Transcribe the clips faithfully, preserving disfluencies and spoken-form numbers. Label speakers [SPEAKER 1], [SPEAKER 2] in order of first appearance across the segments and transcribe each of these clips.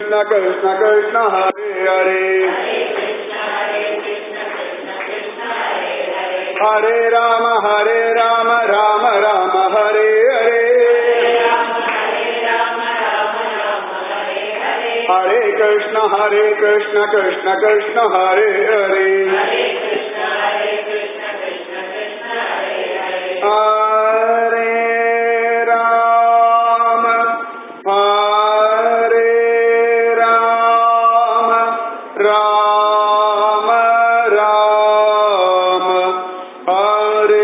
[SPEAKER 1] Krishna Krishna Krishna Hare Hare Hare Rama Hare Rama Rama Rama Hare Hare Hare Krishna Hare Krishna Krishna Krishna Hare Hare Hare Rama Hare Rama Rama Rama Hare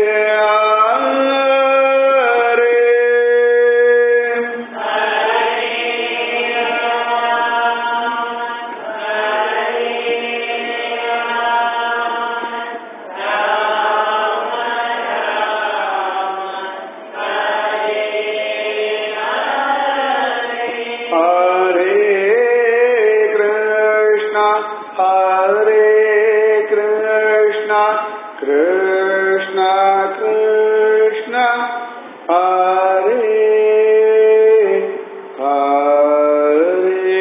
[SPEAKER 1] Krishna Krishna Hare Hare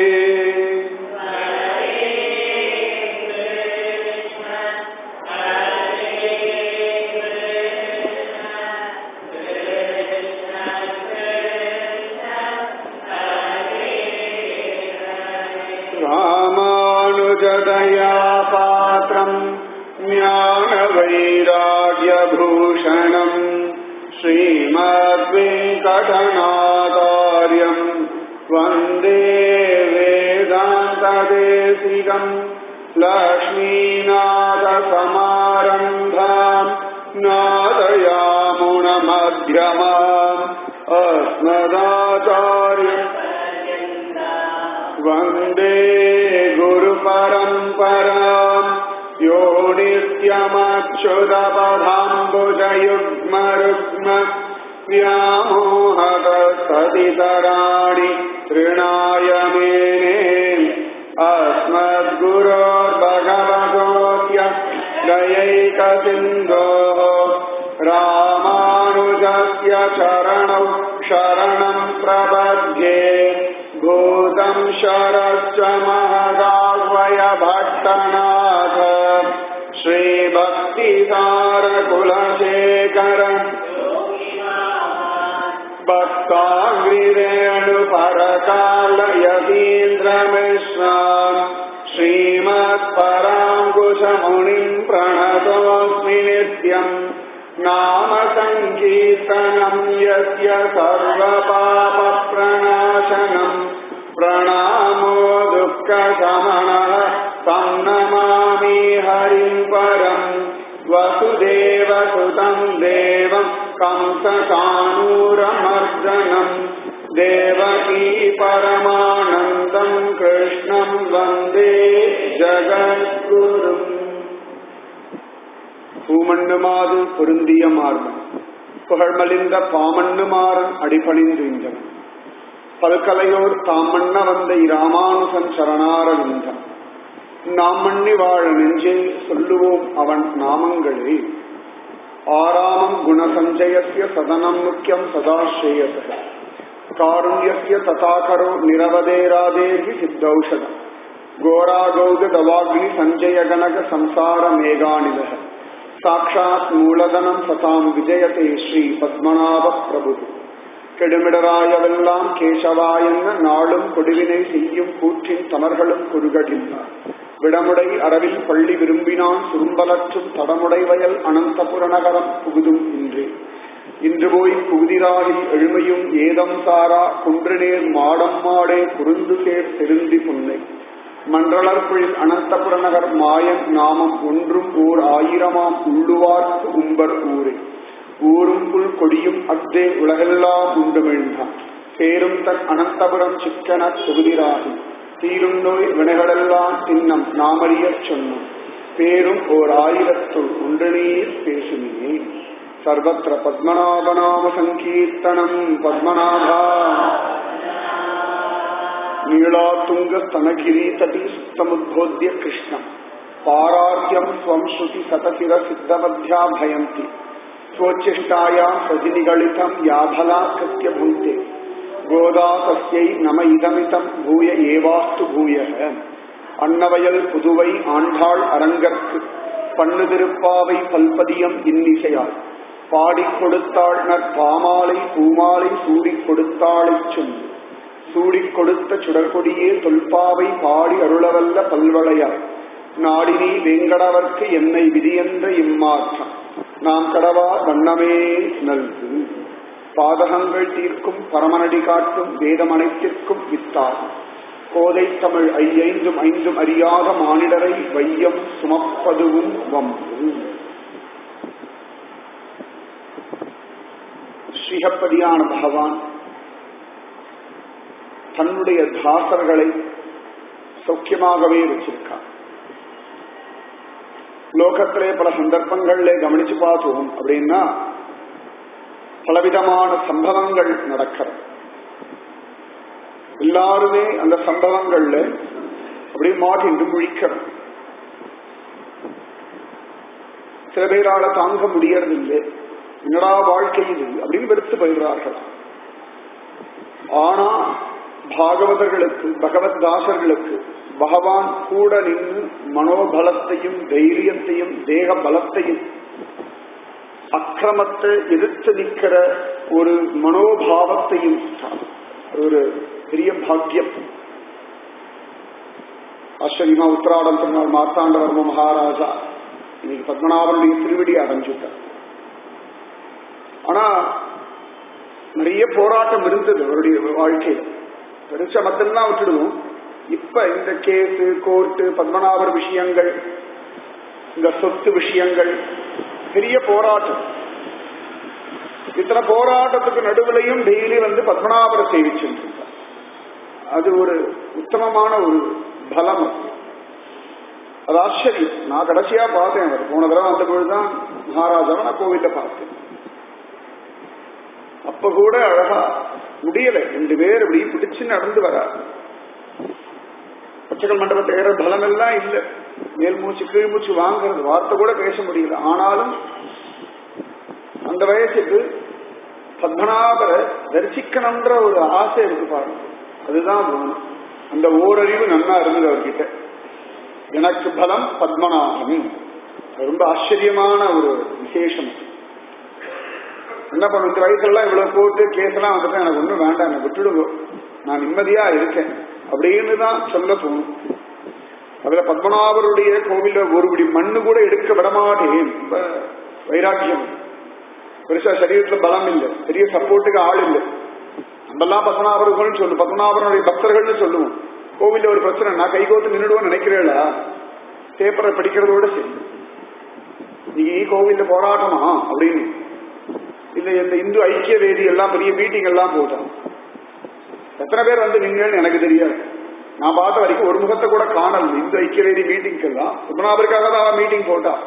[SPEAKER 1] Ramanujadaya Patram Jnana-vairagya-bhushanam Srimad-venkatanacharyam Vande Vedanta-desikam Lakshminatha-samarambham Nadayamuna-madhyamam Asmadacharyam Vande Guru-paramparam Yo nityamachyudapadhambujayugma-rugma vyamohatasadhitarani trinaya mene asmadgurur-bhagavadosya dayayka-sindhoho ramanujasya charanau sharanam prabhadye bhutam sharasya mahadavaya bhattanatha Shri Bhakti Sara Kulasekara Bhaktangrirenu Parakala Yadindra Mishra Srimad Parankusha Munim Pranatosmi Nityam Nama Sankirtanam Yasya Sarva Papa Pranashanam Pranamo Dukkha Samana Samnamami Harim Param Vasudeva Sutam Devam Kamsakanuramardanam Devaki Paramanandam Krishnam Vande Jagadgurum Pumannumaadu Purundiya Marman Puharmalinda Pamannumaran Adipalindrinjan Palkalayor Tamanna Vande Ramanusan Charanaravindam நாம் மண்ணி வாழ நெஞ்சே சொல்லுவோம் அவன் நாமங்களே ஆராமம் குணசஞ்சயஸ்ய சதனம் முக்கியம் சதாஸ்ரேயச காருண்யஸ்ய ததாகரோ நிரவதேராதேர்கி சித்தௌஷதம் கோராகௌத தவாக்னி சஞ்சய கனக சம்சார மேகாநிலக சாட்சாத் மூலதனம் சதாம் விஜயதே ஸ்ரீ பத்மநாப பிரபு கெடுமிடராயவெல்லாம் கேசவாயன்ன நாளும் கொடுவினை செய்யும் கூற்றின் தமர்களும் குறுகடினார் விடமுடை அரவில் பள்ளி விரும்பினான் சுரும்பலற்றும் தடமுடை வயல் அனந்தபுர நகரம் புகுதும் இன்றே இன்று போய் புகுதிராகில் எழுமையும் ஏதம் சாரா குன்றுநேர் மாடம் மாடே குறுந்து சேர் செருந்தி புன்னை மன்றளர்பொழில் அனந்தபுர நகர் மாயன் நாமம் ஒன்றும் ஓர் ஆயிரமாம் உள்ளுவார்க்கு உம்பர் ஊரே ஊரும் புல் கொடியும் அத்தே உலகெல்லாம் உண்டுமிழ்ந்தான் பேரும் தன் அனந்தபுரம் சிக்கன தொகுதிராகி தீரும் நோய் வினைகளெல்லாம் இன்னம் நாமறியச் சொன்னோம் பேரும் ஓர் ஆயிரத்துள் ஒன்றனீர் பேசுமியே சர்வத்திர பத்மநாபநாம சங்கீர்த்தனம் பத்மநாபா நீளாத்துங்க ஸ்தனகிரி தடி சுத்தமுத்போத்ய கிருஷ்ணம் பாரார்த்தியம் ஸ்வம் ஸ்ருதி சதசிர சித்தவத்யா பயந்தி ஸ்வோச்சிஷ்டாயாம் சதிநிகழிதம் யாபலா கிருத்ய புங்கே கோதா தஸ்யை நம இதமிதம் பூய ஏவாஸ்து பூயக. அன்னவயல் புதுவை ஆண்டாள் அரங்கற்கு பண்ணு திருப்பாவை பல்பதியம் இன்னிசையால் பாடிக் கொடுத்தாள் நற்பாமாலை பூமாலை சூடிக் கொடுத்தாளை சொல்லு. சூடிக் கொடுத்த சுடர்கொடியே தொல்பாவை பாடி அருளவல்ல பல்வளையாய் நாடினி வேங்கடவர்க்கு என்னை விதியென்ற இம்மாற்றம் நாம் கடவா வண்ணமே நல்கு. பாதகங்கள் தீர்க்கும் பரமனடி காட்டும் வேதம் அனைத்திற்கும் வித்தாகும் கோதை தமிழ் ஐயைந்தும் ஐந்தும் அறியாத மானிடரை வையம் சுமப்பதுவும் வம்பு. ஸ்ரீஹப்பதியான பகவான் தன்னுடைய தாசர்களை சௌக்கியமாகவே வச்சிருக்கார். லோகத்திலே பல சந்தர்ப்பங்கள்ல கவனிச்சு பார்த்தோம் அப்படின்னா பலவிதமான சம்பவங்கள் நடக்கிறது. எல்லாருமே அந்த சம்பவங்கள்ல அப்படியே மாட்டின்று முழிக்கிறது. சில பேரால தாங்க முடியறதில்லை, என்னடா வாழ்க்கை இது அப்படின்னு வெறுத்து போயிடுறார்கள். ஆனா பாகவதர்களுக்கு பகவத் தாசர்களுக்கு பகவான் கூட நின்று மனோபலத்தையும் தைரியத்தையும் தேக பலத்தையும் அக்கிரமத்தை எதிர்த்து நிற்கிற ஒரு மனோபாவத்தையும் ஒரு பெரிய பாக்கியம். ஆச்சரியமா உத்தராடம் திருநாள் மார்த்தாண்டவர்ம மகாராஜா இன்னைக்கு பத்மநாபனுடைய திருவடி அடைஞ்சுட்டார். ஆனா நிறைய போராட்டம் இருந்தது அவருடைய வாழ்க்கையில. பெருசா மத்தெல்லாம் விட்டுடுவோம். இப்ப இந்த கேஸு கோர்ட்டு பத்மநாபர் விஷயங்கள் இந்த சொத்து விஷயங்கள் பெரிய போராட்டம். இத்தனை போராட்டத்துக்கு நடுவிலையும் டெய்லி வந்து பத்மநாபரை சேவிச்சுருந்தார். அது ஒரு உத்தமமான ஒரு பலம். அது ஆச்சரியம். நான் கடைசியா பார்த்தேன். அவர் போன தடவை அந்த பொழுதுதான் மகாராஜாவை நான் கோவில்ல பார்த்தேன். அப்ப கூட அழகா முடியல, ரெண்டு பேர் இப்படி பிடிச்சு நடந்து வராது. பச்சைகள் மண்டபத்தை ஏற பலம் எல்லாம் இல்லை. மேல் மூச்சு கீழ் மூச்சு வாங்குறது, வார்த்தை கூட பேச முடியல. ஆனாலும் அந்த வயசுக்கு பத்மநாபரை தரிசிக்கணும்ன்ற ஒரு ஆசை இருக்கு பாருங்க. அதுதான் வேணும். அந்த ஓரறிவு நன்னா இருந்தது அவர்கிட்ட. எனக்கு பலம் பத்மநாபன். ரொம்ப ஆச்சரியமான ஒரு விசேஷம். என்ன பண்ண இந்த வயசுலாம் இவ்வளவு போட்டு கேஸ்லாம் வந்துட்டு எனக்கு ஒன்றும் வேண்டாம், என்னை விட்டுடுங்க, நான் நிம்மதியா இருக்கேன் அப்படின்னு தான் சொல்ல தோணும். அதுல பத்மநாபருடைய கோவில ஒருபடி மண்ணு கூட எடுக்க விடமாட்டேன். வைராக்கியம். பெருசா சரீரத்துல பலம் இல்லை, பெரிய சப்போர்ட்டுக்கு ஆள் இல்லை. நம்மெல்லாம் பத்மநாபர்கள் சொல்லு, பத்மநாபருடைய பக்தர்கள்னு சொல்லுவோம். கோவில்ல ஒரு பிரச்சனை நான் கைகோத்து நின்றுடுவோம் நினைக்கிறேளா? பேப்பரை படிக்கிறதோட சரி. நீ கோவில்ல போராட்டமா அப்படின்னு இல்ல இந்த இந்து ஐக்கிய வேதி எல்லாம் பெரிய மீட்டிங் எல்லாம் போட்டான். எத்தனை பேர் வந்து நின்னு எனக்கு தெரியாது. நான் பார்த்த வரைக்கும் ஒரு முகத்தை கூட காணல். இந்து ஐக்கிய வேதி மீட்டிங்க்கு எல்லாம் பத்மநாபருக்காக தான் அவன் மீட்டிங் போட்டான்.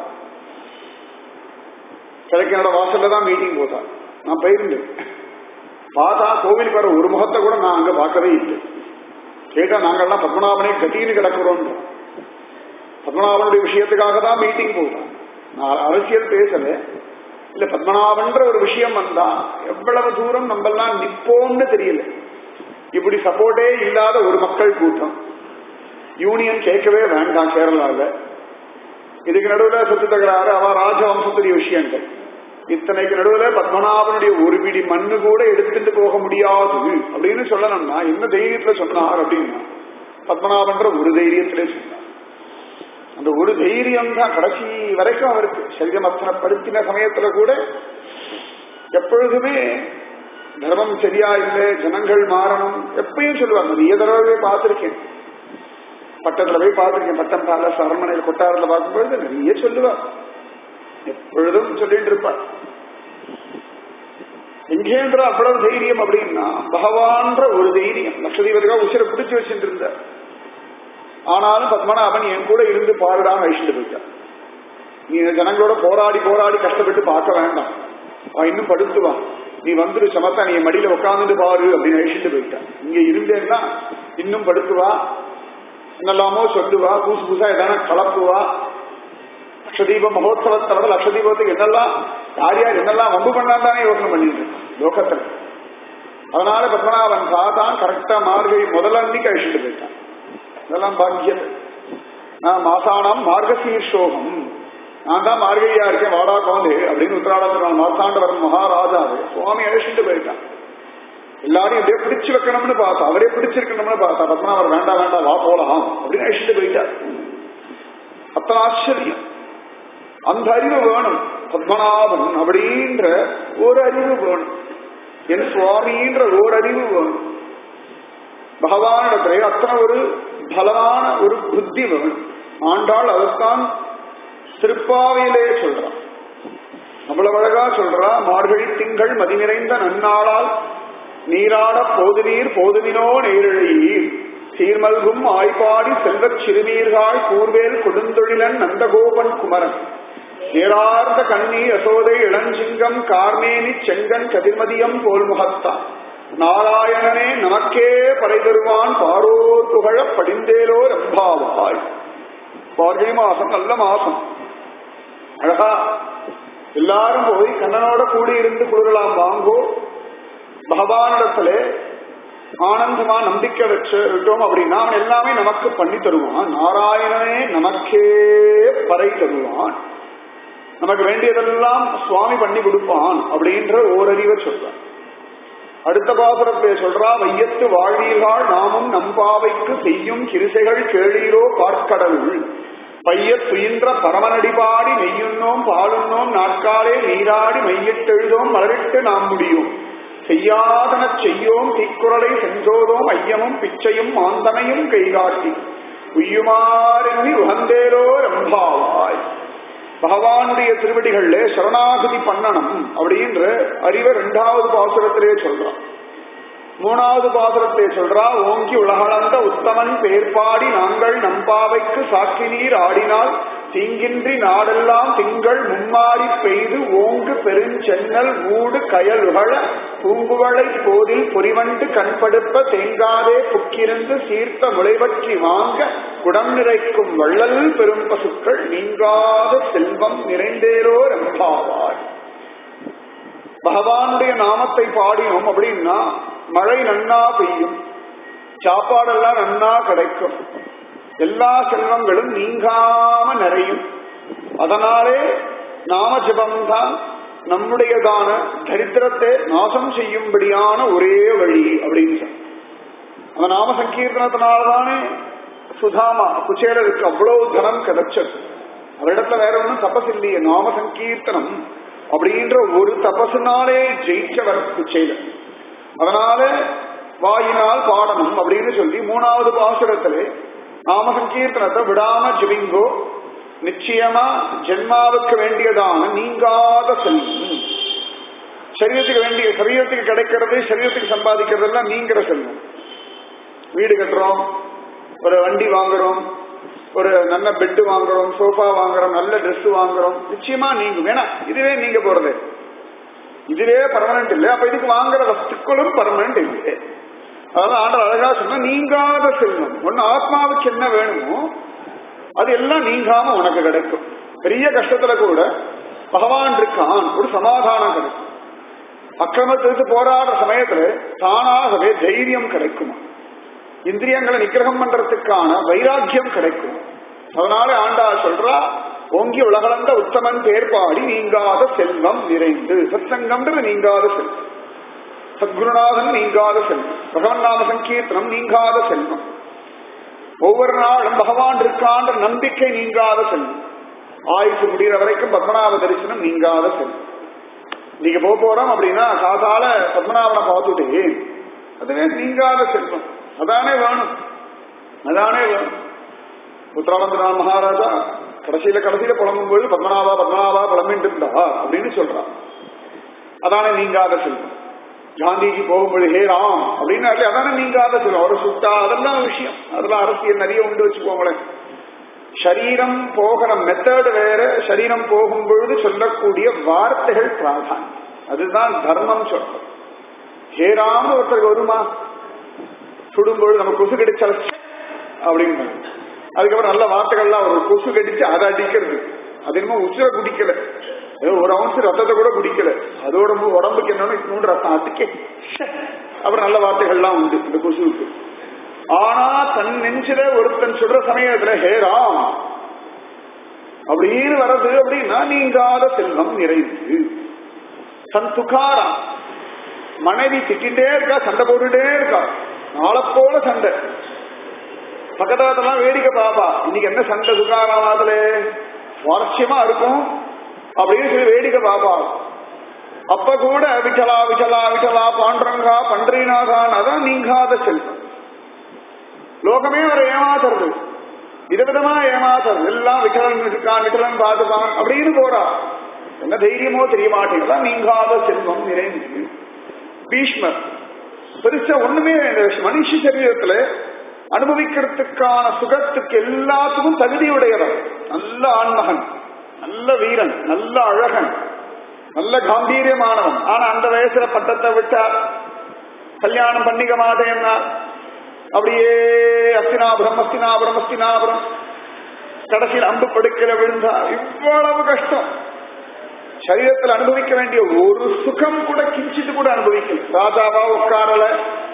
[SPEAKER 1] கிழக்கனோட வாசல்ல தான் மீட்டிங் போட்டான். நான் போயிருந்தேன். பார்த்தா கோவிலுக்கு வர ஒரு முகத்தை கூட நான் அங்க பார்க்கவே இல்லை. கேட்டா நாங்கெல்லாம் பத்மநாபனே கட்டின்னு கிடக்கிறோம். பத்மநாபனுடைய விஷயத்துக்காக தான் மீட்டிங் போட்டான். நான் அரசியல் பேசல. இல்ல பத்மநாபன்ற ஒரு விஷயம் வந்தா எவ்வளவு தூரம் நம்மெல்லாம் நிப்போம்னு தெரியல. இப்படி சப்போர்ட்டே இல்லாத ஒரு மக்கள் கூட்டம். யூனியன் கேட்கவே வேண்டாம் கேரளாவில். இதுக்கு நடுவில் சொத்து தகராறு, அவ ராஜவம்சத்துடைய விஷயங்கள். இத்தனைக்கு நடுவில் பத்மநாபனுடைய ஒரு பிடி மண்ணு கூட எடுத்துட்டு போக முடியாது அப்படின்னு சொல்லணும்னா என்ன தைரியத்துல சொன்னார் அப்படின்னா பத்மநாபன்ற ஒரு தைரியத்திலே சொன்னார். அந்த ஒரு தைரியம் தான் கடைசி வரைக்கும் அவருக்கு சரீரமர்த்தனப்படுத்தின சமயத்துல கூட எப்பொழுதுமே தர்மம் சரியா இல்லை, ஜனங்கள் மாறணும் எப்பயும் சொல்லுவாங்க. நிறைய தடவை பார்த்திருக்கேன். பட்டத்துல போய் பார்த்திருக்கேன். பட்டம் பேலஸ் அரண்மனையில் கொட்டாரத்துல பார்க்கும்பொழுது நிறைய சொல்லுவார். எப்பொழுதும் சொல்லிட்டு இருப்பார். எங்கேன்ற அவ்வளவு தைரியம் அப்படின்னா பகவான்ற ஒரு தைரியம். லட்சதீபத்துக்காக உசிரை பிடிச்சு வச்சுட்டு இருந்தார். ஆனாலும் பத்மநாபன் என் கூட இருந்து பாருடான்னு அழிச்சுட்டு போயிட்டார். நீ ஜனங்களோட போராடி போராடி கஷ்டப்பட்டு பார்க்க வேண்டாம், இன்னும் படுத்துவா, நீ வந்துரு சமத்தா, நீ மடியில உட்காந்துட்டு பாரு அப்படின்னு அழிச்சுட்டு போயிட்டார். இங்க இருந்தேன்னா இன்னும் படுத்துவா, என்னெல்லாமோ சொல்லுவா, புதுசு புதுசா எதான கலப்புவா. லட்சதீப மகோத்சவத்தை விட லட்சதீபத்துக்கு என்னெல்லாம் யார் யார் என்னெல்லாம் வம்பு பண்ணாதானே யோசனை பண்ணிட்டு லோகத்துல. அதனால பத்மநாபன் பார்த்தான், கரெக்டா மார்கழி முதல் அன்னைக்கு அழிச்சுட்டு போயிட்டான். இதெல்லாம் பாக்கியம். நான் மாசானம் மார்கசீர்ஷோகம், நான் தான் மார்கழியா இருக்கேன் வாடா கோந்து அப்படின்னு உத்தராடத்தில் மார்த்தாண்டவரன் மகாராஜாவே சுவாமி அழிச்சுட்டு போயிட்டான். எல்லாரையும் எப்படியே பிடிச்சு வைக்கணும்னு பார்த்தா, அவரே பிடிச்சிருக்கணும்னு பார்த்தா, பத்மநாபர் வேண்டாம் வேண்டாம் வா போலாம் அப்படின்னு அழிச்சுட்டு போயிட்டார். அத்தனை ஆச்சரியம். அந்த அறிவு வேணும். பத்மநாபன் அப்படின்ற ஒரு அறிவு வேணும், என் சுவாமின்ற ஒரு அறிவு வேணும். பகவானிடத்திலே அத்தனை ஒரு பலமான ஒரு புத்தி வேணும். ஆண்டாள் அதற்கான் திருப்பாவையிலே சொல்றான், அவ்வளவு அழகா சொல்றா. மார்கழி திங்கள் மதி நிறைந்த நன்னாளால் நீராட போது நீர் போதுவினோ நேரழீர் சீர்மல்கும் ஆய்பாடி செல்வச் சிறுநீர்கள் கூர்வேல் கொடுந்தொழிலன் நந்தகோபன் குமரன் நேரார்ந்த கண்ணி யசோதை இளஞ்சிங்கம் கார்மேனி செங்கன் கதிர்மதியம் போல் முகத்தான் நாராயணனே நமக்கே பறை தருவான் பாரோர் புகழ படிந்தேலோ ரம்பாவாய். மார்கழி மாசம் நல்ல மாசம், அழகா எல்லாரும் போய் கண்ணனோட கூடி இருந்து குளிரலாம் வாங்கோ. பகவானிடத்திலே ஆனந்தமா நம்பிக்கை வச்சுட்டோம் அப்படின்னா அவன் எல்லாமே நமக்கு பண்ணி தருவான். நாராயணனே நமக்கே பறை தருவான், நமக்கு வேண்டியதெல்லாம் சுவாமி பண்ணி கொடுப்பான் அப்படின்ற ஓரறிவை சொல்றான். அடுத்த பாசுரத்திலே சொல்றா, வையத்து வாழ்வீர்கள் நாமும் நம்பாவைக்கு செய்யும் கிருசைகள் கேளீரோ பார்க்கடவுள் பைய துயின்ற பரமனடிபாடி நெய்யுண்ணோம் பாலுண்ணோம் நாட்காலே நீராடி மையிட்டெழுதோம் மலரிட்டு நாம் முடியும் செய்யாதன செய்யோம் தீக்குறளை சென்றோதோம் ஐயமும் பிச்சையும் மாந்தனையும் கைகாட்டி உய்யுமாறெண்ணி உகந்தேரோ ரம்பாவாய். பகவானுடைய திருவடிகள்ல சரணாகதி பண்ணணும் அப்படின்ற அறிவை இரண்டாவது பாசுரத்திலே சொல்றான். மூணாவது பாசுரத்தை சொல்றா, ஓங்கி உலகளந்த உத்தமன் பேர்பாடி நாங்கள் நம்பாவைக்கு சாக்கி நீர் ஆடினால் தீங்கின்றி நாடெல்லாம் திங்கள் மும்மாறி பெய்து ஓங்கு பெருஞ்சென்னல் மூடு கயலுகள பூங்குவளை போதில் பொறிவண்டு கண்படுப்ப தேங்காதே புக்கிருந்து சீர்த்த முளைவற்றி வாங்க குடம் நிறைக்கும் வள்ளல் பெரும் பசுக்கள் நீங்காத செல்வம் நிறைந்தேரோ ரம்பாவாய். பகவானுடைய நாமத்தை பாடினோம் அப்படின்னா மழை நன்னா பெய்யும், சாப்பாடெல்லாம் நன்னா கிடைக்கும், எல்லா செல்வங்களும் நீங்காம நிறையும். அதனாலே நாம ஜபம்தான் நம்முடையதான தரித்திரத்தை நாசம் செய்யும்படியான ஒரே வழி அப்படின்னு சொல்ல. அந்த நாம சங்கீர்த்தனத்தினால்தானே சுதாமா குச்சேலருக்கு அவ்வளவு தனம் கிடைச்சது. அவரிடத்துல வேற ஒன்றும் தபஸ் இல்லையே, நாம சங்கீர்த்தனம் அப்படின்ற ஒரு தபசுனாலே ஜெயிச்சவர் குச்சேலர். அதனால வாயினால் பாடணும் அப்படின்னு சொல்லி மூணாவது பாசுரத்திலே நாம சங்கீர்த்தனத்தை விடாம ஜபிங்கோ, நிச்சயமா ஜென்மாவுக்கு வேண்டியதான நீங்காத செல்வம். சரீரத்துக்கு வேண்டிய சரீரத்துக்கு கிடைக்கிறது, சரீரத்துக்கு சம்பாதிக்கிறதெல்லாம் நீங்கிற செல்வம். வீடு கட்டுறோம், ஒரு வண்டி வாங்குறோம், ஒரு நல்ல பெட்டு வாங்குறோம், சோஃபா வாங்குறோம், நல்ல ட்ரெஸ் வாங்குறோம், நிச்சயமா நீங்கும். ஏன்னா இதுவே நீங்க போறது, இதுவே பர்மனன்ட் இல்லை. அப்ப இதுக்கு வாங்குற வஸ்துக்களும் பர்மனன்ட் இல்லை. அதாவது ஆண்டவர் அழகா சொன்னா நீங்காத செல்வம். ஒன்னு ஆத்மாவுக்கு என்ன வேணுமோ அது எல்லாம் நீங்காம உனக்கு கிடைக்கும். பெரிய கஷ்டத்துல கூட பகவான் இருக்கான், ஒரு சமாதானம் கிடைக்கும். அக்கிரமத்திற்கு போராடுற சமயத்துல தானாகவே தைரியம் கிடைக்குமா, இந்திரியங்களை நிக்கிரகம் பண்றதுக்கான வைராக்கியம் கிடைக்கும். அதனால ஆண்டாள் சொல்றா, ஓங்கி உலகளந்த உத்தமன் பேர்பாடி நீங்காத செல்வம் நிறைந்து. சத்சங்கம்ன்றது நீங்காத செல்வம், சத்குருநாதன் நீங்காத செல்வம், பகவன் நாம சங்கீர்த்தனம் நீங்காத செல்வம், ஒவ்வொரு நாளும் பகவான் இருக்கான்ற நம்பிக்கை நீங்காத செல்வம், ஆயுசு முடிகிற வரைக்கும் பத்மநாப தரிசனம் நீங்காத செல்வம். நீங்க போக போறோம் அப்படின்னா காதால பத்மநாபனை பார்த்துட்டே அதுவே நீங்காத செல்வம். அதானே வேணும், அதானே வேணும். உத்தராபந்தநாத் மகாராஜா கடைசியில கடைசியில புலம்பும்போது பத்மநாபா பத்மநாபா புலம்பிட்டு இருந்தா அப்படின்னு சொல்றான். அதானே நீங்காத செல்வம். காந்திஜி போகும்போது ஹே ராம் அப்படின்னு அதானே நீங்காத செல்வம். அவரை சுட்டா அதெல்லாம் விஷயம், அதெல்லாம் அரசியல் நிறைய உண்டு வச்சுக்கோங்களேன். சரீரம் போகிற மெத்தட் வேற, சரீரம் போகும் பொழுது சொல்லக்கூடிய வார்த்தைகள் பிராதானியம், அதுதான் தர்மம் சொல்றது. ஹே ராம் ஒருத்தருக்கு வருமா, சுடும்பொழுது நம்ம கொசு கடிச்சால் அப்படின்னு, அதுக்கப்புறம் நல்ல வார்த்தைகள்லாம் ஒரு கொசு கடிச்சு அதை அடிக்கிறது, அது என்னமோ உசுர குடிக்கல, ஏதோ ஒரு அவுன்ஸ் ரத்தத்தை கூட குடிக்கல, அதோட உடம்புக்கு என்னன்னு இன்னொன்று ரத்தம் அதுக்கே அப்புறம் நல்ல வார்த்தைகள்லாம் உண்டு இந்த கொசுவுக்கு. ஆனா தன் நெஞ்சில ஒருத்தன் சொல்ற சமயத்துல ஹே ராம் அப்படின்னு வர்றது அப்படின்னா நீங்காத செல்வம் நிறைவு. சன் துகாராம் மனைவி திக்கிட்டே இருக்கா, சண்டை போட்டுட்டே இருக்கா, நாளை போல சண்டை. பக்கத்தாத்தெல்லாம் வேடிக்கை பாப்பா, இன்னைக்கு என்ன சண்டை துகாராமாதுல சுவாரஸ்யமா இருக்கும் அப்படின்னு சொல்லி வேடிக்கை பாப்பா. அப்ப கூட விட்டலா விட்டலா விட்டலா பாண்டரங்கா பன்றீனாகான், அதான் நீங்காத செல்வம். லோகமே ஒரு ஏமாத்துறது, விதவிதமா ஏமாத்துறது. எல்லாம் விட்டலன் இருக்கான், விட்டலன் பார்த்துப்பான் அப்படின்னு போறா. என்ன தைரியமோ தெரிய மாட்டேங்குதா. நீங்காத செல்வம் நிறைந்து. பீஷ்மர் பெருசா ஒண்ணுமே மனுஷ சரீரத்துல அனுபவிக்கிறதுக்கான சுகத்துக்கு எல்லாத்துக்கும் தகுதியுடையவன். நல்ல ஆண்மகன், நல்ல வீரன், நல்ல அழகன், நல்ல காம்பீரியமானவன். ஆனா அந்த வயசுல பட்டத்தை விட்டா கல்யாணம் பண்ணிக்க மாட்டேன்னா அப்படியே அஸ்தினாபுரம் அஸ்தினாபுரம் அஸ்தினாபுரம் கடைசியில் அம்பு படுக்கிற விழுந்தா இவ்வளவு கஷ்டம். சரீரத்தில் அனுபவிக்க வேண்டிய ஒரு சுகம் கூட கிஞ்சிட்டு கூட அனுபவிக்கல. ராஜாவா உட்காரல,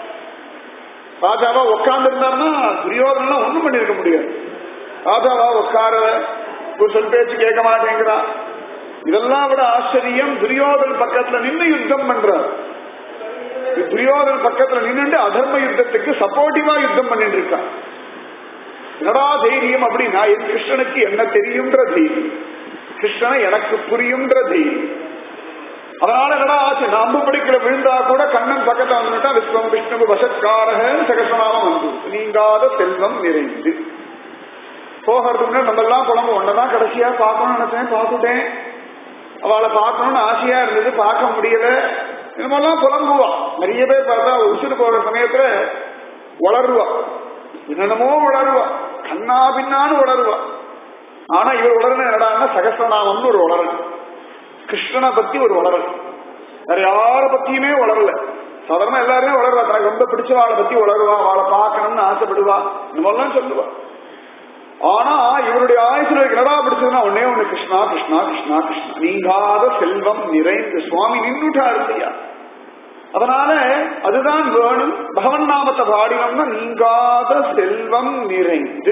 [SPEAKER 1] ராஜாவா உட்கார்ந்து இருந்தாருன்னா துரியோதனா ஒண்ணும் பண்ணிருக்க முடியாது. ராஜாவா உட்காரல, ஒரு சொல் பேச்சு கேட்க மாட்டேங்கிறான். இதெல்லாம் விட ஆச்சரியம், துரியோதன் பக்கத்துல நின்று யுத்தம் பண்றார். துரியோதன் பக்கத்துல நின்று அதர்ம யுத்தத்துக்கு சப்போர்ட்டிவா யுத்தம் பண்ணிட்டு இருக்கான். என்னடா தைரியம் அப்படின்னா, என் கிருஷ்ணனுக்கு என்ன தெரியும்ன்ற தைரியம், கிருஷ்ணனை எனக்கு புரியும்ன்ற தைரியம். அதனால என்னடா ஆச்சு, அம்பு படிக்கல விழுந்தா கூட கண்ணன் பக்கத்துல வந்துட்டா விஸ்வம் விஷ்ணு வசத்காரக சகசநாமம் வந்து நீங்காத செல்வம் நிறைந்து. போகிறதுக்கு நம்ம எல்லாம் குழம்பு ஒன்னதான் கடைசியா பார்க்கணும்னு நினைச்சேன், பார்த்துட்டேன். அவளை பார்க்கணும்னு ஆசையா இருந்தது, பார்க்க முடியல. என்னமெல்லாம் புலம்புவா. நிறைய பேர் பார்த்தா உசுறு போற சமயத்துல வளருவா, என்னென்னமோ வளருவா, கண்ணா பின்னான்னு வளருவா. ஆனா இவர் உளறன என்னடான்னா சகஸ்ரநாமம்னு ஒரு உளறல், கிருஷ்ணனை பத்தி ஒரு உளறல். வேற யார பத்தியுமே உளரல. சாதாரண எல்லாருமே உளருவா, தனக்கு ரொம்ப பிடிச்சவாளை பத்தி உளருவா, அவளை பார்க்கணும்னு ஆசைப்படுவா, நம்மெல்லாம் சொல்லுவா. ஆனா இவருடைய ஆயுசுல என்னடா பிடிச்சதுன்னா ஒன்னே ஒண்ணு, கிருஷ்ணா கிருஷ்ணா கிருஷ்ணா கிருஷ்ணா. நீங்காத செல்வம் நிறைந்து. சுவாமி நின்றுட்டாரு இல்லையா, அதனால அதுதான் வேணும். பகவன் நாமத்தை பாடினோம்னா நீங்காத செல்வம் நிறைந்து.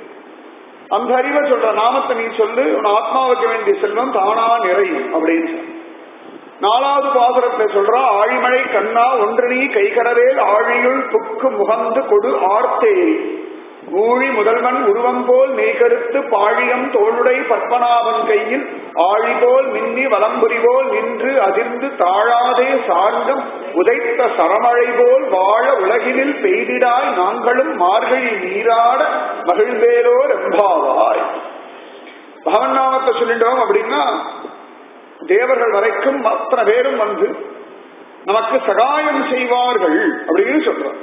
[SPEAKER 1] அந்த அறிவை சொல்ற, நாமத்தை நீ சொல்லு, உன் ஆத்மாவுக்கு வேண்டிய செல்வம் தானா நிறையும் அப்படின்னு சொல்ற. நாலாவது பாசுரத்தை சொல்றா, ஆழிமழை கண்ணா ஒன்று நீ கைகரவேல் ஆழியுள் புக்கு முகந்து கொடு ஆர்த்தேரி ஊழி முதல்வன் உருவம் போல் மெய்கருத்து பாழியம் தோளுடை பத்மநாபன் கையில் ஆழி போல் மின்னி வலம்புரி போல் நின்று அதிர்ந்து தாழாதே சார்ந்தம் உதைத்த சரமழை போல் வாழ உலகினில் பெய்திடாய் நாங்களும் மார்கழி நீராட மகிழ்ந்தேலோர் எம்பாவாய். பகவன் நாமத்தை சொல்லிட்டோம் அப்படின்னா தேவர்கள் வரைக்கும் அத்தனை பேரும் வந்து நமக்கு சகாயம் செய்வார்கள் அப்படின்னு சொல்றோம்.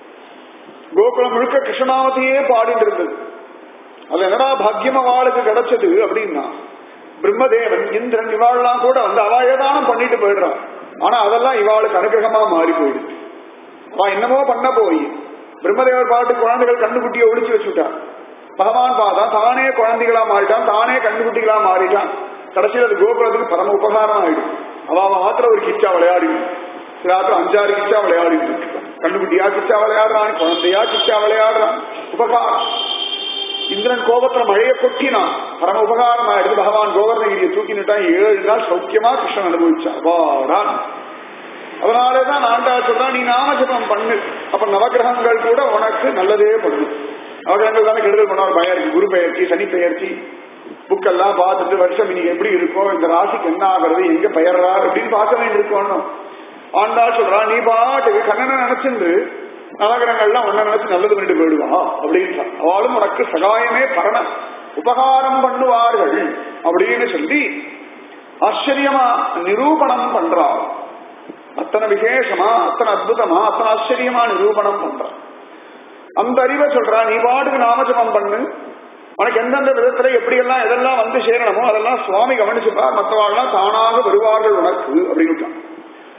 [SPEAKER 1] கோகுலம் முழுக்க கிருஷ்ணநாமத்தையே பாடிட்டு இருந்தது. அதுல என்னடா பாக்கியமா வாளுக்கு கிடைச்சது அப்படின்னா, பிரம்மதேவன் இந்திரன் இவாள்லாம் கூட வந்து அவ ஏதானும் பண்ணிட்டு போயிடுறான். ஆனா அதெல்லாம் இவாளுக்கு அனுகிரகமா மாறி போயிடுச்சு. அவ என்னமோ பண்ண போய் பிரம்மதேவர் பாட்டு குழந்தைகள் கண்ணுக்குட்டியை ஒழிச்சு வச்சுட்டான். பகவான் பாதா தானே குழந்தைகளா மாறிட்டான், தானே கண்ணுக்குட்டிகளா மாறிட்டான். கடைசியில் அது கோகுலத்துக்கு பரம உபகாரம் ஆயிடும். அவ ஆத்திர ஒரு கிச்சா விளையாடி, சில ஆத்திரம் அஞ்சாறு கிச்சா விளையாடி, கண்ணுக்குட்டியா கிச்சா விளையாடுறான், குழந்தையா கிச்சா விளையாடுறான். உபகாரம். இந்திரன் கோபத்துல மழையை கொட்டினான், பரம உபகாரம் ஆயிடுது. பகவான் கோவர்ணகிரியை தூக்கினுட்டான். ஏழு நாள் சௌக்கியமா கிருஷ்ணன் அனுபவிச்சான். வாடான். அதனாலேதான் ஆண்டா சொல்றான், நீ நாமஜபம் பண்ணு, அப்ப நவகிரகங்கள் கூட உனக்கு நல்லதே பண்ணு. நவகிரகங்கள் தானே கெடுதல் பண்ணார். பயம் இருக்கு, குரு பெயர்ச்சி, சனி பெயர்ச்சி, புக்கெல்லாம் பார்த்துட்டு வருஷம் இன்னைக்கு எப்படி இருக்கும், இந்த ராசிக்கு என்ன ஆகிறது, எங்க பெயர்றாரு அப்படின்னு பார்க்க வேண்டியிருக்கணும். ஆண்டா சொல்றா, நீ பாட்டுக்கு கண்ணனை நினைச்சிருந்து நவகிரகங்கள்லாம் ஒன்ன நினைச்சு நல்லது பண்ணிட்டு போயிடுவா அப்படின்னு. அவளும் உனக்கு சகாயமே பரண உபகாரம் பண்ணுவார்கள் அப்படின்னு சொல்லி ஆச்சரியமா நிரூபணம் பண்றா. அத்தனை விசேஷமா, அத்தனை அற்புதமா, அத்தனை ஆச்சரியமா நிரூபணம் பண்றா. அந்த அறிவை சொல்றா, நீ பாட்டுக்கு நாமஜபம் பண்ணு, உனக்கு எந்தெந்த விதத்துல எப்படி எல்லாம் எதெல்லாம் வந்து சேரணுமோ அதெல்லாம் சுவாமி கவனிச்சுப்பா, மற்றவாள்லாம் தானாக வருவார்கள் உனக்கு அப்படின்னு.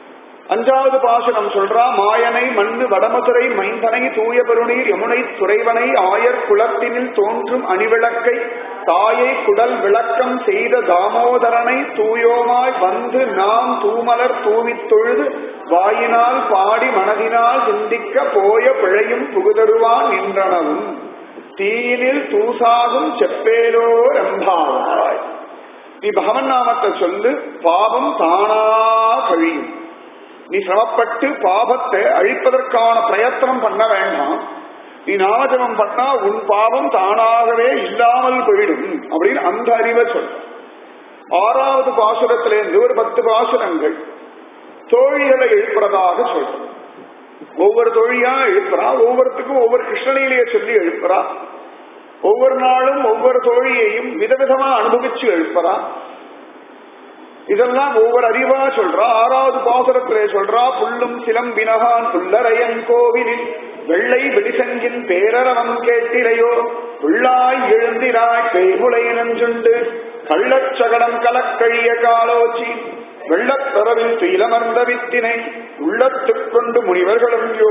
[SPEAKER 1] அஞ்சாவது பாசுரம் சொல்றா, மாயனை மண்ணு வடமதுரை மைந்தனை தூய பெருநீர் யமுனை துறைவனை ஆயர் குலத்தினில் தோன்றும் அணிவிளக்கை தாயை குடல் விளக்கம் செய்த தாமோதரனை தூயோமாய் வந்து நாம் தூமலர் தூவித் தொழுது வாயினால் பாடி மனதினால் சிந்திக்க போய பிழையும் புகுதருவான் நின்றனவும் தீயினில் தூசாகும் செப்பேலோ ரம்பாவாய். நீ பகவன் நாமத்தை சொல்லு, பாவம் தானா கழியும். நீ சிரமப்பட்டு பாவத்தை அழிப்பதற்கான பிரயத்தனம் பண்ண வேண்டாம். நீ நாமஜபம் பண்ணா உன் பாவம் தானாகவே இல்லாமல் போயிடும் அப்படின்னு அந்த அறிவை சொல்ற. ஆறாவது பாசுரத்திலிருந்து ஒரு பத்து பாசுரங்கள் தோழிகளை எழுப்புறதாக சொல்ற. ஒவ்வொரு தோழியா எழுப்புறா, ஒவ்வொருத்துக்கும் ஒவ்வொரு கிருஷ்ணனையிலேயே சொல்லி எழுப்புறா. ஒவ்வொரு நாளும் ஒவ்வொரு தோழியையும் விதவிதமா அனுபவிச்சு எழுப்புறா. இதெல்லாம் ஒவ்வொரு அறிவா சொல்றா. ஆறாவது பாசுரத்திலே சொல்றா, புல்லும் சிலம்பினகான் புல்லரையன் கோவிலில் வெள்ளை வெடிசங்கின் பேரரவம் கேட்டிலையோ புள்ளாய் எழுந்திராய் பேமுலை நஞ்சுண்டு கள்ளச்சகடம் கலக்கழிய காலோச்சி வெள்ளத்தரவில் துயிலமர்ந்த வித்தினை உள்ளத்துக் கொண்டு முனிவர்களும் யோ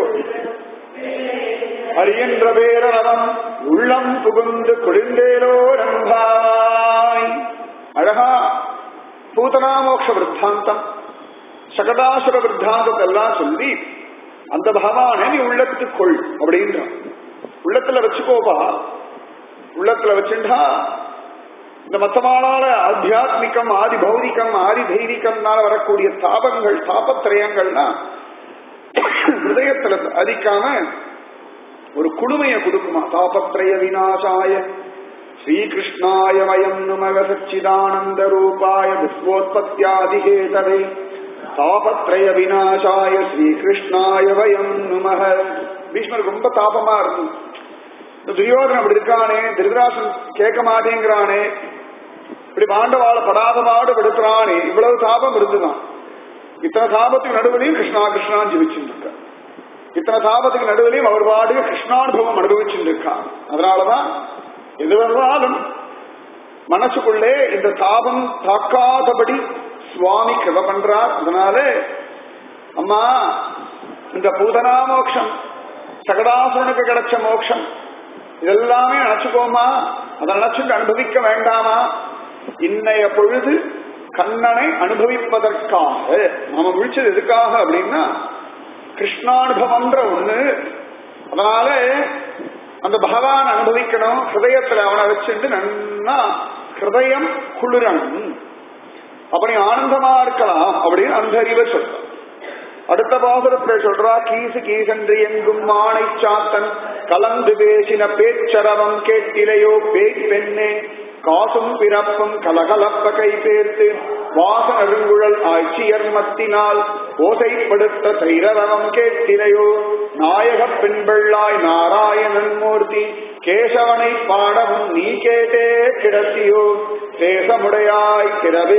[SPEAKER 1] அறிகின்ற பேரரவம் உள்ளம் புகுந்து குளிர்ந்தேலோ ரம்பாய். அழகா பூதனாமோக்ஷ விருத்தாந்தம், சகடாசுர விருத்தாந்தத்தை எல்லாம் சொல்லி அந்த பகவானை நீ உள்ளத்துக்குள் அப்படின்ற உள்ளத்துல வச்சுக்கோபா. உள்ளத்துல வச்சுட்டா இந்த மத்தமானால ஆத்தியாத்மிகம் ஆதி பௌதிகம் ஆதி தைரிகம்னால வரக்கூடிய தாபங்கள் தாபத்திரயங்கள்னா ஹிருதயத்துல அதிக்காம ஒரு குழுமையை கொடுக்குமா. தாபத்ரய விநாசாய ஸ்ரீகிருஷ்ணாய வயம் நமக சச்சிதானந்த ரூபாய விஸ்வோத்பத்யாதிஹேதவே தாபத்ரய விநாசாய ஸ்ரீகிருஷ்ணாய வயம் நமக. பீஷ்மருக்கு ரொம்ப தாபமா இருக்கும். துரியோதனன் அப்படி இருக்கானே, திருதராசன் கேட்க மாட்டேங்கிறானே, இப்படி பாண்டவாள படாத பாடு படுத்துறானே, இவ்வளவு தாபம் இருந்துதான். இத்தனை தாபத்துக்கு நடுவிலையும் கிருஷ்ணா கிருஷ்ணான்னு ஜீவிச்சுட்டு இருக்க. இத்தனை தாபத்துக்கு நடுவிலையும் அவர் பாடு கிருஷ்ணானுபவம் அனுபவிச்சுட்டு இருக்கான். அதனாலதான் எது வந்தாலும் மனசுக்குள்ளே இந்த தாபம் தாக்காதபடி சுவாமி கிருப பண்றார். அதனால அம்மா இந்த பூதனா மோட்சம், சகடாசுரனுக்கு கிடைச்ச மோட்சம், இதெல்லாமே நினைச்சுக்கோமா. அதை நினைச்சுட்டு அனுபவிக்க வேண்டாமா? இன்னைய பொழுது கண்ணனை அனுபவிப்பதற்காக நாம விழிச்சது எதுக்காக அப்படின்னா கிருஷ்ணானுபவம்ன்ற ஒண்ணு. அதனால அந்த பகவான் அனுபவிக்கணும். ஹிருதயத்துல அவனை வச்சுட்டு நன்னா ஹிருதயம் குளிரணும், அப்படி ஆனந்தமா இருக்கலாம் அப்படின்னு அந்த அறிவை சொல்ற. அடுத்த பாசுரத்தை சொல்றா, கீசு கீசென்று எங்கும் மானை சாத்தன் கலந்து பேசின பேச்சரவம் கேட்டிலையோ பேய் பெண்ணே காசும் பிறப்பும் கலகலப்ப கை சேர்த்து வாச அருங்குழல் ஆட்சியர் மத்தினால் ஓசைப்படுத்த சைரரவம் கேட்டிலையோ நாயக பெண்பெள்ளாய் நாராயணன் மூர்த்தி கேசவனை பாடவும் நீ கேட்டே கிடத்தியோ தேசமுடையாய்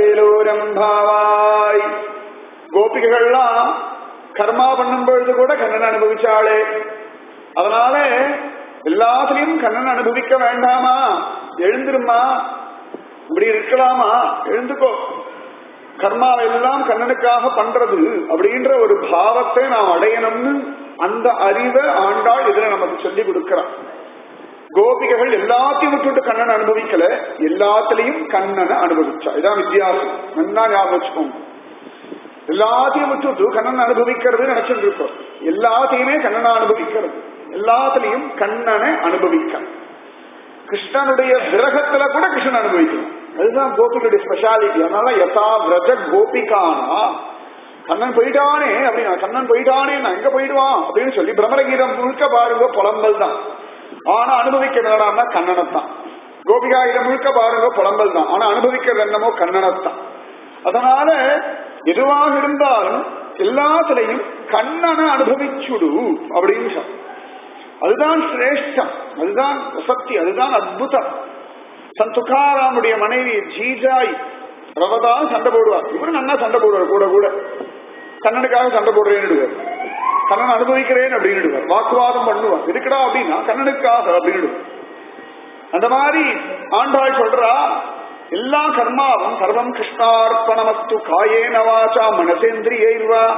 [SPEAKER 1] கிரவேலோரம்பாவாய். கோபிகைகள்லாம் கர்மா பண்ணும் பொழுது கூட கண்ணன் அனுபவிச்சாளே. அதனால எல்லாத்திலையும் கண்ணன் அனுபவிக்க வேண்டாமா? எழுந்திருமா, இப்படி இருக்கலாமா, எழுந்துக்கோ. கர்மாவை எல்லாம் கண்ணனுக்காக பண்றது அப்படின்ற ஒரு பாவத்தை நாம் அடையணும்னு அந்த அறிவை ஆண்டாள் இதுல நமக்கு சொல்லி கொடுக்கிறான். கோபிகைகள் எல்லாத்தையும் விட்டுட்டு கண்ணனை அனுபவிக்கல, எல்லாத்திலையும் கண்ணனை அனுபவிச்சா. இதான் வித்தியாசம். நன்னா ஞாபகம் வச்சுக்கோங்க. எல்லாத்தையும் விட்டுட்டு கண்ணன் அனுபவிக்கிறது நினைச்சிட்டு இருக்கோம். எல்லாத்தையுமே கண்ணனை அனுபவிக்கிறது, எல்லாத்திலையும் கண்ணனை அனுபவிக்க. கிருஷ்ணனுடைய விரகத்துல கூட கிருஷ்ணன் அனுபவிக்கணும். அதுதான் கோபிகளுடைய ஸ்பெஷாலிட்டி. அதனால யதா விரஜ கோபிகானா, கண்ணன் போயிட்டானே அப்படின்னா கண்ணன் போயிட்டானே நான் எங்க போயிடுவான் அப்படின்னு சொல்லி பிரம்மரகீதம் முழுக்க பாருங்க புலம்பல் தான். ஆனா அனுபவிக்க வேண்டாம்னா கண்ணனைத்தான். கோபிகாயிடம் முழுக்க பாருங்க புலம்பல் தான். ஆனா அனுபவிக்கிறது என்னமோ கண்ணனைத்தான். அதனால எதுவாக இருந்தாலும் எல்லாத்திலையும் கண்ணனை அனுபவிச்சுடு அப்படின்னு சொல்ல. அதுதான் சிரேஷ்டம், அதுதான் சக்தி, அதுதான் அத்புதம். சந்துகாராமுடைய மனைவி ஜீஜாய் ரவதான் சண்டை போடுவார். இவரு நன்னா சண்டை போடுவார். கூட கூட கண்ணனுக்காக சண்டை போடுறேன்னு, கண்ணன் அனுபவிக்கிறேன் அப்படின்னு வாக்குவாதம் பண்ணுவார். இருக்குடா அப்படின்னா கண்ணனுக்காக அப்படின்னு. அந்த மாதிரி ஆண்டாள் சொல்றா, எல்லா கர்மாவும் சர்வம் கிருஷ்ணார்ப்பணமஸ்து காயேன வாசா மனசேந்திரியைர்வா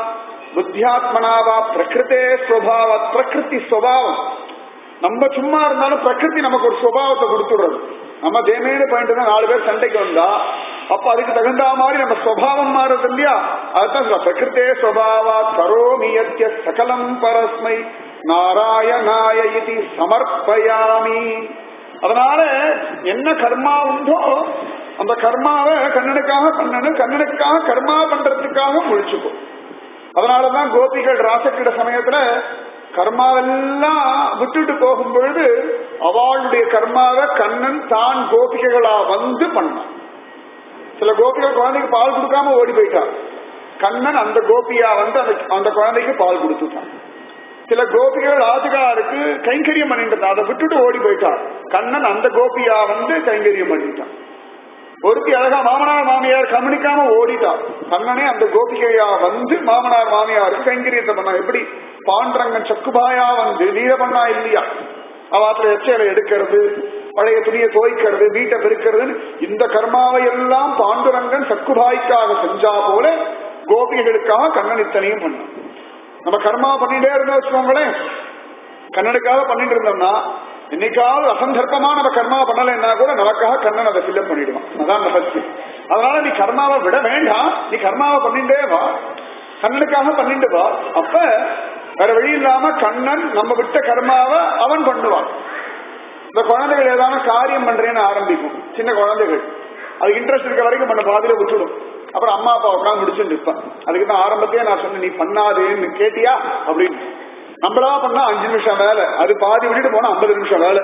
[SPEAKER 1] புத்தியாத்மனாவா பிரகிருத்தே ஸ்வபாவ பிரகிருதி ஸ்வபாவம். நம்ம சும்மா இருந்தாலும் பிரகிருதி நமக்கு ஒரு சுபாவத்தை கொடுத்துடுறது. நம்ம தேமேனு பண்ணிட்டு தான் நாலு பேர் சண்டைக்கு வந்தா அப்ப அதுக்கு தகுந்த மாதிரி நம்ம சுபாவம் மாறுது இல்லையா? அதுதான் பிரகிருத்தே ஸ்வபாவா கரோமியத்ய சகலம் பரஸ்மை நாராயணாய இதி சமர்ப்பயாமி. அதனால என்ன கர்மா உண்டோ அந்த கர்மாவை கண்ணனுக்காக பண்ணணும், கண்ணனுக்காக கர்மா பண்றதுக்காக முழிச்சுக்கும். அதனாலதான் கோபிகள் ராசக்கிட சமயத்துல கர்மாவெல்லாம் விட்டுட்டு போகும் பொழுது அவளுடைய கர்மாவை கண்ணன் தான் கோபிகைகளா வந்து பண்ணான். சில கோபிகள் குழந்தைக்கு பால் கொடுக்காம ஓடி போயிட்டார். கண்ணன் அந்த கோபியா வந்து அந்த அந்த குழந்தைக்கு பால் கொடுத்துட்டான். சில கோபிகள் ஆதிகாருக்கு கைங்கரியம் பண்ணிட்டு அதை விட்டுட்டு ஓடி போயிட்டார். கண்ணன் அந்த கோபியா வந்து கைங்கரியம் பண்ணிட்டான். ஒருத்தி அழகா மாமனார் மாமியார் கவனிக்காம ஓடிட்டார். கண்ணனே அந்த கோபிகையா வந்து மாமனார் மாமியாருக்கு கைங்கரியத்தை பண்ணா. எப்படி பாண்டரங்கன் சக்குபாயா வந்து நீர பண்ணா இல்லையா? அவாத்துல எச்சலை எடுக்கிறது, பழைய துணியை துவைக்கிறது, வீட்டை பெருக்கிறது, இந்த கர்மாவை எல்லாம் பாண்டுரங்கன் சக்குபாய்க்காக செஞ்சா போல கோபிகளுக்காக கண்ணன் இத்தனையும் பண்ண. நம்ம கர்மா பண்ணிட்டே இருந்தோம் வச்சுக்கோங்களேன், கண்ணனுக்காக பண்ணிட்டு இருந்தோம்னா என்னைக்காவது அசந்தர்ப்பமா நம்ம கர்மா பண்ணலைன்னா கூட நமக்காக கண்ணன் அதை ஃபில்அப் பண்ணிடுவான். அதான் ரகசியம். அதனால நீ கர்மாவை விட வேண்டாம், நீ கர்மாவை பண்ணிட்டே வா, கண்ணனுக்காக பண்ணிட்டு வா. அப்ப வேற வழி இல்லாம கண்ணன் நம்ம விட்ட கர்மாவை அவன் பண்ணுவான். இந்த குழந்தைகள் ஏதாவது காரியம் பண்றேன்னு ஆரம்பிக்கும், சின்ன குழந்தைகள் அதுக்கு இன்ட்ரெஸ்ட் இருக்க வரைக்கும் பண்ண பாதியில விட்டுடும். அப்புறம் அம்மா அப்பா உட்காந்து முடிச்சுட்டு இருப்பான். அதுக்கு தான் ஆரம்பத்தையே நான் சொன்னேன், நீ பண்ணாதேன்னு கேட்டியா அப்படின்னு. நம்மளா பண்ணா அஞ்சு நிமிஷம் வேலை, அது பாதி விட்டுட்டு போனா ஐம்பது நிமிஷம் வேலை.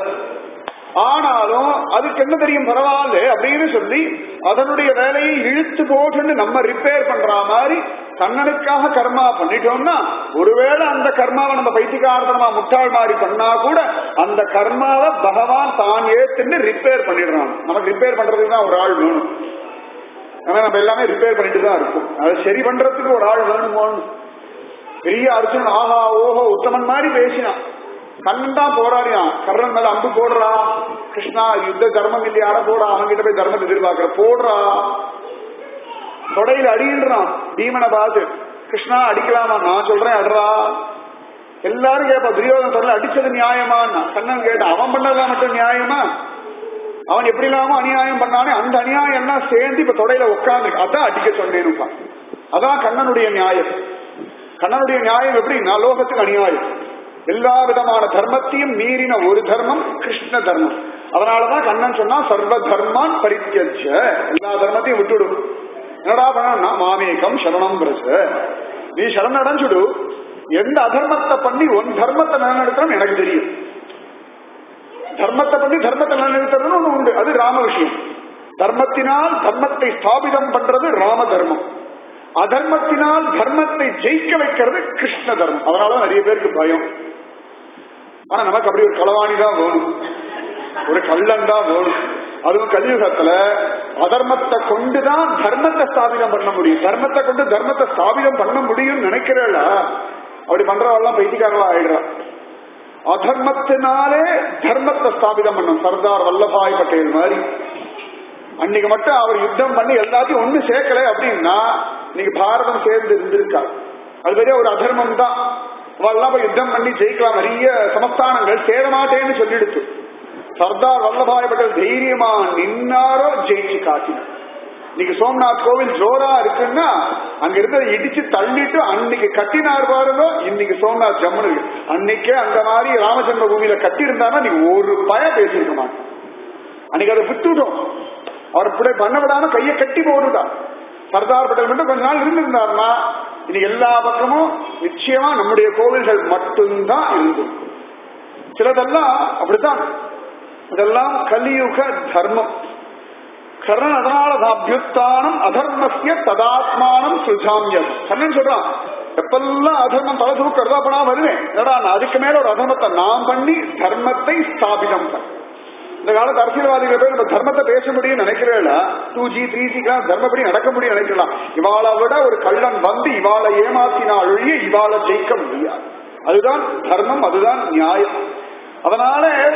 [SPEAKER 1] ஆனாலும் அதுக்கு என்ன தெரியும் பரவாயில்ல அப்படின்னு சொல்லி அதனுடைய வேலையை இழுத்து போட்டு நம்ம ரிப்பேர் பண்ற மாதிரி கண்ணனுக்காக கர்மா பண்ணிட்டோம்னா ஒருவேளை அந்த கர்மாவை நம்ம பைத்தியகாரத்தனமா முட்டாள் மாதிரி பண்ணா கூட அந்த கர்மாவை பகவான் தான் ஏத்துன்னு ரிப்பேர் பண்ணிடுறான். நமக்கு ரிப்பேர் பண்றதுக்கு தான் ஒரு ஆள் வேணும். ஆனா நம்ம எல்லாமே ரிப்பேர் பண்ணிட்டு தான் இருக்கும். அதை சரி பண்றதுக்கு ஒரு ஆள் வேணும். பெரிய அர்ஜுனன் ஆஹா ஓஹோ உத்தமன் மாதிரி பேசினான். கண்ணன் தான் போராடினான். கர்ணன் மேல அம்பு போடுறா, கிருஷ்ணா யுத்த தர்மம் இல்லையார போடா, அவன்கிட்ட போய் தர்மத்தை எதிர்பார்க்கிற போடுறா, தொடையில அடின்றான். பீமனை பார்த்து கிருஷ்ணா அடிக்கலாமா, நான் சொல்றேன் அடுறா. எல்லாரும் கேட்பா துரியோதன தொடர்ல அடிச்சது நியாயமான்னா. கண்ணன் கேட்டான் அவன் பண்ணதான் மட்டும் நியாயமா, அவன் எப்படி இல்லாம அநியாயம் பண்ணானே அந்த அநியாயம் எல்லாம் சேர்ந்து இப்ப தொடையில உட்காந்து அதான் அடிக்க சொன்னேன்னு. அதான் கண்ணனுடைய நியாயம். கண்ணனுடைய நியாயம் எப்படி, லோகத்துக்கு அநியாயம். எல்லா விதமான தர்மத்தையும் மீறின ஒரு தர்மம் கிருஷ்ண தர்மம். அதனாலதான் கண்ணன் சொன்னா சர்வ தர்மான் பரித்யஜ, எல்லா தர்மத்தையும் விட்டுடும். என்னடா பண்ணா மாமேகம் சரணம் பிரச, நீ சரணம் அடைஞ்சுடு. எந்த அதர்மத்தை பண்ணி உன் தர்மத்தை நிலைநிறுத்தணும் எனக்கு தெரியும். தர்மத்தை பண்ணி தர்மத்தை நிலைநிறுத்துறதுன்னு ஒண்ணு உண்டு, அது ராம விஷயம். தர்மத்தினால் தர்மத்தை ஸ்தாபிதம் பண்றது ராம தர்மம், அதர்மத்தினால் தர்மத்தை ஜெயிக்க வைக்கிறது கிருஷ்ண தர்மம். அதனால நிறைய பேருக்கு பயம். ஆனா நமக்கு அப்படி ஒரு களவாணி தான் வேணும், ஒரு கள்ளன் தான் வேணும். அதுவும் கலியுகத்துல அதர்மத்தை கொண்டுதான் தர்மத்தை ஸ்தாபிதம் பண்ண முடியும். தர்மத்தை கொண்டு தர்மத்தை ஸ்தாபிதம் பண்ண முடியும்னு நினைக்கிறா, அப்படி பண்றவெல்லாம் பைத்தியக்காரங்களா ஆயிடுறா. அதர்மத்தினாலே தர்மத்தை ஸ்தாபிதம் பண்ணும். சர்தார் வல்லபாய் பட்டேல் மாதிரி அன்னைக்கு மட்டும் அவர் யுத்தம் பண்ணி எல்லாத்தையும் ஒண்ணு சேர்க்கல அப்படின்னா இன்னைக்கு பாரதம் சேர்ந்து இருந்திருக்கா. அது பெரிய ஒரு அதர்மம் தான். அவெல்லாம் போய் யுத்தம் பண்ணி ஜெயிக்கலாம், நிறைய சமஸ்தானங்கள் சேரமாட்டேன்னு சொல்லிடுச்சு. சர்தார் வல்லபாய் பட்டேல் தைரியமா நின்னாரோ ஜெயிச்சு காட்டினார். இன்னைக்கு சோம்நாத் கோவில் ஜோரா இருக்குன்னா அங்க இருந்ததை இடிச்சு தள்ளிட்டு அன்னைக்கு கட்டினார் பாருங்க. இன்னைக்கு சோம்நாத் ஜம்மு இருக்கு. அன்னைக்கே அந்த மாதிரி ராமச்சந்திர பூமியில கட்டி இருந்தாருன்னா நீங்க ஒரு பய பேசியிருக்க மாட்டோம். அன்னைக்கு அதை விட்டுட்டோம். அவர் இப்படி பண்ண விடாம கையை கட்டி போட்டுட்டார். சர்தார் பட்டேல் மட்டும் கொஞ்ச நாள் இருந்திருந்தாருன்னா இன்னைக்கு எல்லா பக்கமும் நிச்சயமா நம்முடைய கோவில்கள் மட்டும்தான் இருந்து. சிலதெல்லாம் அப்படித்தான். இதெல்லாம் கலியுக தர்மம். கர்ணன் அதனால அபியுத்தானம் அதர்மசிய ததாத்மானம் சுஜாமியம். கண்ணன் சொல்றான் எப்பெல்லாம் அதர்மம் தலை தூக்கிறதா பண்ணா வருவேன், அதுக்கு மேல ஒரு அதர்மத்தை நாம் பண்ணி தர்மத்தை ஸ்தாபிதம் பண்ண. இந்த காலத்து அரசியல்வாதிகள் போய் நம்ம தர்மத்தை பேச முடியும் நினைக்கிறேன். டூ ஜி த்ரீ ஜிக்கெல்லாம் தர்மப்படி நடக்க முடியும் நினைக்கலாம். இவாளை விட ஒரு கள்ளன் வந்து இவாளை ஏமாத்தினால் ஒழிய இவாளை ஜெயிக்க முடியாது. அதுதான் தர்மம், அதுதான் நியாயம். அதனால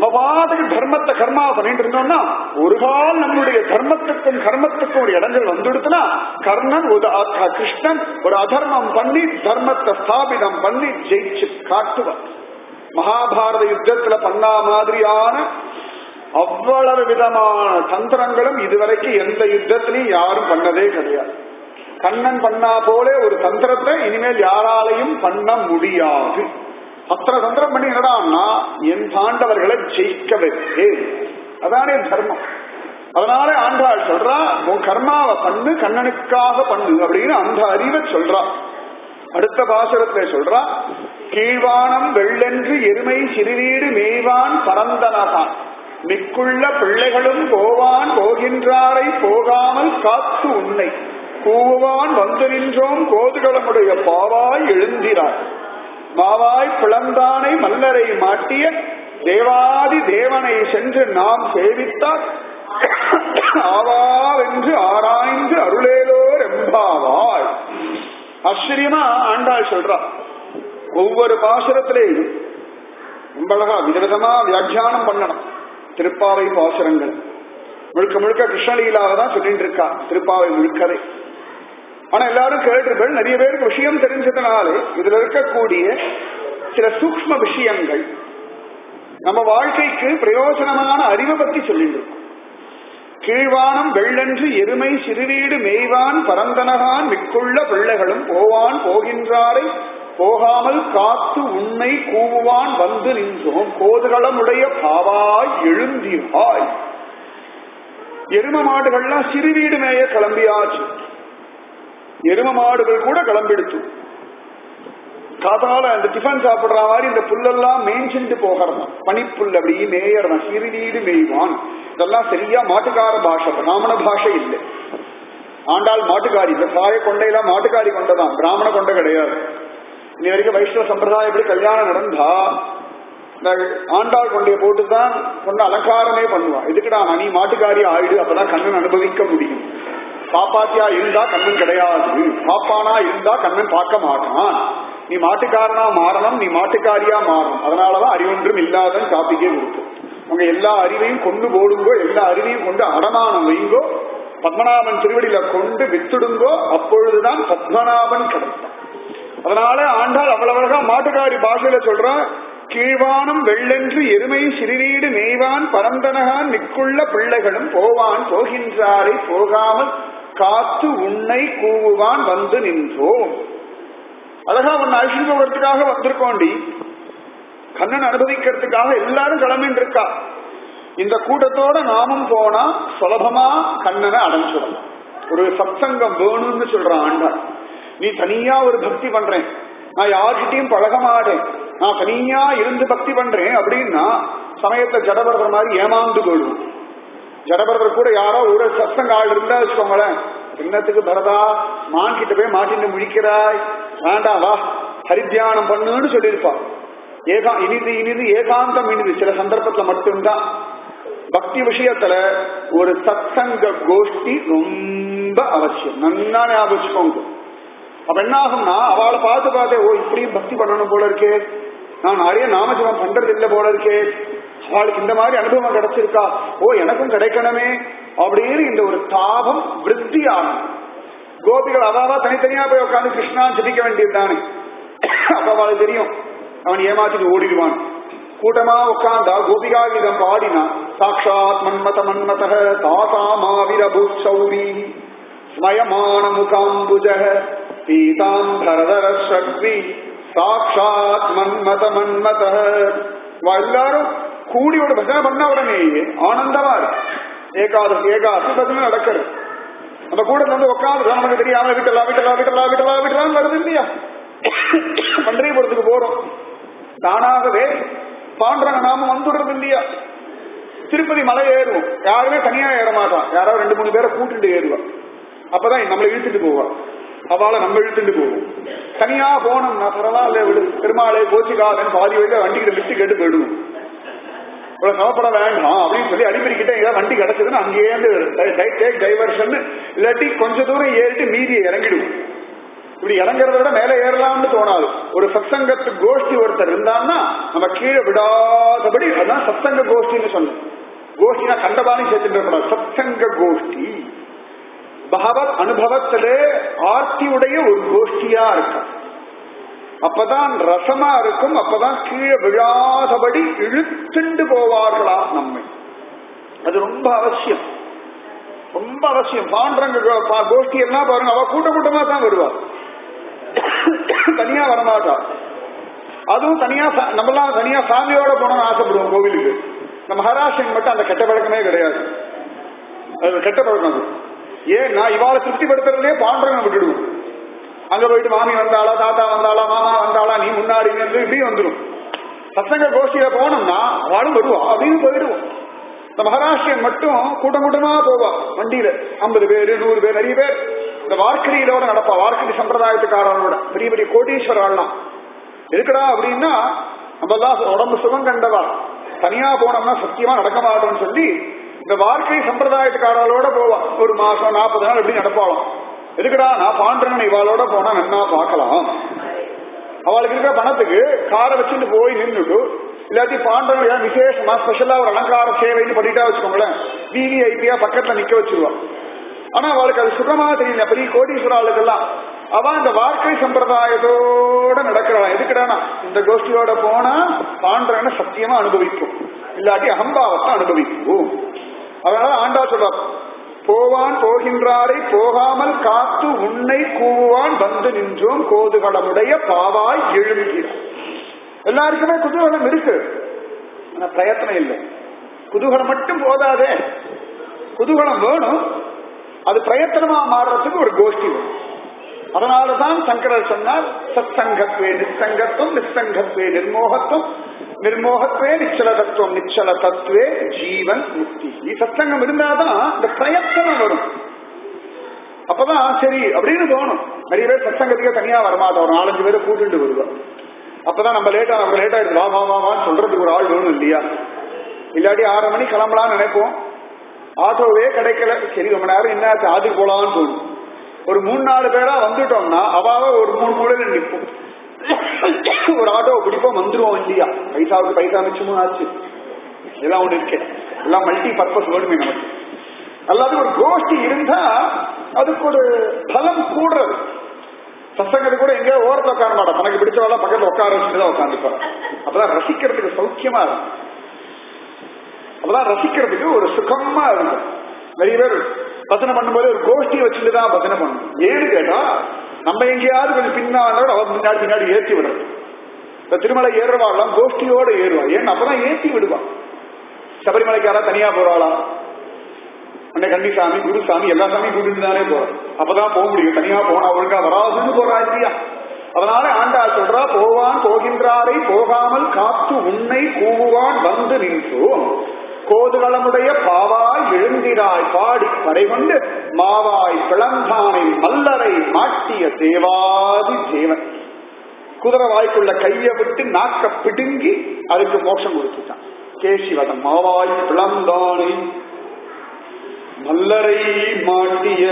[SPEAKER 1] நம்ம பாட்டுக்கு தர்மத்தை கர்மா பண்ணிட்டு இருந்தோம்னா ஒரு கால் நம்முடைய தர்மத்துக்கும் கர்மத்துக்கும் ஒரு இடங்கள் வந்துடுத்துனா கர்ணன் ஒரு கிருஷ்ணன் ஒரு அதர்மம் பண்ணி தர்மத்தை ஸ்தாபிதம் பண்ணி ஜெயிச்சு காட்டுவான். மகாபாரத யுத்தத்துல பண்ணா மாதிரியான அவ்வளவு விதமான தந்திரங்களும் இதுவரைக்கும் எந்த யுத்தத்திலையும் யாரும் பண்ணதே கிடையாது. கண்ணன் பண்ணா போல ஒரு தந்திரத்தை இனிமேல் யாராலையும் பண்ண முடியாது. அத்தனை தந்திரம் பண்ணி என்னடான்னா என் பாண்டவர்களை ஜெயிக்க வைத்தேன். அதானே தர்மம். அதனால ஆண்டாள் சொல்றா உன் கர்மாவை பண்ணு, கண்ணனுக்காக பண்ணு அப்படின்னு அந்த அறிவை சொல்றா. அடுத்த பாசுரத்தை சொல்றா கீழ்வானம் வெள்ளென்று எருமை சிறுவீடு மேய்வான் பரந்தனகான் மிக்குள்ள பிள்ளைகளும் போவான் போகின்றாரை போகாமல் காத்து உன்னை கூவான் வந்து நின்றோம் கோதுகளமுடைய பாவாய் எழுந்திரார் மாவாய் பிளந்தானை மல்லரை மாட்டிய தேவாதி தேவனை சென்று நாம் சேவித்தார் ஆவாவென்று ஆராய்ந்து அருளேலோர் எம்பாவாய். ஆச்சரியமா ஆண்டாள் சொல்றா. ஒவ்வொரு பாசுரத்திலேயும் ரொம்ப அழகா விதவிதமா வியாக்கியானம் பண்ணணும். திருப்பாவை பாசுரங்கள் முழுக்க முழுக்க கிருஷ்ணலீலாவை தான் சொல்லிட்டு இருக்கா திருப்பாவை முழுக்கவே. ஆனா எல்லாரும் கேட்டிருப்பேன், நிறைய பேருக்கு விஷயம் தெரிஞ்சதுனாலே இதுல இருக்கக்கூடிய சில சூக்ஷ்ம விஷயங்கள் நம்ம வாழ்க்கைக்கு பிரயோஜனமான அறிவை பத்தி சொல்லிட்டு இருக்கோம். கீழ்வானம் வெள்ளென்று எருமை சிறுவீடு மேய்வான் பரந்தனகான் மிக்குள்ள பிள்ளைகளும் போவான் போகின்றாரை போகாமல் காத்து உன்னை கூவுவான் வந்து நின்றோம் கோதுகளமுடைய பாவாய் எழுந்திராய். எரும மாடுகள்லாம் சிறுவீடு மேய கிளம்பியாச்சு. எரும மாடுகள் கூட கிளம்பிடுச்சு. காதால இந்த டிஃபன் சாப்பிடுற மாதிரி இந்த புல்லெல்லாம் மேய்ச்சிட்டு போகிறதான் பனிப்புல் அப்படி மேயறதான் சிறுவீடு மேய்வான். இதெல்லாம் சரியா மாட்டுக்கார பாஷை, பிராமண பாஷை இல்லை. ஆண்டாள் மாட்டுக்காரி, இந்த சாய கொண்டையெல்லாம் மாட்டுக்காரி கொண்டதான், பிராமண கொண்டை கிடையாது. இன்னி வரைக்கும் வைஷ்ணவ சம்பிரதாயம் எப்படி கல்யாணம் நடந்தா இந்த ஆண்டாள் கொண்டைய போட்டுதான் கொண்ட அலங்காரமே பண்ணுவான். இதுக்குடா நீ மாட்டுக்காரி ஆயிடு, அப்பதான் கண்ணன் அனுபவிக்க முடியும். பாப்பாத்தியா இருந்தா கண்ணன் கிடையாது, பாப்பானா இருந்தா கண்ணன் பார்க்க மாட்டான். நீ மாட்டுக்காரனா மாறணும், நீ மாட்டுக்காரியா மாறணும். அதனாலதான் அறிவொன்றும் இல்லாத காப்பிக்கே கொடுக்கும். உங்க எல்லா அறிவையும் கொண்டு போடுங்கோ, எல்லா அறிவையும் கொண்டு அடமானம் வைங்கோ, பத்மநாபன் திருவடியில கொண்டு வித்துடுங்கோ, அப்பொழுதுதான் பத்மநாபன் கிடைப்பான். அதனால ஆண்டாள் அவ்வளவு அழகா மாட்டுக்காரி பாஷையில சொல்றா கீழ்வானம் வெள்ளென்று எருமை சிறுவீடு மேய்வான் பரந்தனகான் மிக்குள்ள பிள்ளைகளும் போவான் போகின்றாரை போகாமல் காத்து உன்னை கூவுவான் வந்து நின்றோம். அழகா உன்னை அழிச்சு போகிறதுக்காக வந்திருக்கோண்டி, கண்ணன் அனுபவிக்கிறதுக்காக எல்லாரும் கிளம்பின்னு இருக்கா. இந்த கூட்டத்தோட நாமும் போனா சுலபமா கண்ணனை அடைஞ்சிடலாம். ஒரு சத்சங்கம் வேணும்னு சொல்றான் ஆண்டாள். நீ தனியா ஒரு பக்தி பண்றேன், நான் யார்கிட்டையும் பழக மாட்டேன், நான் தனியா இருந்து பக்தி பண்றேன் அப்படின்னா சமயத்துல ஜடபரதர் மாதிரி ஏமாந்து போயிடும். ஜடபரதர் கூட யாரோ ஒரு சத்சங்க ஆள் இருந்தா வச்சுக்கோங்களேன், என்னத்துக்கு பரதா மான் கிட்ட போய் மாட்டின்னு முழிக்கிறாய், வேண்டாம் வா ஹரித்தியானம் பண்ணுன்னு சொல்லியிருப்பா. ஏகா இனிது இனிது ஏகாந்தம் இனிது சில சந்தர்ப்பத்துல மட்டும்தான். பக்தி விஷயத்துல ஒரு சத்சங்க கோஷ்டி ரொம்ப அவசியம். நன்னா ஞாபகம் வச்சுக்கோங்க. அப்ப என்ன ஆகும்னா அவளை பார்த்து பார்த்தே ஓ இப்படியும் பக்தி பண்ணணும் போல இருக்கே, நான் நிறைய நாமஜபம் பண்றது இல்லை போல இருக்கே, அவளுக்கு இந்த மாதிரி அனுபவம் கிடைச்சிருக்கா, ஓ எனக்கும் கிடைக்கணுமே அப்படின்னு இந்த ஒரு தாபம் விருத்தி ஆகும். கோபிகள் அவாவா தனித்தனியா போய் உட்காந்து கிருஷ்ணா ஜபிக்க வேண்டியது தானே. அப்ப அவளுக்கு தெரியும் அவன் ஏமாத்திட்டு ஓடிடுவான். கூட்டமா உட்கார்ந்தா கோபிகா கீதம் பாடினா சாட்சாத் மன்மத மன்மத தாசாமாவிரபூத் சௌரி ஸ்மயமான முகாம்புஜ பீதாம்பரதர சக்தி சாட்சாத் மன்மத மன்மத. எல்லாரும் கூடி ஒரு பஜனை பண்ண உடனேயே ஆனந்தமா இருக்கு. ஏகாதசி ஏகாதசி பஜனை நடக்கிறது. அந்த கூட்டத்துல வந்து உட்காந்து நமக்கு தெரியாம விட்டலா விட்டலா விட்டலா விட்டலா விட்டலான்னு வருது இல்லையா. பண்டரிபுரத்துக்கு போறோம், தானாகவே பாண்டரங்க நாம வந்துடுறது இல்லையா. திருப்பதி மலை ஏறுவோம், யாருமே தனியா ஏற மாட்டான், யாராவது ரெண்டு மூணு பேரை கூட்டிட்டு ஏறுவான். அப்பதான் நம்மளை இழுத்துட்டு போவான், அவளை நம்ம இழுத்துட்டு போவோம். தனியா போனோம்னா பரவாயில்ல விடு, பெருமாளை கோச்சிக்காதன் பாதி வழியில வண்டிகிட்ட விட்டு கேட்டு போயிடுவோம். இவ்வளவு சமப்பட வேண்டாம் அப்படின்னு சொல்லி அடிப்படிக்கிட்ட ஏதாவது வண்டி கிடைச்சதுன்னா அங்கேயே டைவர்ஷன், இல்லாட்டி கொஞ்ச தூரம் ஏறிட்டு மீதியை இறங்கிடுவோம். இப்படி இறங்குறத விட மேல ஏறலாம்னு தோணாது. ஒரு சத்சங்கத்து கோஷ்டி ஒருத்தர் இருந்தான்னா நம்ம கீழே விடாதபடி, அதான் சத்சங்க கோஷ்டின்னு சொன்னோம். கோஷ்டினா கண்டபானி சேர்த்துட்டு சத்சங்க கோஷ்டி பகவத் அனுபவத்திலே ஆர்த்தியுடைய ஒரு கோஷ்டியா இருக்கும். அப்பதான் ரசமா இருக்கும். அப்பதான் கீழே விழாதபடி இழுத்துண்டு போவார்களா நம்மை. அது ரொம்ப அவசியம், ரொம்ப அவசியம். பாண்டரங்க கோஷ்டி எல்லாம் பாருங்க, அவ கூட்ட கூட்டமா தான் வருவா, தனியா வரமாட்டா. அதுவும் தனியா நம்மளாம் தனியா சாமியோட போனோம்னு ஆசைப்படுவோம் கோவிலுக்கு. இந்த மகாராஷ்டிரன் மட்டும் அந்த கெட்ட பழக்கமே கிடையாது. அது கெட்ட பழக்கம். ஏன் நான் இவாளை திருப்திப்படுத்துறதுலே பாண்டரங்க விட்டுடுவோம். அங்க போயிட்டு மாமி வந்தாளா, தாத்தா வந்தாளா, மாமா வந்தாளா, நீ முன்னாடி இப்படி வந்துடும். சத்சங்க கோஷ்டியில போனோம்னா அவளும் வருவா அப்படின்னு போயிடுவோம். இந்த மகாராஷ்டிரன் மட்டும் கூட்டம் கூட்டமா போவா வண்டியில, ஐம்பது பேரு நூறு பேர் நிறைய பேர். இந்த வார்க்கடியிலோட நடப்பா, வார்க்கடி சம்பிரதாயத்துக்காரனோட பெரிய பெரிய கோடீஸ்வரர்லாம் இருக்குடா. அப்படின்னா நம்ம எல்லாம் உடம்பு சுகம் கண்டவா, தனியா போனோம்னா சத்தியமா நடக்க மாட்டோம்னு சொல்லி இந்த வார்க்கை சம்பிரதாயத்துக்காரர்களோட போவா. ஒரு மாசம் நாற்பது நாள் எப்படி நடப்பாளாம். எதுக்குடா, நான் பாண்டரன் இவாளோட போனா என்ன பார்க்கலாம். அவளுக்கு இருக்கிற பணத்துக்கு காரை வச்சுட்டு போய் நின்றுட்டு, இல்லாட்டி பாண்டரன் விசேஷமா ஸ்பெஷலா ஒரு அலங்கார சேவைன்னு பண்ணிட்டா வச்சுக்கோங்களேன், விவிஐபியா பக்கத்துல நிக்க வச்சிருவா. ஆனா அவளுக்கு அது சுகமா தெரியல. பெரிய கோடீஸ்வராளுக்கெல்லாம் அவ இந்த வார்க்கை சம்பிரதாயத்தோட நடக்கிறாள். எதுக்குடானா இந்த கோஷ்டியோட போனா பாண்டரனை சத்தியமா அனுபவிக்கும், இல்லாட்டி அகம்பாவத்தை அனுபவிக்கும். அதனால ஆண்டா சொல்றார், போவான் போகின்றாரை போகாமல் காத்து உன்னை கூவுவான் வந்து நின்றோம் கோதுகளமுடைய பாவாய் எழுகிறார். எல்லாருக்குமே குதூகலம் இருக்கு, ஆனா பிரயத்தனம் இல்லை. குதூகலம் மட்டும் போதாதே, குதூகலம் வேணும். அது பிரயத்தனமா மாறுறதுக்கு ஒரு கோஷ்டி வேணும். அதனாலதான் சங்கரர் சொன்னார், சத் சங்கத்வே நிச்சங்கத்துவம், நிச்சங்கத்வே நிர்மோகத்துவம், நிர்மோகத்வே நிச்சல தத்துவம், நிச்சல தத்துவே ஜீவன் முக்தி. சத்சங்கம் இருந்தாதான் இந்த பிரயத்தனம் வரும். அப்பதான் சரி அப்படின்னு தோணும். நிறைய பேர் சத்சங்கத்துக்கே தனியா வரமாட்டோம், ஒரு நாலஞ்சு பேரை கூட்டிட்டு வருவோம். அப்பதான் நம்ம லேட்டா நம்ம லேட்டா இருக்கு வா வா வா வான்னு சொல்றதுக்கு ஒரு ஆள் வேணும் இல்லையா. இல்லாட்டி ஆறு மணி கிளம்பலாம்னு நினைப்போம், ஆட்டோவே கிடைக்கல, சரி ரொம்ப நேரம் என்ன ஆத்துக்கு போலான்னு தோணும். ஒரு மூணு நாலு பேரா வந்துட்டோம்னா அவாவ ஒரு மூணு மூலையில நிற்போம், ஒரு ஆட்டோவை பிடிப்போம், வந்துருவோம் இல்லையா. பைசாவுக்கு பைசா மிச்சமும் ஆச்சு, எல்லாம் ஒண்ணு இருக்கு, எல்லாம் மல்டி பர்பஸ் வேணுமே நமக்கு. அல்லாது ஒரு கோஷ்டி இருந்தா அதுக்கு ஒரு பலம் கூடுறது. சத்சங்கத்து கூட எங்கேயோ ஓரத்தில் உட்கார மாட்டோம், தனக்கு பிடிச்சவெல்லாம் பக்கத்துல உட்கார வச்சுட்டுதான் உட்காந்துப்பா. அப்பதான் ரசிக்கிறதுக்கு சௌக்கியமா இருக்கும், அப்பதான் ரசிக்கிறதுக்கு ஒரு சுகமா இருக்கும். நிறைய பேர் பஜனை பண்ணும்போது ஒரு கோஷ்டியை வச்சுட்டுதான் பஜனை பண்ணணும். ஏன்னு கேட்டா நம்ம எங்கேயாவது கொஞ்சம் பின்னாடி அவர் முன்னாடி பின்னாடி ஏற்றி விடுறது. இந்த திருமலை ஏறுவாள்லாம் கோஷ்டியோட ஏறுவா, ஏன்னு அப்பதான் ஏற்றி விடுவா. சபரிமலைக்கு யாரா தனியா போறாளா, அன்னை கன்னிசாமி குருசாமி எல்லா சாமியும் கூட்டிட்டு தானே போறோம், அப்பதான் போக முடியும். தனியா போனா ஒழுங்கா வராதுன்னு போறா இல்லையா. அதனால ஆண்டா சொல்றா, போவான் போகின்றாரை போகாமல் காத்து உன்னை கூவுவான் வந்து நின்றோம் கோதுகளமுடைய பாவாய் எழுந்திராய் பாடி படை கொண்டு மாவாய் பிளந்தானை மல்லரை மாட்டிய தேவாதி தேவன். குதிரை வாய்க்குள்ள கைய விட்டு நாக்க பிடுங்கி அதுக்கு மோட்சம் கொடுத்துட்டான். கேசிவதம் மாவாய் பிளந்தானை மல்லரை மாட்டிய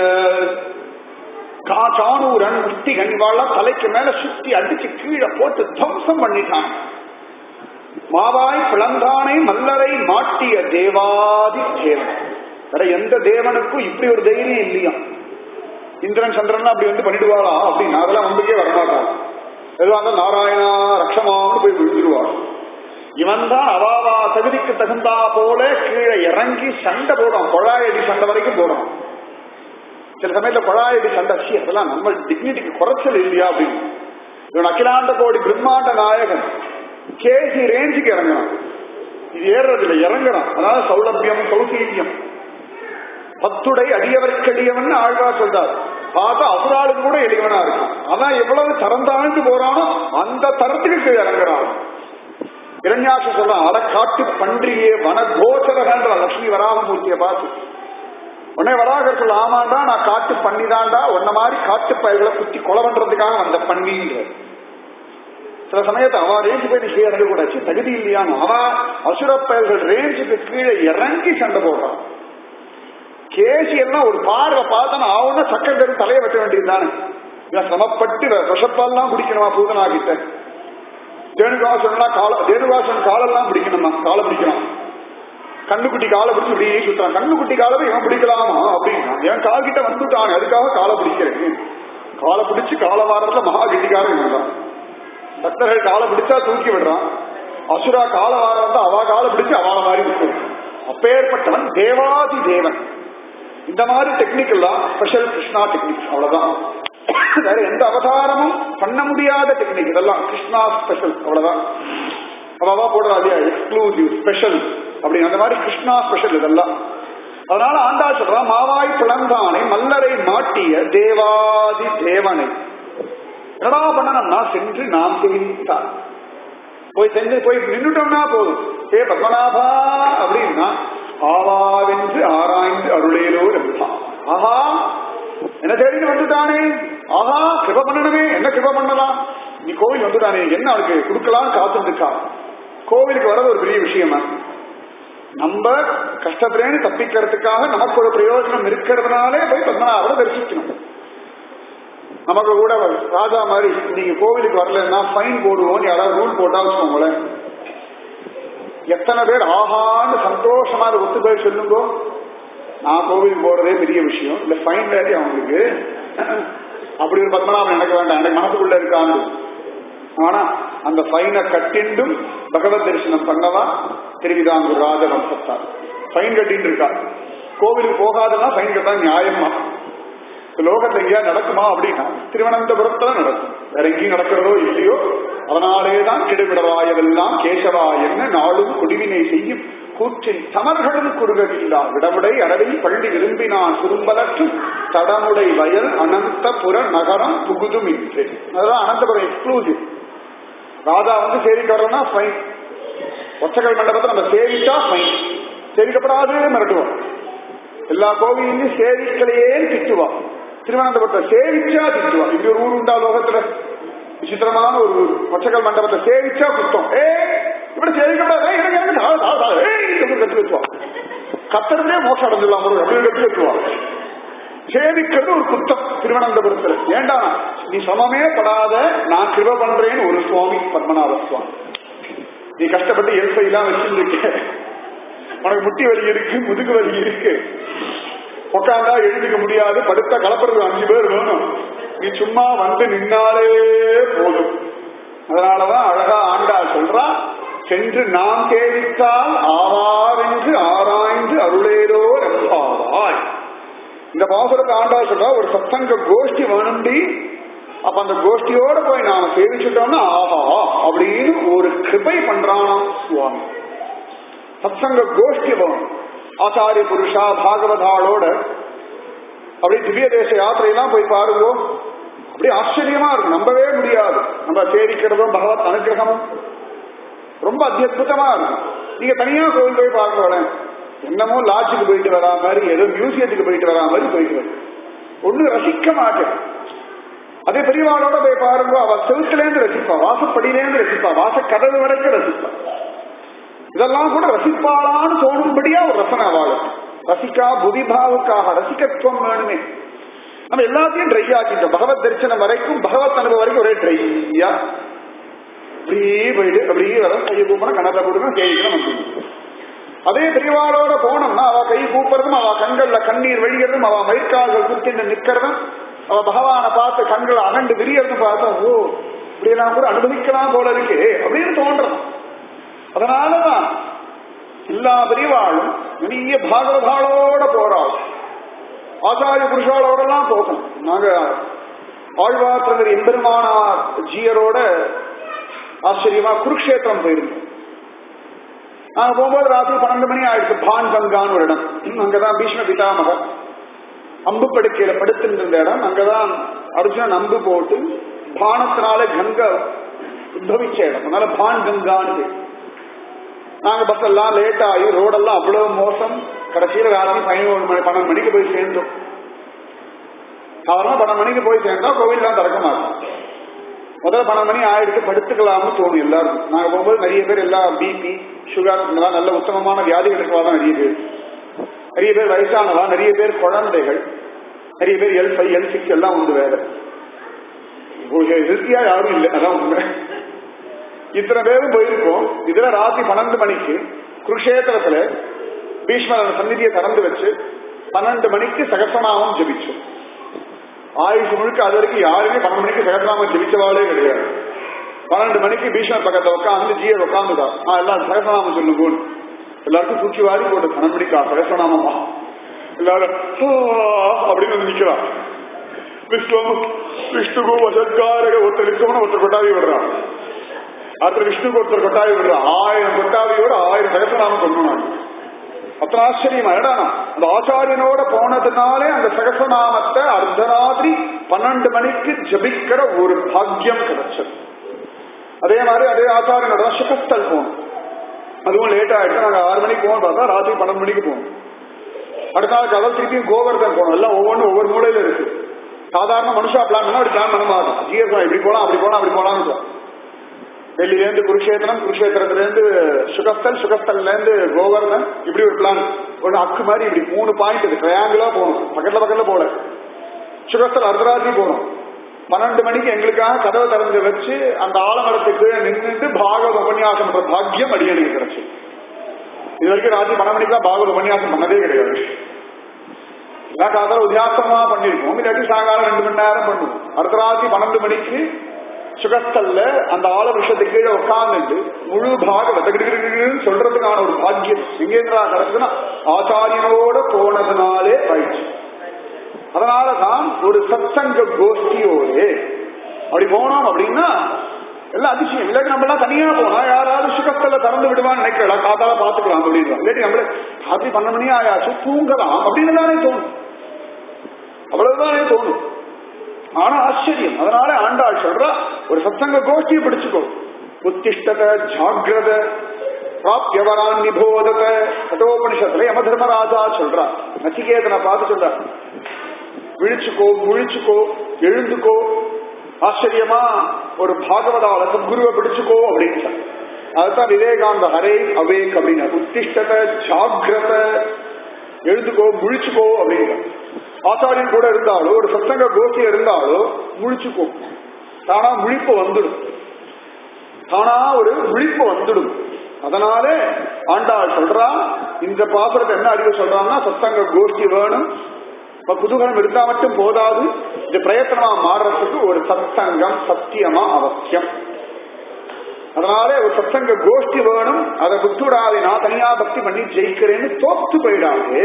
[SPEAKER 1] காச்சானூரன் முத்தி கனிவாள தலைக்கு மேல சுத்தி அடிச்சு கீழே போட்டு தம்சம் பண்ணிட்டான். மாவாய் பிளந்தானை மல்லரை மாட்டிய தேவாதி தேவன். வேற எந்த தேவனுக்கும் இப்படி ஒரு தைரியம் இல்லையா. இந்திரன் சந்திரன் அப்படி வந்து பண்ணிடுவாளா அப்படின்னு அதெல்லாம் நம்பிக்கே வரமாட்டாங்க. எதுவாக நாராயணா ரக்ஷமான்னு போய் விழுந்துருவாள். இவன் தான் அவாவா தகுதிக்கு தகுந்தா போல கீழே இறங்கி சண்டை போடுறான், கொழாயடி சண்டை வரைக்கும் போடுறான். சில சமயத்துல கொழாயடி சண்டை சி அதெல்லாம் நம்ம டிக்னிட்டிக்கு குறைச்சல் இல்லையா அப்படின்னு. இவன் அகிலாண்ட கோடி பிரம்மாண்ட நாயகன் கேசி ரேஞ்சுக்கு இறங்குறான். இது ஏறுறது இல்லை, இறங்குறான். அதாவது சௌலபியம் சௌசீல்யம் பத்துடை அடியவருக்கு எளியவன் ஆழ்வா சொல்றார். பார்த்தா அசுராளுக்கு கூட எளியவனா இருக்கும். அதான் எவ்வளவு தரம் தாழ்ந்து போறானோ அந்த தரத்துக்கு இறங்குறான். இரண்யாச சொல்றான், அட காட்டு பன்றியே வனகோச்சரகன்ற லட்சுமி வராகமூர்த்தியை பார்த்து உடனே வராகர் சொல்ல, ஆமாண்டா நான் காட்டு பண்ணிதான்டா, உன்ன மாதிரி காட்டு பயிர்களை குத்தி கொலை பண்றதுக்காக வந்த பண்ணின்ற. சில சமயத்தை அவ ரேஞ்சு போய் நீ இறங்க கூடாச்சு, தகுதி இல்லையான்னு அவ அசுர பயல்கள் ரேஞ்சுக்கு கீழே இறங்கி சண்டை போடுறான். கேசி எல்லாம் ஒரு பார்வை பார்த்தா ஆகும்னா சக்கர தலையை வெட்ட வேண்டியதுதானே. சிரமப்பட்டு விஷப்பால்லாம் குடிக்கணுமா பூதனா கிட்ட? தேனுகாசனா கால தேனுகாசன் காலெல்லாம் பிடிக்கணுமா? காலை பிடிக்கலாம். கண்ணுக்குட்டி காலை பிடிச்சு இப்படி சுத்தான். கண்ணுக்குட்டி காலவை இவன் பிடிக்கலாமா அப்படின்னா என் கால் கிட்ட வந்துட்டான், அதுக்காக காலை பிடிக்கிறேன். காலை பிடிச்சு கால வாரத்துல மகா கெட்டிக்காரன் இருந்தான். பக்தர்கள் காலை பிடிச்சா தூக்கி விடுறான். அசுரா கால வாரம் வந்து அவ காலை பிடிச்சு அவாள மாதிரி விட்டு. அப்பேற்பட்டவன் தேவாதி தேவன். இந்த மாதிரி டெக்னிக் எல்லாம் ஸ்பெஷல் கிருஷ்ணா டெக்னிக், அவ்வளவுதான். வேற எந்த அவதாரமும் பண்ண முடியாத டெக்னிக் இதெல்லாம். கிருஷ்ணா ஸ்பெஷல், அவ்வளவுதான். அவா போடுறா இல்லையா எக்ஸ்க்ளூசிவ் ஸ்பெஷல் அப்படின்னு, அந்த மாதிரி கிருஷ்ணா ஸ்பெஷல் இதெல்லாம். அதனால ஆண்டா சொல்றா, மாவாய் பிளந்தானை மல்லரை மாட்டிய தேவாதி தேவனை என்னடா பண்ணணும்னா சென்று நாம் சேவித்தார். போய் சென்று போய் நின்றுட்டோம்னா போதும். ஏ பத்மநாபா அப்படின்னா ஆவாவென்று ஆராய்ந்து அருளேலோ இருந்தா. ஆஹா என்ன தேடின்னு வந்துட்டானே, ஆஹா கிருப பண்ணணுமே, என்ன கிருப பண்ணலாம், நீ கோவில் வந்துட்டானே, என்ன அவனுக்கு கொடுக்கலாம் காத்துட்டு இருக்கா. கோவிலுக்கு வர்றது ஒரு பெரிய விஷயமா? நம்ம கஷ்டத்திலேன்னு தப்பிக்கிறதுக்காக நமக்கு ஒரு பிரயோஜனம் இருக்கிறதுனாலே போய் பத்மநாபரை தரிசிக்கணும். நமக்கு கூட ராஜா மாதிரி நீங்க கோவிலுக்கு வரலன்னா ஃபைன் போடுவோம் யாராவது ரூல் போட்டா வச்சுக்கோங்களேன். எத்தனை பேர் ஆஹான்னு சந்தோஷமா அதை ஒத்து போய் சொல்லுங்கோ, நான் கோவிலுக்கு போறதே பெரிய விஷயம் இல்ல ஃபைன் வேலை அவங்களுக்கு. அப்படி ஒரு பத்மநாபன் எனக்கு வேண்டாம், எனக்கு மனசுக்குள்ள இருக்கான்னு. ஆனா அந்த ஃபைனை கட்டிண்டும் பகவத் தரிசனம் பண்ணவா திருவிதாங்கூர் ராஜவம்சத்தார். ஃபைன் கட்டிட்டு இருக்கா. கோவிலுக்கு போகாதன்னா ஃபைன் கட்டா நியாயமா? லோகத்துல எங்கேயா நடக்குமா அப்படின்னா திருவனந்தபுரத்துல நடக்கும், வேற எங்கேயும் நடக்கிறதோ இல்லையோ. அதனாலேதான் கெடுவிடவாயவெல்லாம் கேசவா என்ன நாளும் குடிவினை செய்யும் கூற்றில் தமர்களும் குறுகவில்லா விடமுடை அறவில் பள்ளி விரும்பினான் சுரும்பலற்றும் தடமுடை வயல் அனந்தபுர நகரம் புகுதும் இன்று. அதுதான் அனந்தபுரம் எக்ஸ்க்ளூசிவ். ராஜா வந்து சேவிக்க வரலன்னா ஃபைன். ஒச்சக்கல் மண்டபத்தை நம்ம சேவிச்சா ஃபைன், சேவிக்கப்படாது மிரட்டுவோம். எல்லா கோவிலையும் சேவிக்கலையே திட்டுவான். திருவனந்தபுரத்தை சேவிச்சா திட்டுவான். இப்படி ஒரு ஊர் உண்டா லோகத்துல? விசித்திரமான ஒரு ஊர். ஒச்சக்கல் மண்டபத்தை சேவிச்சா குத்தம். ஏ இப்படி சேவிக்கப்படாது கட்டி வச்சுவான். கத்துறதுலே மோசம் அடைஞ்சிடலாம் அப்படின்னு கட்டி வச்சுவான். சேவிக்கிறது ஒரு குத்தம் திருவனந்தபுரத்துல. ஏண்டா நீ சமமே படாத நான் கிருப பண்றேன்னு ஒரு சுவாமி பத்மநாப சுவாமி. நீ கஷ்டப்பட்டு எல்பையெல்லாம் வச்சிருக்க, உனக்கு முட்டி வலி இருக்கு, முதுகு வலி இருக்கு, உட்காந்தா எழுதிக்க முடியாது, படுத்த கலப்புறது அஞ்சு பேர் வேணும், நீ சும்மா வந்து நின்னாலே போதும். அதனாலதான் அழகா ஆண்டா சொல்றா, சென்று நாம் கேவித்தால் ஆவாரென்று ஆராய்ந்து அருளேலோ என்பாவாய். இந்த பாசுரத்தை ஆண்டா சொல்றா, ஒரு சத்சங்க கோஷ்டி வேணும்டி. அப்ப அந்த கோஷ்டியோட போய் நாம சேவிச்சுட்டோம்னா ஆஹா அப்படின்னு ஒரு கிருபை பண்றானாம் சுவாமி. சத்சங்க கோஷ்டி வேணும். ஆச்சாரிய புருஷா பாகவதாளோட அப்படி திவ்ய தேச யாத்திரையெல்லாம் போய் பாருங்க, அப்படி ஆச்சரியமா இருக்கும், நம்பவே முடியாது. நம்ம சேவிக்கிறதும் பகவத் அனுகிரகமும் ரொம்ப அத்தியுதமா இருக்கும். நீங்க தனியா கோவில் போய் பார்க்க வரேன், என்னமோ லாட்ஜுக்கு போயிட்டு வரா மாதிரி, ஏதோ மியூசியத்துக்கு போயிட்டு வரா மாதிரி போயிட்டு வர ஒண்ணு ரசிக்க மாட்டேன். அதே பெரியவாளோட போய் பாருங்க, அவ செவுத்துலேருந்து ரசிப்பா, வாசப்படியிலேருந்து ரசிப்பா, வாச கதவு வரைக்கும் ரசிப்பா. இதெல்லாம் கூட ரசிப்பாளான்னு தோணும்படியா ஒரு ரசனை வாழும். ரசிக்கா புதிபாவுக்காக ரசிகத்துவம் வேணுமே. நம்ம எல்லாத்தையும் ட்ரை ஆக்கிட்டோம். பகவத் தரிசனம் வரைக்கும், பகவத் அனுபவம் வரைக்கும் ஒரே ட்ரையா அப்படியே போயிட்டு அப்படியே வர கையை கூப்பிடணும், கணத்தை கொடுக்கணும், கேட்கணும். அதே பெரியவாளோட போனோம்னா அவ கை கூப்பிடுறதும், அவ கண்கள்ல கண்ணீர் வழிகிறதும், அவ மயிர்கால்கள் குத்திட்டு நிக்கிறதும், அவ பகவானை பார்த்து கண்களை அகண்டு விரியறதும் பார்த்தா ஓ இப்படியெல்லாம் கூட அனுபவிக்கலாம் போல இருக்கு அப்படின்னு தோன்றது. அதனாலதான் எல்லா பெரியவாளும் நிறைய பாகவதாளோட போறாள், ஆச்சாரிய புருஷாளோட எல்லாம் போகணும். நாங்க ஆழ்வார் எம்பெருமானார் ஜீயரோட ஆச்சரியமா குருக்ஷேத்திரம் போயிருந்தோம். நாங்க போகும்போது ராத்திரி பன்னெண்டு மணி ஆயிடுச்சு. பான் கங்கான்னு ஒரு இடம், அங்கதான் பீஷ்ம பிதாமகர் அம்பு படுக்கையில படுத்திருந்த இடம். அங்கதான் அர்ஜுனன் அம்பு போட்டு பானத்தினால கங்கை உத்பவிச்ச இடம், அதனால பான் கங்கான்னு. நாங்க பஸ் எல்லாம் லேட் ஆகி ரோடெல்லாம் அவ்வளவு மோசம். கடைசியில ராத்திரி பதினோரு மணி பன்னெண்டு மணிக்கு போய் சேர்ந்தோம். சாதாரண பன்னெண்டு மணிக்கு போய் சேர்ந்தா கோவில் தான் திறக்க மாட்டோம். முதல்ல பன்னெண்டு மணி ஆயிடுச்சு, படுத்துக்கலாம்னு தோணும் எல்லாருக்கும். நாங்க போகும்போது நிறைய பேர் எல்லாம் பிபி சுகர் இதெல்லாம் நல்ல உத்தமமான வியாதிகள் இருக்கவா நிறைய பேர், நிறைய பேர் வயசானவா, நிறைய பேர் குழந்தைகள், நிறைய பேர் எல் ஃபைவ் எல் சிக்ஸ் எல்லாம் உண்டு வேற. ஹெல்த்தியா யாரும் இல்லை, அதான் உண்மை. இத்தனை பேரும் போயிருக்கோம். இதுல ராத்திரி பன்னெண்டு மணிக்கு குருஷேத்திரத்துல பீஷ்மர் சந்நிதியை திறந்து வச்சு பன்னெண்டு மணிக்கு சகசநாமம் ஜபிச்சோம். ஆயுஷ் முழுக்க அது வரைக்கும் யாருமே பன்னெண்டு மணிக்கு சகசநாமம் ஜபிச்சவாளே கிடையாது. பன்னெண்டு மணிக்கு பீஷ்மர் பக்கத்தை உட்காந்து ஜியர் உட்காந்துதா நான் எல்லாம் சகசநாமம் சொல்லுங்க, எல்லாருக்கும் தூக்கி வாரி போட்டு பன்னெண்டு மணிக்கா சகசநாமமா எல்லாரும் அப்படின்னு வந்து நிக்கிறான். விஷ்ணு விஷ்ணுகு வசத்காரக ஒருத்தர் இருக்கவன ஒருத்தர் கொட்டாவி விடுறான், அடுத்த விஷ்ணுக்கு ஒருத்தர் கொட்டாவி விடுறான். ஆயிரம் கொட்டாவியோட ஆயிரம் சகசநாமம் சொல்லணும். அத்தனை ஆச்சரியமா இடானா அந்த ஆச்சாரியனோட போனதுனாலே அந்த சகசநாமத்தை அர்த்தராத்திரி பன்னெண்டு மணிக்கு ஜபிக்கிற ஒரு பாக்கியம் கிடைச்சது. அதே மாதிரி அதே ஆச்சாரியனோட சுகஸ்தல் போகணும். அதுவும் லேட் ஆயிடுச்சு. நாங்க ஆறு மணிக்கு போகணும் பார்த்தா ராத்திரி பன்னெண்டு மணிக்கு போகணும். அடுத்த நாள் கடல் திருப்பியும் கோவர்தன் போகணும். எல்லாம் ஒவ்வொன்றும் ஒவ்வொரு மூலையில இருக்கு. சாதாரண மனுஷா பிளான் பண்ணா அப்படி பிளான் பண்ண மாட்டோம். ஜிஎஸ்ஆ இப்படி போலாம் அப்படி போலாம் அப்படி போலாம்னு டெல்லியிலேருந்து குருஷேத்திரம், குருஷேத்திரத்திலேருந்து சுகஸ்தல், சுகஸ்தல்ல இருந்து கோவர்தன், இப்படி ஒரு பிளான். ஒரு அக்கு மாதிரி இப்படி மூணு பாயிண்ட் இருக்கு, ட்ரையாங்கிளா போகணும். பக்கத்துல பக்கத்துல போல சுகஸ்தல் அர்த்தராத்திரி போகணும். பன்னெண்டு மணிக்கு எங்களுக்காக கதவை திறந்து வச்சு அந்த ஆலமரத்துக்கு நின்றுட்டு பாகவத உபன்யாசம் பண்ற பாக்கியம் அடியனுக்கு கிடைச்சு. இது வரைக்கும் ராத்திரி பன்னெண்டு மணிக்கெல்லாம் பாகவத உபன்யாசம் பண்ணதே கிடையாது. எல்லாம் காதால உத்தியாசமா பண்ணிருக்கோம். இல்லாட்டி சாயங்காலம் ரெண்டு மணி நேரம் பண்ணுவோம். அர்த்தராத்திரி பன்னெண்டு மணிக்கு சுகஸ்தல்ல அந்த ஆல விஷயத்துக்கு கீழே உட்கார்ந்து முழு பாகவத சொல்றதுக்கான ஒரு பாக்கியம் எங்கேந்திரா கிடைச்சதுன்னா ஆச்சாரியனோட போனதுனாலே ஆயிடுச்சு. அதனாலதான் ஒரு சத்சங்க கோஷ்டியோடு அப்படி போனோம் அப்படின்னா எல்லாம் அதிசயம். இல்லாட்டி நம்ம எல்லாம் தனியா போனா யாராவது சுகஸ்தல்ல திறந்து விடுவான்னு நினைக்கலாம், காத்தால பாத்துக்கலாம் அப்படின்னு. இல்லாட்டி நம்மள ராத்திரி பன்னெண்டு மணி ஆயாச்சு தூங்கலாம் அப்படின்னு தானே தோணும், அவ்வளவுதானே தோணும். ஆனா ஆச்சரியம். அதனால ஆண்டாள் சொல்றா ஒரு சத்சங்க கோஷ்டியை பிடிச்சுக்கோ. உத்திஷ்டத ஜாகிரத பிராப்தியவரான் நிபோதத கட்டோபனிஷத்துல யம தர்மராஜா சொல்றா. நச்சிகேதனை பார்த்து சொல்ற விழிச்சுக்கோ, முழிச்சுக்கோ, எழுந்துக்கோ. ஆச்சரியமா ஒரு பாகவதால சத்குருவை பிடிச்சுக்கோ அப்படின்னு. அதுதான் விவேகானந்த ஹரே அவேக் அப்படின்னு. உத்திஷ்டத ஜாகிரத எழுந்துக்கோ முழிச்சுக்கோ அப்படிங்கிற. ஆச்சாரியன் கூட இருந்தாலோ ஒரு சத்சங்க கோஷ்டி இருந்தாலோ முழிச்சுக்கோ. தானா முழிப்பு வந்துடும், தானா ஒரு விழிப்பு வந்துடும். அதனால ஆண்டாள் சொல்றா இந்த பாசுரத்தை என்ன அறிவு சொல்றான்னா சத்சங்க கோஷ்டி வேணும். குதூகலம் இருந்தா மட்டும் போதாது, இது பிரயத்தனமா மாறுறதுக்கு ஒரு சத்சங்கம் சத்தியமா அவசியம். அதனால ஒரு சத்சங்க கோஷ்டி வேணும். அதை விட்டுடாது நான் தனியா பக்தி பண்ணி ஜெயிக்கிறேன்னு தோத்து போயிடாது.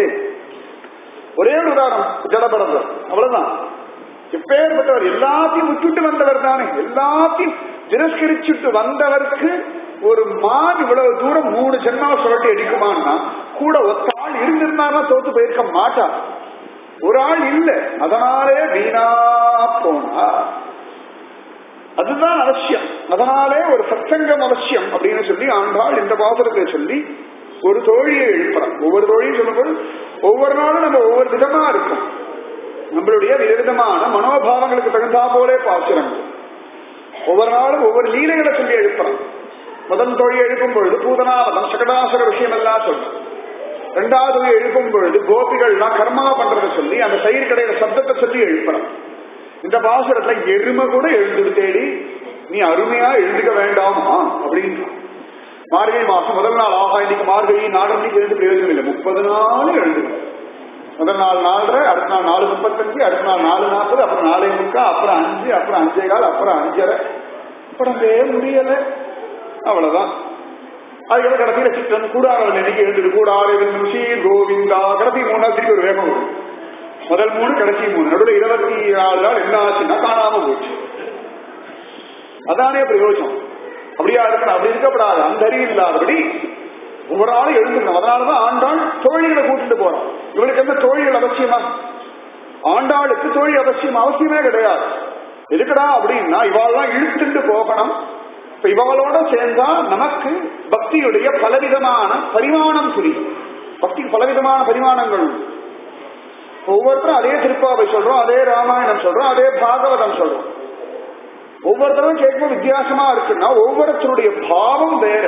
[SPEAKER 1] ஒரே ஒரு உதாரணம் ஜடபரதர், அவ்வளவுதான். எப்பேற்பட்டவர் எல்லாத்தையும் விட்டுட்டு வந்தவர் தானே, எல்லாத்தையும் திரஸ்கரிச்சுட்டு வந்தவருக்கு ஒரு மான் இவ்வளவு தூரம் மூணு ஜென்மாவை சுரட்டி அடிக்குமான்னா கூட ஒத்த ஆள் இருந்திருந்தாருன்னா தோத்து போயிருக்க மாட்டார். ஒரு ஆள் இல்ல, அதனாலே வீணா போனா. அதுதான் அவசியம். அதனாலே ஒரு சத்சங்கம் அவசியம் அப்படின்னு சொல்லி ஆண்டாள் இந்த பாசுரத்தை சொல்லி ஒரு தோழியை எழுப்புறான். ஒவ்வொரு தோழியும் சொல்லும்போது ஒவ்வொரு நாளும் நம்ம ஒவ்வொரு விதமா இருக்கும். நம்மளுடைய விதவிதமான மனோபாவங்களுக்கு தகுந்தா போலே பாசுரங்கள். ஒவ்வொரு நாளும் ஒவ்வொரு லீலைகளை சொல்லி எழுப்புறான். முதல் தோழியை எழுப்பும் பொழுது பூதனாவதம் சகடாசுர விஷயம் எல்லாம் சொல்றோம். இரண்டாவது எழுப்பும் பொழுது கோபிகள்லாம் கர்மா பண்றதை சொல்லி அந்த தயிர் கடையில சப்தத்தை சொல்லி எழுப்புறான். இந்த பாசுரத்துல எருமை கூட எழுந்து தேடி நீ அருமையா எழுதுக்க வேண்டாமா அப்படின்னு. மார்கழி மாசம் முதல் நாள் ஆகா இன்னைக்கு மார்கழி நாடன்னைக்கு எழுந்து பிரயோஜனம் இல்லை, முப்பது நாள் எழுதுங்க. முதல் நாள் நாலரை, அடுத்த நாள் நாலு முப்பத்தஞ்சு, அடுத்த நாள் நாலு நாற்பது, அப்புறம் நாலே முக்கா, அப்புறம் அஞ்சு, அப்புறம் அஞ்சே கால், அப்புறம் அஞ்சரை, அப்புறம் முடியல. அவ்வளவுதான். அதுக்கு கடைசியில சித்தன் கூடாரம் இன்னைக்கு எழுந்துட்டு கூடாறு கோவிந்தா கடைசி மூணாவது திருப்பி ஒரு வேகம் வரும். முதல் மூணு கடைசி மூணு நடுவில் இருபத்தி நாலு நாள் என்ன ஆச்சுன்னா காணாம போச்சு. அதானே பிரயோஜனம். அப்படியா இருக்கணும், அப்படி இருக்கப்படாது. அந்த அறிவு இல்லாதபடி ஒவ்வொரு ஆளும் எழுந்துக்கணும். அதனாலதான் ஆண்டாள் தோழிகளை கூட்டிட்டு போறான். இவனுக்கு என்ன தோழிகள் அவசியமா? ஆண்டாளுக்கு தோழி அவசியம் அவசியமே கிடையாது. எதுக்கடா அப்படின்னா இவாள்லாம் இழுத்துட்டு போகணும். இவாளோட சேர்ந்தா நமக்கு பக்தியுடைய பலவிதமான பரிமாணம் புரியும். பக்திக்கு பலவிதமான பரிமாணங்கள். ஒவ்வொருத்தரும் அதே திருப்பாவை சொல்றோம், அதே ராமாயணம் சொல்றோம், அதே பாகவதம் சொல்றோம். ஒவ்வொருத்தரும் கேட்கும் வித்தியாசமா இருக்குன்னா ஒவ்வொருத்தருடைய பாவம் வேற.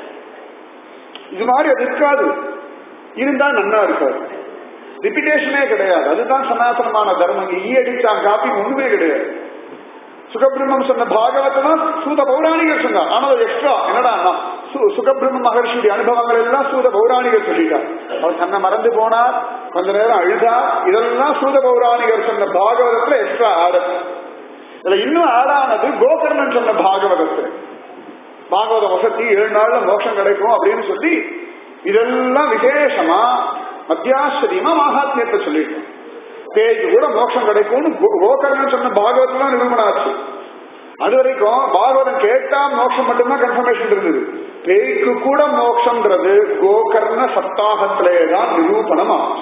[SPEAKER 1] இது மாதிரி அது இருக்காது, இருந்தா நன்னா இருக்காது. ரிப்பிட்டேஷனே கிடையாது. அதுதான் சனாதனமான தர்மம். ஈ அடிச்சான் காப்பி ஒண்ணுமே கிடையாது. சுகபிரம்மம் சொன்ன பாகவத்தான் சூத பௌராணிகர் சொன்னார். ஆனா எக்ஸ்ட்ரா என்னடா சுகபிரம்ம மகர்ஷியுடைய அனுபவங்கள் எல்லாம் சூத பௌராணிகர் சொல்லிட்டார். அவர் தன்னை மறந்து போனார், கொஞ்ச நேரம் அழுதா, இதெல்லாம் சூத பௌராணிகர் சொன்ன பாகவதத்துல எக்ஸ்ட்ரா ஆடு. இதுல இன்னும் ஆடானது கோகர்ணன் சொன்ன பாகவதத்துல. பாகவத வசதி ஏழு நாள்ல மோட்சம் கிடைக்கும் அப்படின்னு சொல்லி இதெல்லாம் விசேஷமா மத்தியாஸ்வதியமா மகாத்மியத்தை சொல்லிட்டோம். பேய்க்கு கூட மோட்சம் கிடைக்கும்னு கோகர்ணன் சொன்ன பாகவதெல்லாம் நிரூபணம் ஆச்சு. அது வரைக்கும் பாகவதம் கேட்டா மோட்சம் மட்டும்தான் கன்ஃபர்மேஷன் இருந்தது. பேய்க்கு கூட மோட்சம்ன்றது கோகர்ண சப்தாகத்திலேதான் நிரூபணம் ஆச்சு.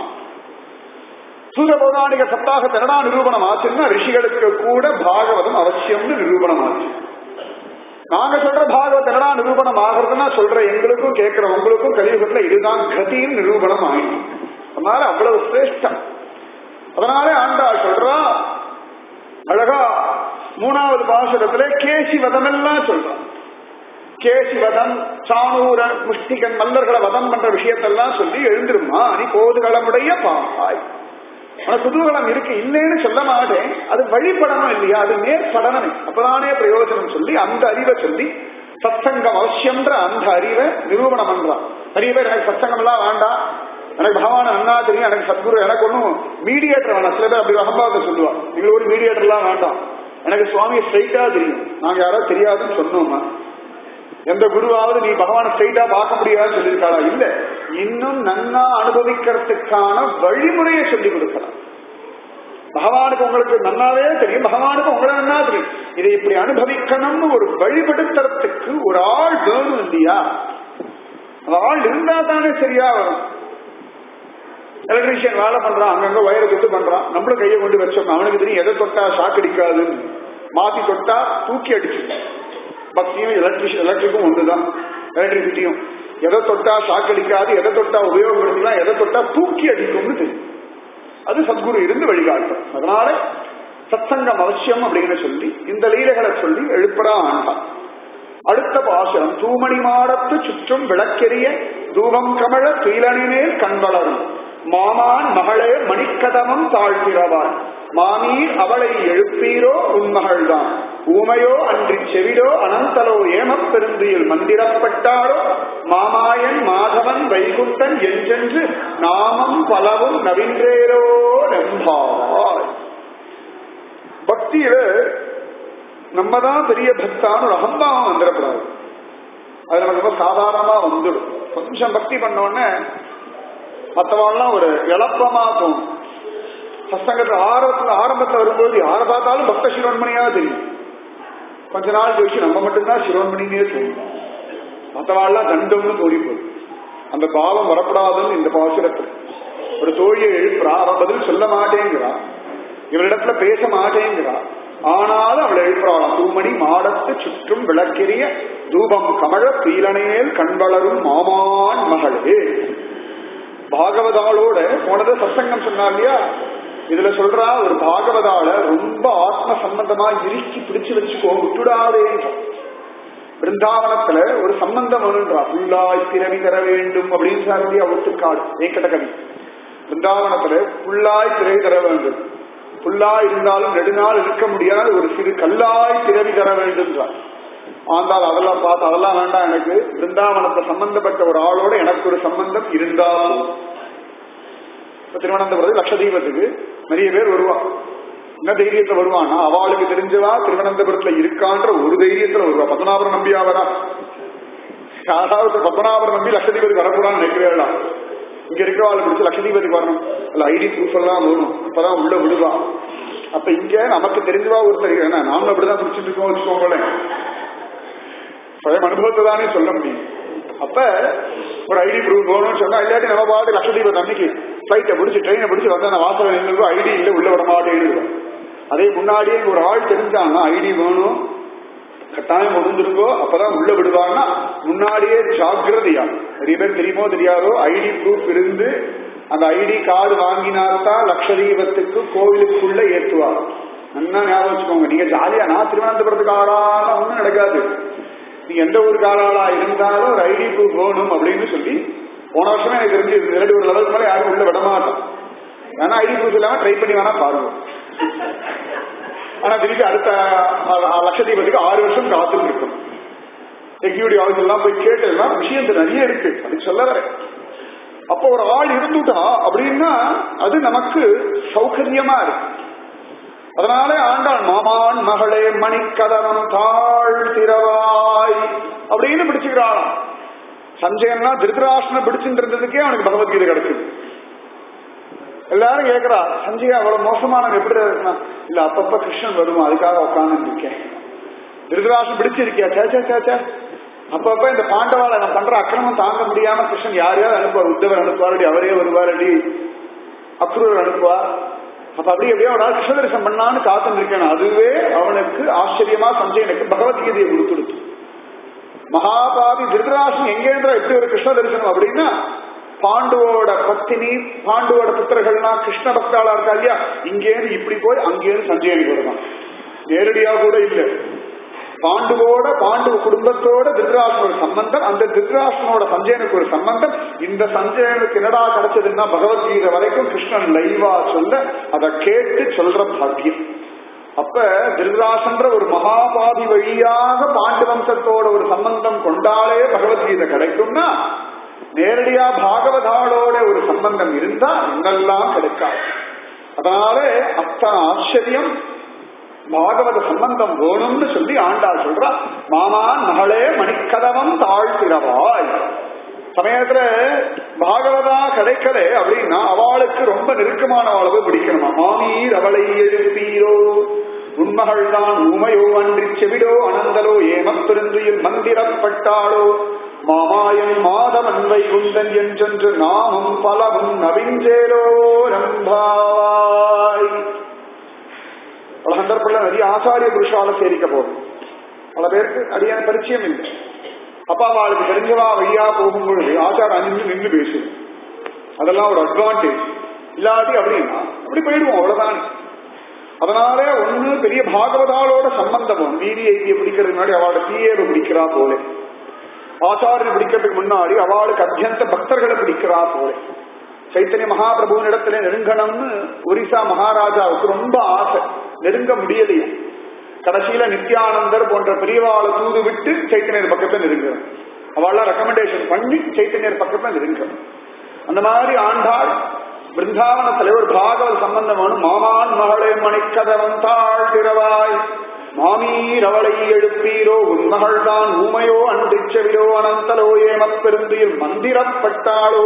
[SPEAKER 1] சூத பௌராணிக சப்தாகத்தை என்னடா நிரூபணம் ஆச்சுன்னா ரிஷிகளுக்கு கூட பாகவதம் அவசியம்னு நிரூபணம் ஆச்சு. நாங்க சொல்ற பாகவத் என்னடா நிரூபணம் ஆகிறதுன்னா சொல்ற எங்களுக்கும் கேட்கிற உங்களுக்கும் கலியுகத்துல இதுதான் கதின்னு நிரூபணம் ஆயிடும். அதனால அவ்வளவு சிரேஷ்டம். அதனாலே ஆண்டாள் சொல்றா அழகா மூணாவது பாசுரத்திலே கேசி வதம் எல்லாம் சொல்றான். கேசி வதம், சாணூர முஷ்டிகன் மல்லர்களை வதம் பண்ற விஷயத்தெல்லாம் சொல்லி எழுந்திருமா நீ போதுகளமுடைய பாப்பாய். உனக்கு குதூகலம் இருக்கு இல்லைன்னு சொல்ல மாட்டேன், அது வழிபடணும் இல்லையா, அது மேற்படணும், அப்பதானே பிரயோஜனம் சொல்லி அந்த அறிவை சொல்லி சத்சங்கம் அவசியம்ன்ற அந்த அறிவை நிரூபணம் பண்றான். நிறைய பேர் எனக்கு சத்சங்கம் எல்லாம் வேண்டாம், எனக்கு பகவான நன்னா தெரியும், எனக்கு சத்குரு, எனக்கு ஒன்னும் மீடியேட்டர் வேணாம். சில பேர் அப்படி அகம்பாவத்தை சொல்லுவா, நீங்க ஒரு மீடியேட்டர் எல்லாம் வேண்டாம், எனக்கு சுவாமி ஸ்ட்ரைட்டா தெரியும். நாங்க யாராவது தெரியாதுன்னு சொன்னோமா? எந்த குருவாவது நீ பகவான ஸ்ட்ரைட்டா பார்க்க முடியாதுன்னு சொல்லியிருக்காளா? இல்ல, இன்னும் நன்னா அனுபவிக்கிறதுக்கான வழிமுறையை சொல்லி கொடுக்கலாம். பகவானுக்கு உங்களுக்கு நன்னாவே தெரியும், பகவானுக்கு உங்களை நன்னா தெரியும், இதை இப்படி அனுபவிக்கணும்னு ஒரு வழிபடுத்துறதுக்கு ஒரு ஆள் வேணும் இல்லையா? அந்த ஆள் இருந்தா தானே சரியா வரும். எலக்ட்ரீஷியன் வேலை பண்றான், அங்கங்க வயரை தொட்டு பண்றான், நம்மளும் கையை கொண்டு வச்சோம், அவனுக்கு தெரியும் எதை தொட்டா ஷாக் அடிக்காதுன்னு. மாத்தி தொட்டா தூக்கி அடிச்சு. பக்தியும் எலக்ட்ரிஷியன் எலக்ட்ரிக்கும் ஒன்றுதான், எலக்ட்ரிசிட்டியும் எதை தொட்டா ஷாக் அடிக்காது, எதை தொட்டா உபயோகப்படுத்திக்கலாம், எதை தொட்டா தூக்கி அடிக்கும்னு தெரியும். அது சத்குரு இருந்து வழிகாட்டும். அதனால சத்சங்கம் அவசியம் அப்படின்னு சொல்லி இந்த லீலைகளை சொல்லி எழுப்படா ஆண்டான். அடுத்த பாசுரம், தூமணி மாடத்து சுற்றும் விளக்கெரிய தூபம் கமழ துயிலனிமேல் கண்வளரும் மாமான் மகளே மணிக்கதமம் தாழ்த்திரவான் மாமீர் அவளை எழுப்பீரோ உன்மகள்தான் ஊமையோ அன்றி செவிடோ அனந்தலோ ஏமப் பெருந்தியில் மந்திரப்பட்டாரோ மாமாயன் மாதவன் வைகுண்டன் என்றென்று நாமம் பலவும் நவின்றேரோ நம்பாய். பக்தியில நம்ம தான் பெரிய பக்தான்னு ஒரு அகம்பாவம் வந்துடக்கூடாது. அது நமக்கு ரொம்ப சாதாரணமா வந்துடும். கொஞ்சம் பக்தி பண்ணோடனே மற்றவாள்லாம் ஒரு எளப்பமா தோணும். சத்சங்கத்துல ஆரம்பத்துல ஆரம்பத்துல வரும்போது யாரை பார்த்தாலும் பக்த சிரோன்மணியா தெரியும். கொஞ்ச நாள் கழிச்சு நம்ம மட்டும்தான் சிரோன்மணினே தோணும், மற்றவாள்லாம் தண்டம்னு தோணி போகுது. அந்த பாவம் வரப்படாதுன்னு இந்த பாசுரத்துல ஒரு தோழியை எழுப்புறா, அவன் பதில் சொல்ல மாட்டேங்கிறா, இவரிடத்துல பேச மாட்டேங்கிறா, ஆனாலும் அவளை எழுப்புறாளாம். தூமணி மாடத்து சுற்றும் விளக்கெரிய தூபம் கமழ பீலனேல் கண்வளரும் மாமான் மகளே. பாகவதாளோட போனது சத்சங்கம் சொன்னா இல்லையா, இதுல சொல்றா ஒரு பாகவதால ரொம்ப ஆத்ம சம்பந்தமா இறுக்கி பிடிச்சு வச்சுக்கோ, விட்டுடாதே. பிருந்தாவனத்துல ஒரு சம்பந்தம் வருன்றா, புல்லாய் பிறவி தர வேண்டும் அப்படின்னு சாரதியா ஒத்துக்காடு ஏக்கட்ட கவி. பிருந்தாவனத்துல புல்லாய் பிறவி தர வேண்டும், புல்லாய் இருந்தாலும் நெடுநாள் இருக்க முடியாது, ஒரு சிறு கல்லாய் பிறவி தர வேண்டும். ஆண்டால் அதெல்லாம் பார்த்து அதெல்லாம் வேண்டாம், எனக்கு பிருந்தாவனத்தை சம்பந்தப்பட்ட ஒரு ஆளோட எனக்கு ஒரு சம்பந்தம் இருந்தாலும். திருவனந்தபுரத்து லட்சதீபத்துக்கு நிறைய பேர் வருவா. என்ன தைரியத்துல வருவான்னா, அவளுக்கு தெரிஞ்சவா திருவனந்தபுரத்துல இருக்கான்ற ஒரு தைரியத்துல வருவா. பத்மநாபுரம் நம்பியா வரா? யாராவது பத்மநாபுரம் நம்பி லட்சதீபத்துக்கு வரக்கூடாதுன்னு நினைக்கிறேன். இங்க இருக்கிறவாள் பிடிச்சி லட்சதீபத்துக்கு வரணும், அல்ல ஐடி ப்ரூஃப் எல்லாம் வேணும், அப்பதான் உள்ள விடுவா. அப்ப இங்க நமக்கு தெரிஞ்சவா ஒருத்தர், ஏன்னா நாம அப்படிதான் பிடிச்சிட்டு இருக்கோம் வச்சுக்கோங்களேன், பழைய அனுபவத்தை தானே சொல்ல முடியும். அப்ப ஒரு ஐடி ப்ரூஃப் வேணும்னு சொன்னா, இல்லாட்டி நம்ம பாட்டு லட்சதீபத்து அன்னைக்கு பிளைட்டை பிடிச்சி ட்ரெயினை பிடிச்சி வந்தா வாசல் நின்று ஐடி இல்லை உள்ள விட மாட்டேன்னு. அதே முன்னாடியே ஒரு ஆள் தெரிஞ்சாங்கன்னா ஐடி வேணும் கட்டாயம் முடிஞ்சிருக்கோ அப்பதான் உள்ள விடுவாங்கன்னா முன்னாடியே ஜாக்கிரதையா. நிறைய பேர் தெரியுமோ தெரியாதோ ஐடி ப்ரூஃப் இருந்து அந்த ஐடி கார்டு வாங்கினால்தான் லட்சதீபத்துக்கு கோவிலுக்குள்ள ஏற்றுவார். நல்லா ஞாபகம் வச்சுக்கோங்க. நீங்க ஜாலியா நான் திருவனந்தபுரத்துக்கு ஆளாலாம் ஒண்ணும் நடக்காது. நீங்க எந்த ஊருக்கு ஆளாளா இருந்தாலும் ஒரு ஐடி ப்ரூஃப் வேணும் அப்படின்னு சொல்லி போன வருஷமே எனக்கு தெரிஞ்சு ரெண்டு ஒரு லெவலுக்கு மேலே யாரும் உள்ள விட மாட்டோம். ஏன்னா ஐடி ப்ரூஃப் இல்லாம ட்ரை பண்ணி வேணா பாருங்க. ஆனா திருப்பி அடுத்த லட்சதீபத்துக்கு ஆறு வருஷம் காத்துட்டு இருக்கும். எக்ஸிக்யூட்டிவ் ஆஃபீஸ் எல்லாம் போய் கேட்டதுன்னா விஷயம் நிறைய இருக்கு, அது சொல்ல வர. அப்போ ஒரு ஆள் இருந்துட்டா அப்படின்னா அது நமக்கு சௌகரியமா இருக்கு. அதனால ஆண்டாள் மாமான் மகளே மணிக்கதவம் தாழ் திரவாய் அப்படின்னு பிடிச்சுக்கிறாளாம். சஞ்சயன்னா திருதராஷ்டிரனை பிடிச்சுட்டு இருந்ததுக்கே அவனுக்கு பகவத்கீதை கிடைக்குது. எல்லாரும் கேட்கிறா, சஞ்சயா அவ்வளவு மோசமான எப்படி இருக்கா? இல்ல அப்பப்ப கிருஷ்ணன் வருமா அதுக்காக உட்கார்ந்து இருக்கேன். திருதராஷ்டிரன் பிடிச்சிருக்கியா? சேச்சா சேச்சா அப்பப்ப இந்த பாண்டவாளை நான் பண்ற அக்கிரமம் தாங்க முடியாம கிருஷ்ணன் யாரையாவது அனுப்புவார். உத்தவர் அனுப்புவார், அவரே வருவார், அடி அக்ரூர் அனுப்புவார். அப்ப அப்படி எப்படியோ அவனால் கிருஷ்ண தரிசனம் பண்ணான்னு காத்து இருக்கேன். அதுவே அவனுக்கு ஆச்சரியமா சஞ்சயனுக்கு பகவத்கீதையை கொடுத்துடுச்சு. மகாபாவி திருதராஷ்டிரன் எங்கேன்றா எப்படி ஒரு கிருஷ்ண தரிசனம் அப்படின்னா, பாண்டுவோட பத்தினி பாண்டுவோட புத்திரர்கள்னா கிருஷ்ண பக்தாளா இருக்கா இல்லையா, இங்கேருந்து இப்படி போய் அங்கேருந்து சஞ்சயனுக்கு வருவான். நேரடியா கூட இல்லை, பாண்டுவோட பாண்டு குடும்பத்தோட திருதராஷ்டிரன் ஒரு சம்பந்தம், அந்த திருதராஷ்டிரனோட சஞ்சயனுக்கு ஒரு சம்பந்தம். இந்த சஞ்சயனுக்கு என்னடா கிடைச்சதுன்னா பகவத்கீதை வரைக்கும் கிருஷ்ணன் லைவா சொல்ல அதை கேட்டு சொல்ற பாக்கியம். அப்ப திருதராஷ்டிரன்ற ஒரு மகாபாதி வழியாக பாண்டு வம்சத்தோட ஒரு சம்பந்தம் கொண்டாலே பகவத்கீதை கிடைக்கும்னா, நேரடியா பாகவதாளோட ஒரு சம்பந்தம் இருந்தா என்னெல்லாம் கிடைக்காது. அதனால அத்தனை ஆச்சரியம் பாகவத சம்பந்தம் வேணும்னு சொல்லி ஆண்டாள் சொல்றா. மாமான் மகளே மணிக்கதவம் தாழ்த்திரவாய். சமயத்துல பாகவதா கிடைக்கல அப்படின்னா அவளுக்கு ரொம்ப நெருக்கமான அளவு பிடிக்கணுமா. மாமீர் அவளை எழுப்பீரோ, உண்மகள் தான் ஊமையோ அன்றி செவிடோ அனந்தலோ ஏமப்பெருந்தியில் மந்திரப்பட்டாளோ, மாமாயன் மாதவன் வைகுந்தன் என்றென்று நாமும் பலவும் நவிஞ்சேரோ நம்பாய். பல சந்தர்ப்பத்துல நிறைய ஆச்சாரிய புருஷால சேரிக்க போகும். பல பேருக்கு அடியான பரிச்சயம் இல்லை. அப்பா அவளுக்கு தெரிஞ்சவா வழியா போகும்பொழுது ஆச்சாரம் அஞ்சு நின்று பேசும். அதெல்லாம் ஒரு அட்வான்டேஜ். இல்லாட்டி அப்படின்னா அப்படி போயிடுவோம், அவ்வளவுதான். அதனாலே ஒண்ணு பெரிய பாகவதாளோட சம்பந்தமும் வீதி ஐக்கிய பிடிக்கிறதுக்கு முன்னாடி அவளோட தீயவை பிடிக்கிறா போல, ஆச்சாரியர் பிடிக்கிறதுக்கு முன்னாடி அவளுக்கு அத்தியந்த பக்தர்களை பிடிக்கிறா போல. சைத்தன்ய மகாபிரபுவின் இடத்துல நெருங்கணும்னு ஒரிசா மகாராஜாவுக்கு ரொம்ப ஆசை, நெருங்க முடியலையே. கடைசியில நித்யானந்தர் போன்ற பெரியவாளை தூது விட்டு சைத்தன்யர் பக்கத்துல நெருங்குறோம். அவளெல்லாம் ரெக்கமெண்டேஷன் பண்ணி சைத்தன்யர் பக்கத்துல நெருங்குறோம். அந்த மாதிரி ஆண்டாள் பிருந்தாவன தலைவர் பாகவத சம்பந்தம் வேணும். மாமான் மகளே மணிக்கதவன் தாழ் திரவாய், மாமீர் அவளை எழுப்பீரோ, உன்மகள் தான் ஊமையோ அன்றிச்சவிலோ அனந்தலோ ஏமப்பெருந்தியில் மந்திரப்பட்டாளோ.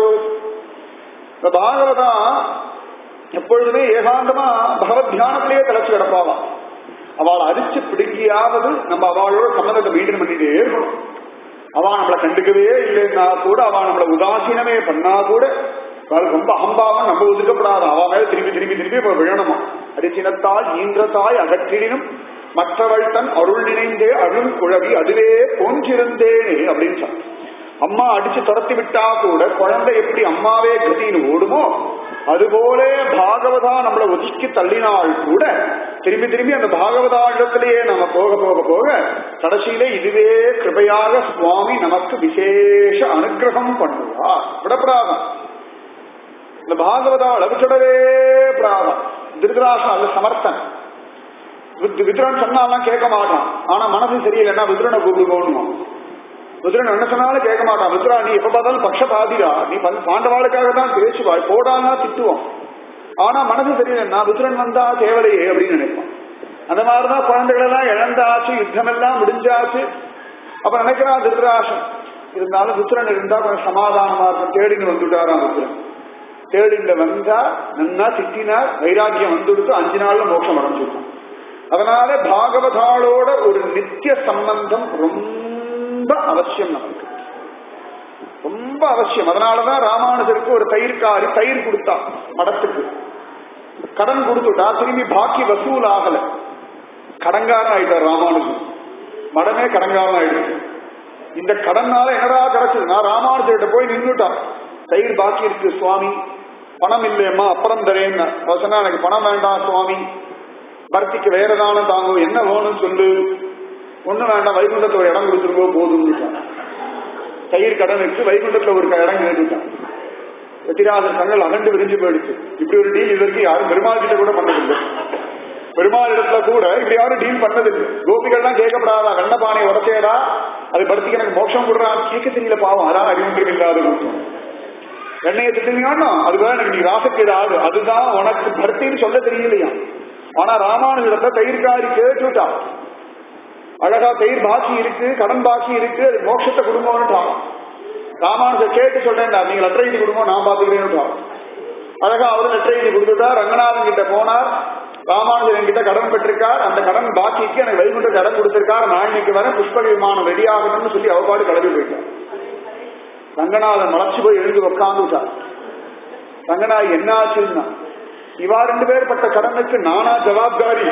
[SPEAKER 1] இந்த பாகவதா எப்பொழுதுமே ஏகாந்தமா பகவத் தியானத்திலேயே தலைச்சு கிடப்பாவா. அவளை அரிச்சு பிடுங்கியாவது நம்ம அவளோட சம்மந்தத்தை மெயின்டைன் பண்ணிட்டே இருக்கணும். அவ நம்மளை கண்டுக்கவே இல்லைன்னா கூட, அவ நம்மளை உதாசீனமே பண்ணா கூட அவளுக்கு ரொம்ப அகம்பாவம் நம்ம ஒதுக்கப்படாது. அவ மேல திரும்பி திரும்பி திரும்பி இப்ப விழணுமா. அரிசினத்தால் ஈன்றத்தாய் அகற்றினும் மற்றவள் தன் அருள் நினைந்தே அருள் குழவி அதுவே போன்றிருந்தேனே அப்படின்னு சொன்ன. அம்மா அடிச்சு துரத்தி விட்டா கூட குழந்தை எப்படி அம்மாவே கதின்னு ஓடுமோ, அதுபோல பாகவதா நம்மளை ஒதுக்கி தள்ளினால் கூட திரும்பி திரும்பி அந்த பாகவதாண்டத்திலேயே நம்ம போக போக போக கடைசியிலே இதுவே கிருபையாக சுவாமி நமக்கு விசேஷ அனுகிரகம் பண்ணுவார். விடப்படாதான் இந்த பாகவதா விடவே பிராதம். திருதராஷ்டிரன் அல்ல சமர்த்தன். விதுரன் சொன்னாலாம் கேட்க மாட்டான். ஆனா மனசு சரியில்லைன்னா விதுரனை கூப்பிட்டு போகணுமா. விதுரன் என்ன சொன்னாலும் கேட்க மாட்டான். விதுரா நீ எப்ப பார்த்தாலும் பக்ஷபாதிரா, நீ பாண்டவாளுக்காக தான் பேசுவாய், போடான்னா திட்டுவான். ஆனா மனசு சரியில்லைன்னா விதுரன் வந்தா தேவலையே அப்படின்னு நினைப்பான். அந்த மாதிரிதான் குழந்தைகள் எல்லாம் இழந்தாச்சு, யுத்தம் எல்லாம் முடிஞ்சாச்சு. அப்ப நினைக்கிறான் திருதராஷ்டிரன். இருந்தாலும் விதுரன் இருந்தா கொஞ்சம் சமாதானமா இருக்கும். தேடின்னு வந்துட்டாராம் விதுரன். தேடிண்ட வந்தா நன்னா திட்டினார், வைராக்கியம் வந்துடுத்து, அஞ்சு நாள்ல மோட்சம் அடைஞ்சுட்டான். அதனால பாகவதாளோட ஒரு நித்திய சம்பந்தம் ரொம்ப அவசியம், நமக்கு ரொம்ப அவசியம். அதனாலதான் ராமானுஜருக்கு ஒரு தயிர்காரி தயிர் கொடுத்தா மடத்துக்கு. கடன் கொடுத்துட்டா திரும்பி பாக்கி வசூல் ஆகல, கடங்காரன் ஆயிட்டார் ராமானுஜன். மடமே கடங்காரன் ஆயிடுச்சு. இந்த கடனால என்னடா கிடைச்சது, நான் ராமானுஜர்கிட்ட போய் நின்றுட்டான். தயிர் பாக்கி இருக்கு சுவாமி, பணம் இல்லையம்மா அப்புறம் தரேன்னு சொன்னா, எனக்கு பணம் வேண்டாம் சுவாமி, பர்த்திக்கு வேற தானம் தாங்கும், என்ன வேணும்னு சொல்லு. ஒண்ணு வேண்டாம், வைகுண்டத்துல ஒரு இடம் கொடுத்துருக்கோ போதும். தயிர் கடனுக்கு வைகுண்டத்துல ஒரு இடம் கேட்டுட்டான். எத்திராஜர் கண்கள் அகண்டு விரிஞ்சு போயிடுச்சு. இப்படி ஒரு டீல் இதற்கு யாரும் பெருமாள் கிட்ட கூட பண்ணதில்லை. பெருமாள் இடத்துல கூட இப்படி யாரும் டீல் பண்ணதில்லை. கோபிகள்லாம் கேட்கப்படாதா, கண்ணபானை உடச்சேடா அது படுத்திக்கு எனக்கு மோட்சம் கொடுறான் கேட்க தெரியல பாவம், அதான் அறிவுன்றது இல்லாத கொடுத்தோம். எண்ணெயை திட்டினா அதுதான் எனக்கு நீ ராசக்கீடு ஆடு, அதுதான் உனக்கு பக்தின்னு சொல்ல தெரியலையா. ஆனா ராமானுஜத்தை தயிர்காரி கேட்டுட்டா, அழகா தயிர் பாக்கி இருக்கு, கடன் பாக்கி இருக்கு, அது மோட்சத்தை குடும்பம்னுட்டான். ராமானுஜர் கேட்டு சொல்றேன், நீங்க லெட்டர் எழுதி குடும்பம் நான் பாத்துக்கிறேன்னுட்டான். அழகா அவரு லெட்டர் எழுதி கொடுத்துட்டா. ரங்கநாதன் கிட்ட போனார். ராமானுஜர் என்கிட்ட கடன் பெற்றிருக்கார், அந்த கடன் பாக்கிக்கு எனக்கு வைகுண்ட கடன் கொடுத்திருக்கார், நான் இன்னைக்கு வர புஷ்ப விமானம் ரெடி ஆகணும்னு சொல்லி அவப்பாடு கிளம்பி போயிட்டார். ரங்கநாதன் மலர்ச்சி போய் எழுந்து உட்காந்துட்டார். ரங்கநாதன் என்ன ஆச்சுன்னா, இவா ரெண்டு பேர் பட்ட கடனுக்கு நானா ஜவாப்தாரி?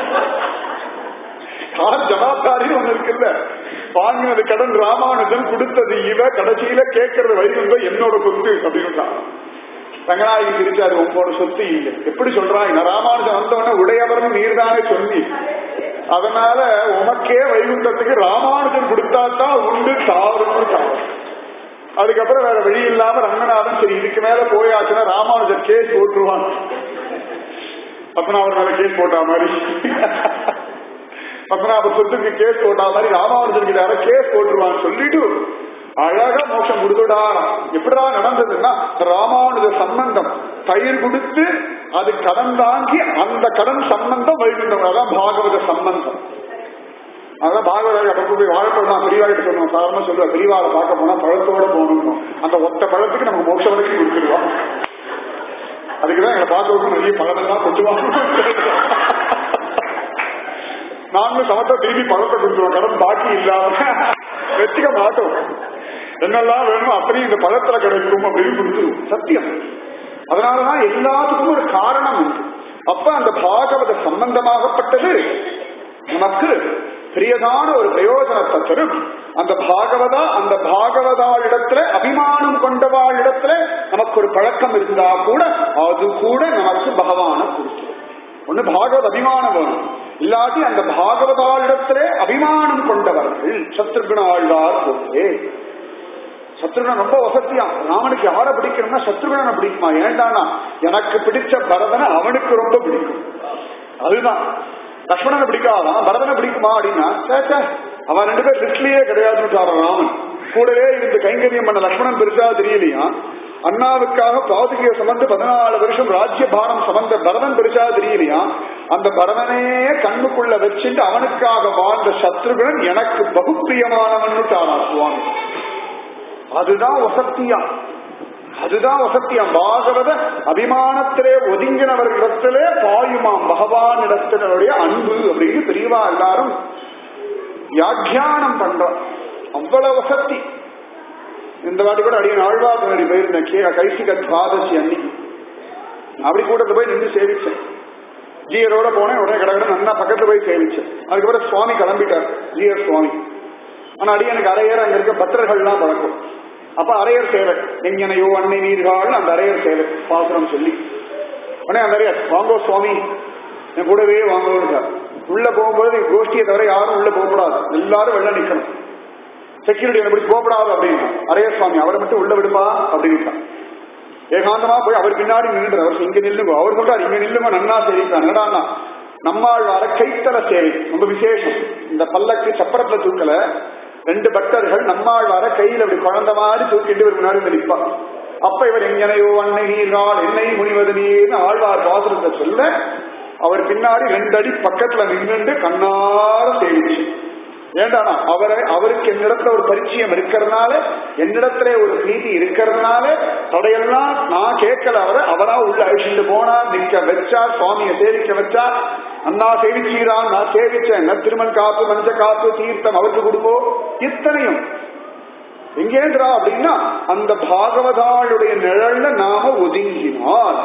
[SPEAKER 1] யார் ஜவாப்தாரி ஒண்ணு இருக்குல்ல, வாங்கினது கடன் ராமானுஜன், கொடுத்தது இவ, கடைசியில கேட்கறது வைகுண்டம் என்னோட சொத்து அப்படின்னு. ரங்கநாயகி சிரிச்சாரு, உங்களோட சொத்து இல்லை. எப்படி சொல்றாங்க, ராமானுஜன் வந்தவன உடையவர்னு நீர்தானே சொல்லி, அதனால உமக்கே வைகுண்டத்துக்கு ராமானுஜன் கொடுத்தாதான் உண்டு, தாருன்னு தாரு. அதுக்கப்புறம் வேற வழி இல்லாம ரங்கநாதன் சரி இதுக்கு மேல போயாச்சுன்னா ராமானுஜர் கேஸ் போட்டுருவான், பத்மநாபர் மேல கேஸ் போட்டா மாதிரி, பத்மநாபர் சொத்துக்கு கேஸ் போட்டா மாதிரி ராமானுஜர் கிட்ட கேஸ் போட்டுருவான்னு சொல்லிட்டு அழகா மோட்சம் கொடுத்துடாராம். எப்படா நடந்ததுன்னா, ராமானுஜ சம்பந்தம் தயிர் கொடுத்து அது கடன் தாங்கி அந்த கடன் சம்பந்தம் வைகுண்டம். அதான் பாகவத சம்பந்தம். அதான் பாகவத அப்ப போய் வாழைப்பழம் பெரியவாகிட்ட சொல்லுவோம், சாதாரணமா சொல்லுவா, பெரியவாளை பார்க்க போனா பழத்தோட போகணும், அந்த ஒத்த பழத்துக்கு நமக்கு மோட்சம் வரைக்கும் கொடுத்துருவோம். அதுக்குதான் எங்களை பார்க்க நிறைய பழமெல்லாம் கொண்டுவாங்க. நாங்களும் சமத்தா திரும்பி பழத்தை கொடுத்துருவோம், கடன் பாக்கி இல்லாம வச்சுக்க மாட்டோம். என்னெல்லாம் வேணும் அத்தனையும் இந்த பழத்துல கிடைக்கும் அப்படின்னு கொடுத்துருவோம். சத்தியம். அதனாலதான் எல்லாத்துக்கும் ஒரு காரணம் உண்டு. அப்ப அந்த பாகவத சம்பந்தமாகப்பட்டது நமக்கு பெரியதான ஒரு பிரயோஜனத்தை தரும். அந்த பாகவதா அந்த பாகவதாளிடத்துல அபிமானம் கொண்டவாளிடத்துல நமக்கு ஒரு பழக்கம் இருந்தா கூட அது கூட நமக்கு பகவான கொடுக்கும். ஒண்ணு பாகவத அபிமானம் வேணும், இல்லாட்டி அந்த பாகவதாளிடத்திலே அபிமானம் கொண்டவர்கள். சத்ருகுண ஆழ்வார் போலே சத்ருகுணன் ரொம்ப வசதியான். ராமனுக்கு யாரை பிடிக்கணும்னா சத்ருகுணனை பிடிக்குமா? ஏண்டானா எனக்கு பிடிச்ச பரதனை அவனுக்கு ரொம்ப பிடிக்கும். அதுதான். லக்ஷ்மணனை பிடிக்காதான், பரதனை பிடிக்குமா அப்படின்னா சேச்சா அவன் ரெண்டு பேர் லிஸ்ட்லயே கிடையாதுன்னு ராமன். கூடவே இருந்து கைங்கரியம் பண்ண லக்ஷ்மணன் பெருசா தெரியலையா. அண்ணாவுக்காக பாதுகைய சமந்து பதினாலு வருஷம் ராஜ்ய பாரம் சமந்த பரதன் பெருசா தெரியலையா. அந்த பரதனையே கண்ணுக்குள்ள வச்சுட்டு அவனுக்காக வாழ்ந்த சத்ருகுணன் எனக்கு பகுப்பிரியமானவன் தாராசுவான். அதுதான் வசத்தியா, அதுதான் வசத்தியம். பாகவத அபிமானத்திலே ஒதுங்கினவர்களிடத்திலே பாயுமாம் பகவான் இடத்தினுடைய அன்பு அப்படின்னு தெரியவா எல்லாரும் வியாக்கியானம் பண்றோம். அவ்வளவு வசத்தி. இந்த வாட்டி கூட அடிய ஆழ்வார்க்கடி போயிருந்தேன், கே கைசிக துவாதசி அன்னைக்கு. அப்படி கூட்டத்தை போய் நின்று சேவிச்சேன். ஜீயரோட போனேன். உடனே கடற்கரை நல்லா பக்கத்துல போய் சேவிச்சேன். அதுக்கப்புறம் சுவாமி கிளம்பிட்டார், ஜீயர் சுவாமி. ஆனா அடி எனக்கு அரையர் அங்க இருக்க பக்தர்கள்லாம் பழக்கம். அப்ப அரையர் சேவை, எங்கனையோ அன்னை நீர்கள் அந்த அரையர் சேவை பாசுரம் சொல்லி உடனே அந்த அரையர் வாங்கோ சுவாமி என் கூடவே வாங்கோன்னு. உள்ள போகும்போது கோஷ்டியை தவிர யாரும் உள்ள போகக்கூடாது, எல்லாரும் வெளில நிக்கணும். செக்யூரிட்டி என்ன பிடிச்சி போகக்கூடாது அப்படின்னு அரையர் சுவாமி அவரை மட்டும் உள்ள விடுப்பா அப்படின்னு ஏகாந்தமா போய் அவர் பின்னாடி நின்று அவர் இங்க நில்லுங்க, அவர் சொல்றாரு இங்க நில்லுங்க நன்னா சேவிப்பான். என்னடான்னா நம்மாழ்வார கைத்தல சேவை ரொம்ப விசேஷம். இந்த பல்லக்கு சப்பரத்துல தூக்கல ரெண்டு பக்தர்கள் நம்மாழ்வார கையில் அப்படி குழந்த மாதிரி தூக்கிட்டு இவர் முன்னாடி நிற்பா. அப்ப இவர் எங்கனையோ அன்னை நீரால் என்னை முனிவது நீர்னு ஆழ்வார் பாசுரத்தை சொல்ல அவர் பின்னாடி ரெண்டு அடி பக்கத்துல நின்று கண்ணார சேவிச்சு. ஏண்டானா அவரை அவருக்கு என்னிடத்துல ஒரு பரிச்சயம் இருக்கிறதுனால, என்னிடத்துல ஒரு நீதி இருக்கிறதுனால தடையெல்லாம் நான் கேட்கல. அவரை அவரா உள்ள அழிச்சுட்டு போனா, நிக்க வச்சா, சுவாமியை சேவிக்க வச்சா. அண்ணா சேவிச்சீரான், நான் சேவிச்சேன். திருமண் காப்பு, மஞ்ச காப்பு, தீர்த்தம் அவருக்கு கொடுப்போம். இத்தனையும் எங்கேன்றா அப்படின்னா அந்த பாகவதாளுடைய நிழல்ல நாம ஒதுங்கினால்,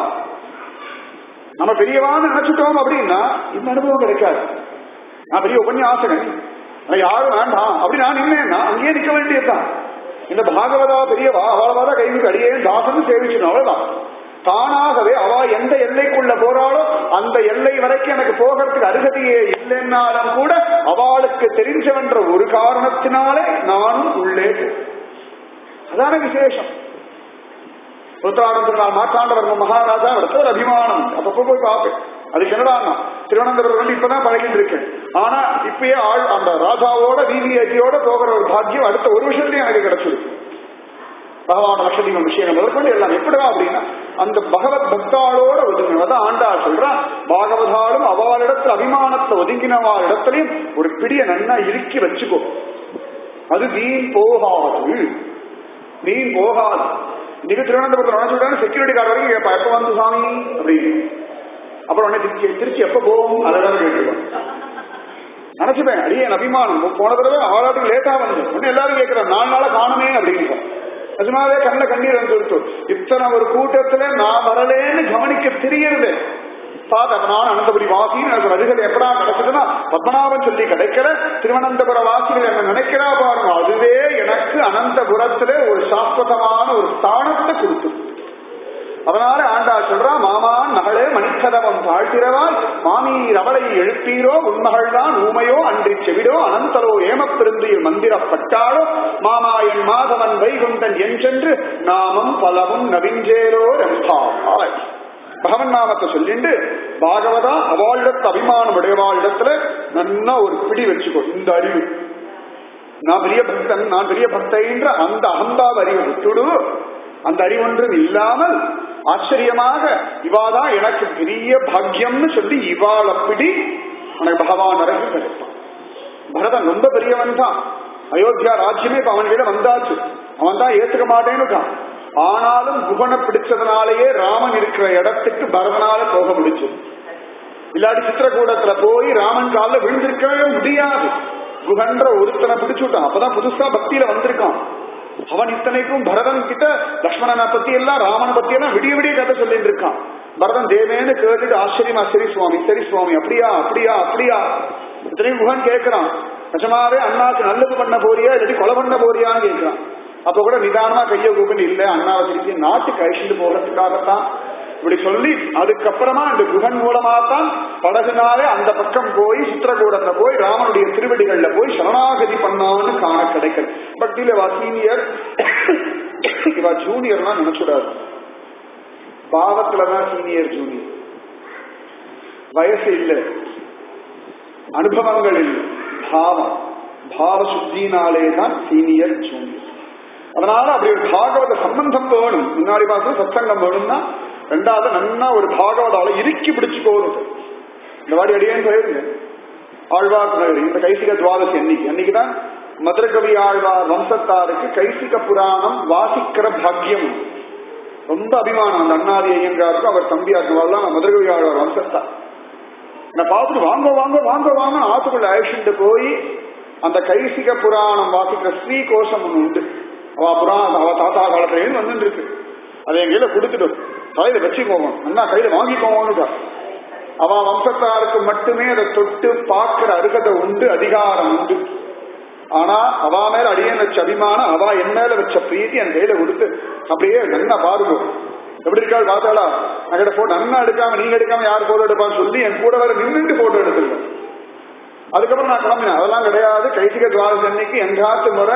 [SPEAKER 1] நம்ம பெரியவான்னு நினைச்சுட்டோம் அப்படின்னா இந்த அனுபவம் கிடைக்காது. நான் பெரிய உபன்யாசகன், யாரும் வேண்டாம் அப்படி நான் நின்னேன்னா அங்கேயே நிக்க வேண்டியதுதான். இந்த பாகவதா பெரியவா அவளவாத கைக்கு அடியே தாசன்னு சேவிச்சணும், அவ்வளவுதான். தானாகவே அவ எந்த எல்லைக்குள்ள போறாளோ அந்த எல்லை வரைக்கும் எனக்கு போகிறதுக்கு அருகதையே இல்லைன்னாலும் கூட அவளுக்கு தெரிஞ்சவன்ற ஒரு காரணத்தினாலே நானும் உள்ளே. அதான விசேஷம். உத்தராடத்தினால் மாற்றாண்டவர் மகாராஜா இடத்துல ஒரு அபிமானம். அப்பப்போ போய் பார்ப்பேன். அதுக்கு என்னடா திருவனந்தபுரம் வந்து இப்பதான் பழகிட்டு இருக்கேன். ஆனா இப்பயே ஆள் அந்த ராஜாவோட விவிஐபியோட போகிற ஒரு பாக்கியம் அடுத்த ஒரு வருஷத்துலயும் எனக்கு கிடைச்சிருக்கு. பகவான் லட்சதீபம் விஷயம் முதற்கொண்டு எல்லாம் எப்படிதான் அப்படின்னா அந்த பகவத் பக்தாளோட ஒதுங்கினதான் ஆண்டாள் சொல்றான். பாகவதாலும் அவளிடத்துல அபிமானத்துல ஒதுங்கினவா இடத்துலயும் ஒரு பிடிய நன்னா இறுக்கி வச்சுக்கோ. அது வீண் போகாது, வீண் போகாது. இன்னைக்கு திருவனந்தபுரத்தில் நினைச்சுட்டாங்க செக்யூரிட்டி கார்டு வரைக்கும் கேட்பா எப்ப வந்து சாமி அப்படின்னு. அப்புறம் உடனே திருச்சி திருச்சி எப்ப போகும் அதான் கேட்டுருவோம். நினைச்சுப்பேன் அடியே என் அபிமானம் போன தடவை ஆளாட்டுக்கு லேட்டா வந்து உடனே எல்லாரும் கேட்கிறேன் நாலு நாளா காணுமே அப்படின்னு. நிஜமாவே கண்ண கண்ணீர் வந்து இத்தனை ஒரு கூட்டத்துல நான் வரலேன்னு கவனிக்க தெரியறது. பார்த்தா நான் அனந்தபுரி வாசின்னு எனக்கு ரசிகர்கள் எப்படா கிடைச்சதுன்னா பத்மநாபன் சொல்லி கிடைக்கல திருவனந்தபுர வாசிகள் என்ன நினைக்கிறா பாருங்க. அதுவே எனக்கு அனந்தபுரத்துல ஒரு சாஸ்வதமான ஒரு ஸ்தானத்தை கொடுத்து. அதனால ஆண்டா சொல்றா மாமான் மகளே மணிக்கதவம் தாழ்த்திரவாய் மாமீர் அவளை எழுப்பீரோ உண்மகள் தான் ஊமையோ அன்றி செவிடோ அனந்தரோ ஏமப்பெருந்தியில் மந்திரப்பட்டாளோ மாமா என் மாதவன் வைகுந்தன் என்றென்று நாமம் பலவும் நவிஞ்சேரோ ரம்பாய். பகவன் நாமத்தை சொல்லிட்டு பாகவதா அவளிடத்து அபிமானம் உடையவாளிடத்துல நல்லா ஒரு பிடி வச்சுக்கோ. இந்த அறிவு நான் பெரிய பக்தன் நான் பெரிய பக்தன்ற அந்த அகம்பாவ அறிவு விட்டுடு. அந்த அறிவொன்றும் இல்லாமல் ஆச்சரியமாக இவாதான் எனக்கு பெரிய பாக்கியம்னு சொல்லி இவாள் அப்படி உனக்கு பகவான் அரசு கிடைப்பான். பரதன் ரொம்ப பெரியவன் தான். அயோத்தியா ராஜ்யமே இப்ப அவன் கிட்ட வந்தாச்சு. அவன் தான் ஏத்துக்க மாட்டேன்னு. ஆனாலும் குகனை பிடிச்சதுனாலேயே ராமன் இருக்கிற இடத்துக்கு பரதனால போக முடிச்சது. இல்லாட்டி சித்திரக்கூடத்துல போய் ராமன் காலில் விழுந்திருக்கவே முடியாது. குகன்ற ஒருத்தனை பிடிச்சுட்டான். அப்பதான் புதுசா பக்தியில வந்திருக்கான். அவன் இத்தனைக்கும் பரதன் கிட்ட லக்ஷ்மணனை பத்தி எல்லாம் ராமனை பத்தி எல்லாம் விடிய விடிய கதை சொல்லிட்டு இருக்கான். பரதன் தேவேன்னு கேட்டுட்டு ஆச்சரியமா சரி சுவாமி சரி சுவாமி அப்படியா அப்படியா அப்படியா இத்தனையும் குகன் கேட்கிறான். நிஜமாவே அண்ணாக்கு நல்லது பண்ண போறியா இல்லாட்டி கொலை பண்ண போறியான்னு கேட்கிறான். அப்ப கூட நிதானமா கைய கூப்பின்னு இல்ல அண்ணாவை திருப்பி நாட்டுக்கு அழிச்சுட்டு போறதுக்காகத்தான் இப்படி சொல்லி அதுக்கப்புறமா இந்த குகன் மூலமாத்தான் படகுனாலே அந்த பக்கம் போய் சித்திரக்கூடத்துல போய் ராமனுடைய திருவடிகள்ல போய் சரணாகதி பண்ணான்னு காண கிடைக்கிறது. பக்தியில வா சீனியர் இவா ஜூனியர்லாம் நினைச்சுடாது. பாவத்துலதான் சீனியர் ஜூனியர். வயசு இல்லை, அனுபவங்கள் இல்லை, பாவம் பாவ சுத்தினாலேதான் சீனியர் ஜூனியர். அதனால அப்படி ஒரு பாகவத சம்பந்தம் வேணும். முன்னாடி மாசம் சத்சங்கம் வேணும்னா ரெண்டாவது நன்னா ஒரு பாகவதால இறுக்கி பிடிச்சுக்கோணும். இந்த வாடி அடியேன்னு போயிருங்க ஆழ்வார் நகர் இந்த கைசிக துவாதசி அன்னைக்கு அன்னைக்குதான் மதுரகவி ஆழ்வார் வம்சத்தாருக்கு கைசிக புராணம் வாசிக்கிற பாக்கியம். ரொம்ப அபிமானம் அந்த அண்ணாதி ஐயங்காருக்கும் அவர் தம்பி ஆக்குவார்லாம் மதுரகவி ஆழ்வார் வம்சத்தார். நான் பார்த்துட்டு வாங்க வாங்க வாங்க வாங்க ஆத்துக்குள்ள அழைச்சிட்டு போய் அந்த கைசிக புராணம் வாசிக்கிற ஸ்ரீ கோஷம் ஒண்ணு உண்டு. அவ புராணம் அவ தாத்தா காலத்துல வந்து இருக்கு. அதை என் கையில கொடுத்துட்டு தலையில வச்சுக்கோங்க அண்ணா கையில வாங்கிக்கோங்க. அவ வம்சத்தாருக்கு மட்டுமே அதை தொட்டு பார்க்கிற அருகதை உண்டு, அதிகாரம் உண்டு. ஆனா அவ மேல அடியேன் வச்ச அபிமானம் அவ என் மேல வச்ச பிரீத்தி என் கையில கொடுத்து அப்படியே நன்னா பாருங்க எப்படி இருக்காது பார்த்தாளா. என்கிட்ட போட்டோ நன்னா எடுக்காம நீங்க எடுக்காம யார் போட்டோ எடுப்பான்னு சொல்லி என் கூட வர நின்றுட்டு போட்டோ எடுத்துருக்கேன். அதுக்கப்புறம் நான் கிளம்பினேன். அதெல்லாம் கிடையாது. கைசிக துவாதசி அன்னைக்கு எங்காத்து முறை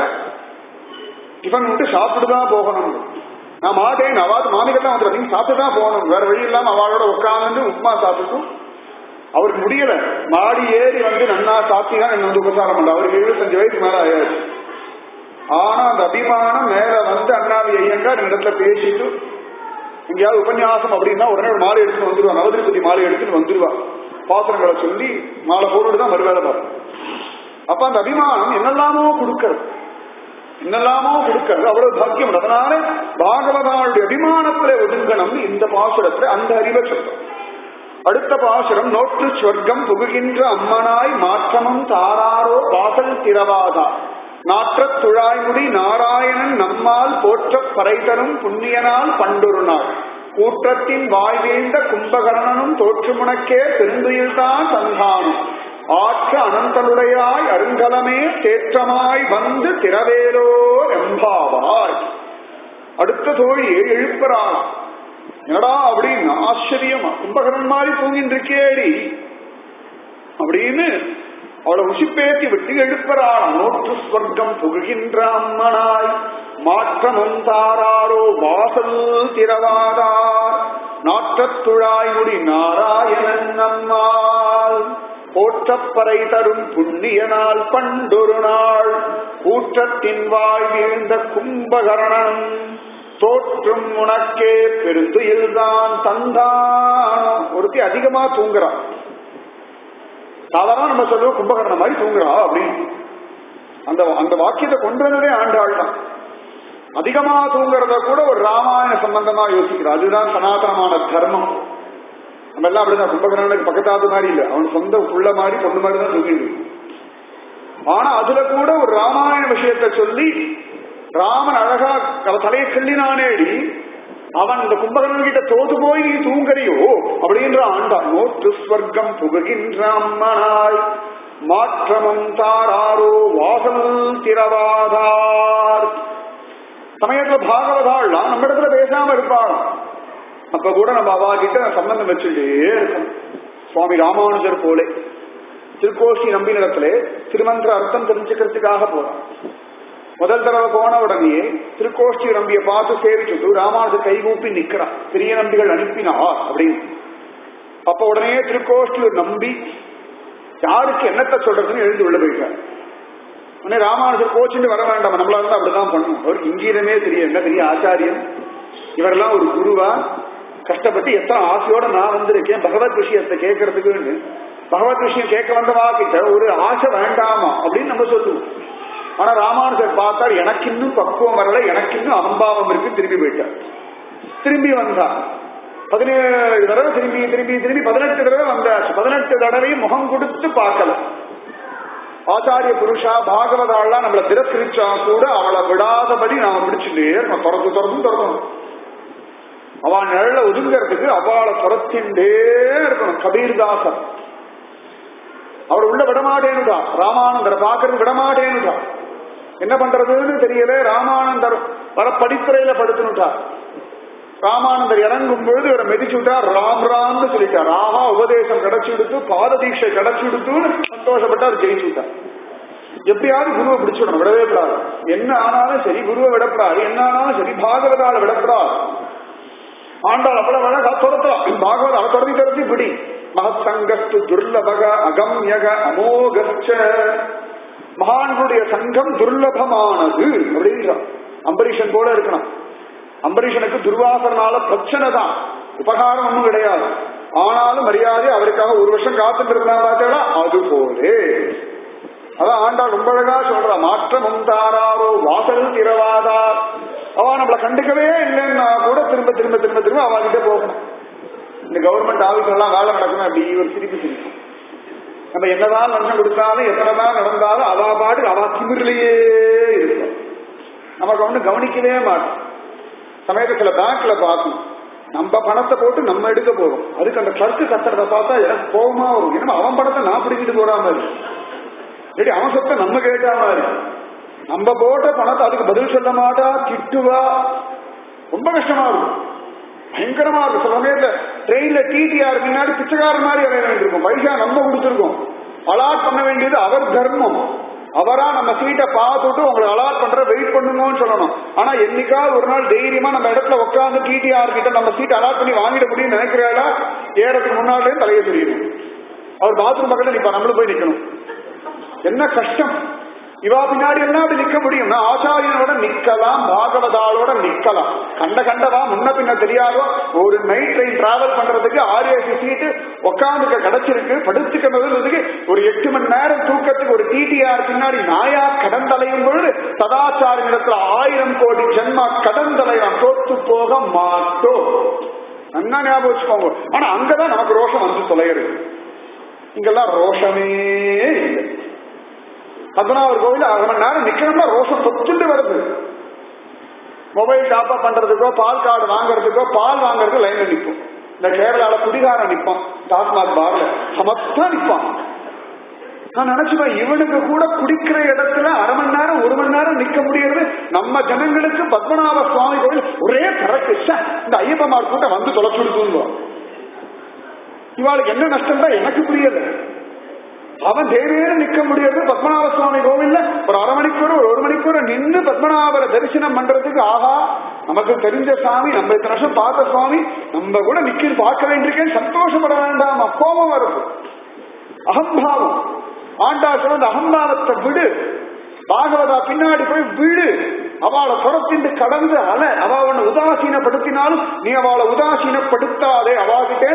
[SPEAKER 1] டிஃபன் விட்டு சாப்பிட்டுதான் போகணும். நான் மாட்டேன் அவாது மாமிகத்தான் வந்துடும் நீங்க சாப்பிட்டுதான் போகணும். வேற வழி இல்லாம அவளோட உட்காந்து உப்புமா சாப்பிட்டுட்டும் அவருக்கு முடியல. மாடி ஏறி வந்து நன்னா சாப்பிட்டா என்ன வந்து உபசாரம் பண்ண. அவருக்கு எழுபத்தஞ்சு வயசு மேல ஆயாச்சு. ஆனா அந்த அபிமானம் மேல வந்து அண்ணாவி ஐயங்கார் இந்த இடத்துல பேசிட்டு எங்கேயாவது உபன்யாசம் அப்படின்னா உடனே ஒரு மாலை எடுத்துட்டு வந்துருவா. நவதிருப்பதி மாலை எடுத்துட்டு வந்துருவா. பாத்திரங்களை சொல்லி மாலை போட்டுட்டு தான் மறுவேலை பார்ப்போம். அப்ப அந்த அபிமானம் என்னெல்லாமோ கொடுக்கறது என்னெல்லாமோ கொடுக்கறது அவ்வளவு பாக்கியம். அதனால பாகவதாளுடைய அபிமானத்துல ஒதுங்கணும். இந்த பாசுரத்துல அந்த அறிவை சொல்றோம். அடுத்த பாசுரம் நோற்று சொர்க்கம் புகுகின்ற அம்மனாய் மாற்றமும் தாராரோ வாசல் திறவாதா நாற்ற துழாய்முடி நாராயணன் நம்மால் போற்ற பறைதரும் புண்ணியனால் பண்டொரு நாள் கூற்றத்தின் வாய்வேந்த கும்பகர்ணனும் தோற்றுமுனக்கே பெருந்துயில்தான் சந்தானம் ஆற்ற அனந்தலுடையாய் அருங்கலமே தேற்றமாய் வந்து திரவேலோ எம்பாவாய். அடுத்த தோழியை எழுப்புறாள். என்னடா அப்படின்னு ஆச்சரியமா கும்பகரன் மாதிரி தூங்கிட்டு இருக்கேடி அப்படின்னு அவளை உசிப்பேத்தி விட்டு எழுப்பறாள். நோற்று ஸ்வர்க்கம் புகுகின்ற அம்மனாய் மாற்றமும் தாராரோ வாசல் திறவாதார் நாற்றத்துழாய் முடி நாராயணன் நம்மால் போற்றப்பறை தரும் புண்ணிய நாள் பண்டொரு நாள் கூற்றத்தின் வாய் வீழ்ந்த கும்பகரணம் தோற்றும் உனக்கே பெருந்துயில்தான் தந்தான். ஒருத்தி அதிகமா தூங்குறான். சாதாரண நம்ம சொல்லுவோம் கும்பகர்ணம் மாதிரி தூங்குறா அப்படின்னு. அந்த அந்த வாக்கியத்தை கொண்டு வந்ததே ஆண்டாள் தான். அதிகமா தூங்குறத கூட ஒரு ராமாயண சம்பந்தமா யோசிக்கிறோம். அதுதான் சனாதனமான தர்மம். நம்ம எல்லாம் அப்படிதான். கும்பகர்ணனுக்கு பக்கத்தாது மாதிரி இல்லை, அவன் சொந்த புள்ள மாதிரி பொண்ணு மாதிரி தான் தூங்கிடு. ஆனா அதுல கூட ஒரு ராமாயண விஷயத்த சொல்லி ராமன் அழகா தலையை கிள்ளினானேடி, அவன் இந்த கும்பகர்ணன் கிட்ட தோது போய் நீ தூங்கறியோ அப்படின்ற ஆண்டாள். நோற்று ஸ்வர்க்கம் புகுகின்ற அம்மனாய் மாற்றமும் தாராரோ வாசல் திறவாதார். சமயத்துல பாகவதாள்லாம் நம்ம இடத்துல பேசாம இருப்பாள். அப்ப கூட நம்ம அவா கிட்ட சம்பந்தம் வச்சுட்டே இருக்கணும். சுவாமி ராமானுஜர் போலே திருக்கோஷி நம்பி நிலத்திலே திருமந்திர அர்த்தம் தெரிஞ்சுக்கிறதுக்காக போறான். முதல் தடவை போன உடனே திருக்கோஷ்டி நம்பிய பார்த்து சேவிச்சுட்டு ராமானுஜர் கைகூப்பி நிக்கிறான். பெரிய நம்பிகள் அனுப்பினா அப்படின்னு. அப்ப உடனே திருக்கோஷ்டி ஒரு நம்பி யாருக்கு என்னத்தை சொல்றதுன்னு எழுந்து உள்ள போயிட்டார். உடனே ராமானுஜர் கோச்சுட்டு வர வேண்டாம், நம்மளா இருந்தா அப்படிதான் பண்ணணும். அவருக்கு இங்கீதமே தெரியும், என்ன பெரிய ஆச்சாரியன் இவரெல்லாம் ஒரு குருவா, கஷ்டப்பட்டு எத்தனை ஆசையோட நான் வந்திருக்கேன் பகவத் விஷயத்தை கேட்கறதுக்கு. பகவத் விஷயம் கேட்க வந்தவா கிட்ட ஒரு ஆசை வேண்டாமா அப்படின்னு நம்ம சொல்லுவோம். ஆனா ராமானுஜர் பார்த்தார், எனக்கு இன்னும் பக்குவம் வரல, எனக்கு இன்னும் அகம்பாவம் இருக்கு. திரும்பி போயிட்டார். திரும்பி வந்தார். பதினேழு தடவை திரும்பி திரும்பி திரும்பி பதினெட்டு தடவை வந்தாச்சு. பதினெட்டு தடவையும் முகம் கொடுத்து பார்க்கல. ஆச்சாரிய புருஷா பாகவதாள்லாம் நம்மளை திரஸ்கரிச்சா கூட அவளை விடாதபடி நாம பிடிச்சுட்டே இருக்கணும். துறந்து துறந்து துறக்கணும். அவன் நிழல ஒதுங்கிறதுக்கு அவளை துரத்தின்றே இருக்கணும். கபீர்தாசர் அவர் உள்ள விடமாட்டேனுடா, ராமானந்தரை பாக்குறது விடமாட்டேனுடா. என்ன பண்றதுன்னு தெரியல. ராமானந்தர் வர படித்துறையில படுத்துனுட்டார். ராமானந்தர் இறங்கும் பொழுது இவரை மெதிச்சு விட்டார். ராம் ராம்னு சொல்லிட்டார். ராமா உபதேசம் கிடைச்சு விடுத்து, பாத தீட்சை கிடைச்சு விடுத்துன்னு சந்தோஷப்பட்டு அவர் ஜெயிச்சு விட்டார். எப்படியாவது குருவை பிடிச்சுடணும், விடவே கூடாது. என்ன ஆனாலும் சரி குருவை விடப்படாது, என்ன ஆனாலும் சரி பாகவதால விடப்படாது. ஆண்டாள் அப்பட அழகா துரத்தலாம். பாகவத அவ தொடர்ந்து தொடர்ந்து பிடி. மகசங்கஸ்து துர்லபக அகம்யக அமோகச்ச. மகான்களுடைய சங்கம் துர்லபமானது அப்படின்றான். அம்பரீஷன் போல இருக்கணும். அம்பரீஷனுக்கு துர்வாசனால பிரச்சனை தான், உபகாரம் ஒன்றும் கிடையாது. ஆனாலும் மரியாதை அவருக்காக ஒரு வருஷம் காத்துட்டு இருந்தா பார்த்தா அது போலே. அதான் ஆண்டாள் ரொம்ப அழகா சொல்றா. மாற்றமும் தாராரோ வாசல் திறவாதா. அவ நம்மளை கண்டுக்கவே இல்லைன்னா கூட திரும்ப திரும்ப திரும்ப திரும்ப அவகிட்ட போகணும். இந்த கவர்மெண்ட் ஆபீஸ்ல எல்லாம் வேலை நடக்கணும். அப்படி ஒரு சிரிப்பு சிரிக்கும். நம்ம என்னதான் லஞ்சம் கொடுத்தாலும் எத்தனைதான் நடந்தாலும் அவா பாடு அவா திமிரிலேயே இருக்கும். நமக்கு ஒண்ணு கவனிக்கவே மாட்டோம். சமயத்துல சில பேங்க்ல பார்க்கணும், நம்ம பணத்தை போட்டு நம்ம எடுக்க போறோம். அதுக்கு அந்த கிளர்க்கு கத்துறத பார்த்தா எனக்கு கோபமா வரும். ஏன்னா அவன் பணத்தை நான் பிடிக்கிட்டு போற மாதிரி, இல்லாட்டி அவன் சொத்தை நம்ம கேட்டா மாதிரி. நம்ம போட்ட பணத்தை அதுக்கு பதில் சொல்ல மாட்டா, திட்டுவா. ரொம்ப கஷ்டமா இருக்கும், பயங்கரமா இருக்கும். சில சமயத்துல ட்ரெயின்ல டிடிஆர் பின்னாடி பிச்சைக்காரன் மாதிரி வரைய வேண்டியிருக்கும். பைசா நம்ம கொடுத்துருக்கோம். அலாட் பண்ண வேண்டியது அவர் தர்மம். அவரா நம்ம சீட்டை பார்த்துட்டு உங்களை அலாட் பண்ற வெயிட் பண்ணுங்கன்னு சொல்லணும். ஆனா என்னைக்காவது ஒரு நாள் தைரியமா நம்ம இடத்துல உட்காந்து டிடிஆர் கிட்ட நம்ம சீட் அலாட் பண்ணி வாங்கிட முடியும்னு நினைக்கிறாளா? ஏறதுக்கு முன்னாலே தலையை தெரியணும். அவர் பாத்ரூம் பக்கத்துல நிப்பா, நம்மளும் போய் நிக்கணும். என்ன கஷ்டம்! இவா பின்னாடி எல்லாம் அப்படி நிக்க முடியும்னா ஆச்சாரியனோட நிக்கலாம், பாகவதாளோட நிக்கலாம். கண்ட கண்டவா முன்ன பின்ன தெரியாதோ ஒரு நைட் ட்ரெயின் டிராவல் பண்றதுக்கு ஆர்ஏசி சீட்டு உட்காந்துக்க கிடைச்சிருக்கு. படுத்துக்கிறதுக்கு ஒரு எட்டு மணி நேரம் தூக்கத்துக்கு ஒரு டிடிஆர் பின்னாடி நாயா கடந்தலையும் பொழுது சதாச்சாரியனிடத்துல ஆயிரம் கோடி ஜென்மா கடந்தலையாம் தோத்து போக மாட்டோம். நல்லா ஞாபகம் வச்சுக்கோங்க. ஆனா அங்கதான் நமக்கு ரோஷம் வந்து தொலைகிறது. இங்கெல்லாம் ரோஷமே இல்லை. பத்மநாபர் கோவில் அரை மணி நேரம் நிக்கணும்னா ரோஷம் தொச்சுட்டு வருது. மொபைல் டாப் அப் பண்றதுக்கோ பால் கார்டு வாங்குறதுக்கோ பால் வாங்குறதுக்கு லைன்ல நிற்போம். இந்த கேரளால குடிகாரன் நிற்பான், டாஸ்மாக் பார்ல சமத்தா நிற்பான். நான் நினைச்சுப்பேன், இவனுக்கு கூட குடிக்கிற இடத்துல அரை மணி நேரம் ஒரு மணி நேரம் நிக்க முடியாது. நம்ம ஜனங்களுக்கு பத்மநாப சுவாமி கோவில் ஒரே பறக்கு. இந்த ஐயப்பமார் கூட்டம் வந்து தொலைச்சுடுவோம். இவாளுக்கு என்ன நஷ்டம் தான் எனக்கு புரியல. அவன் தேவேன்னு நிக்க முடியாது. பத்மநாப சுவாமி கோவில்ல ஒரு அரை மணிக்கூட ஒரு ஒரு மணிக்கூட நின்று பத்மநாபரை தரிசனம் பண்றதுக்கு ஆஹா நமக்கு தெரிஞ்ச சுவாமி, நம்ம இத்தனை வருஷம் பார்த்த சுவாமி, நம்ம கூட நிக்க பார்க்க வேண்டியிருக்கேன் சந்தோஷப்பட வேண்டாம். கோபம் வருது, அகம்பாவம். ஆண்டா சொல்ற அகம்பாவத்தை விடு, பாகவதா பின்னாடி போய் விடு, அவளை புறத்திட்டு கடந்து அல, அவளை உதாசீனப்படுத்தினாலும் நீ அவளை உதாசீனப்படுத்தாதே, அவாகிட்டே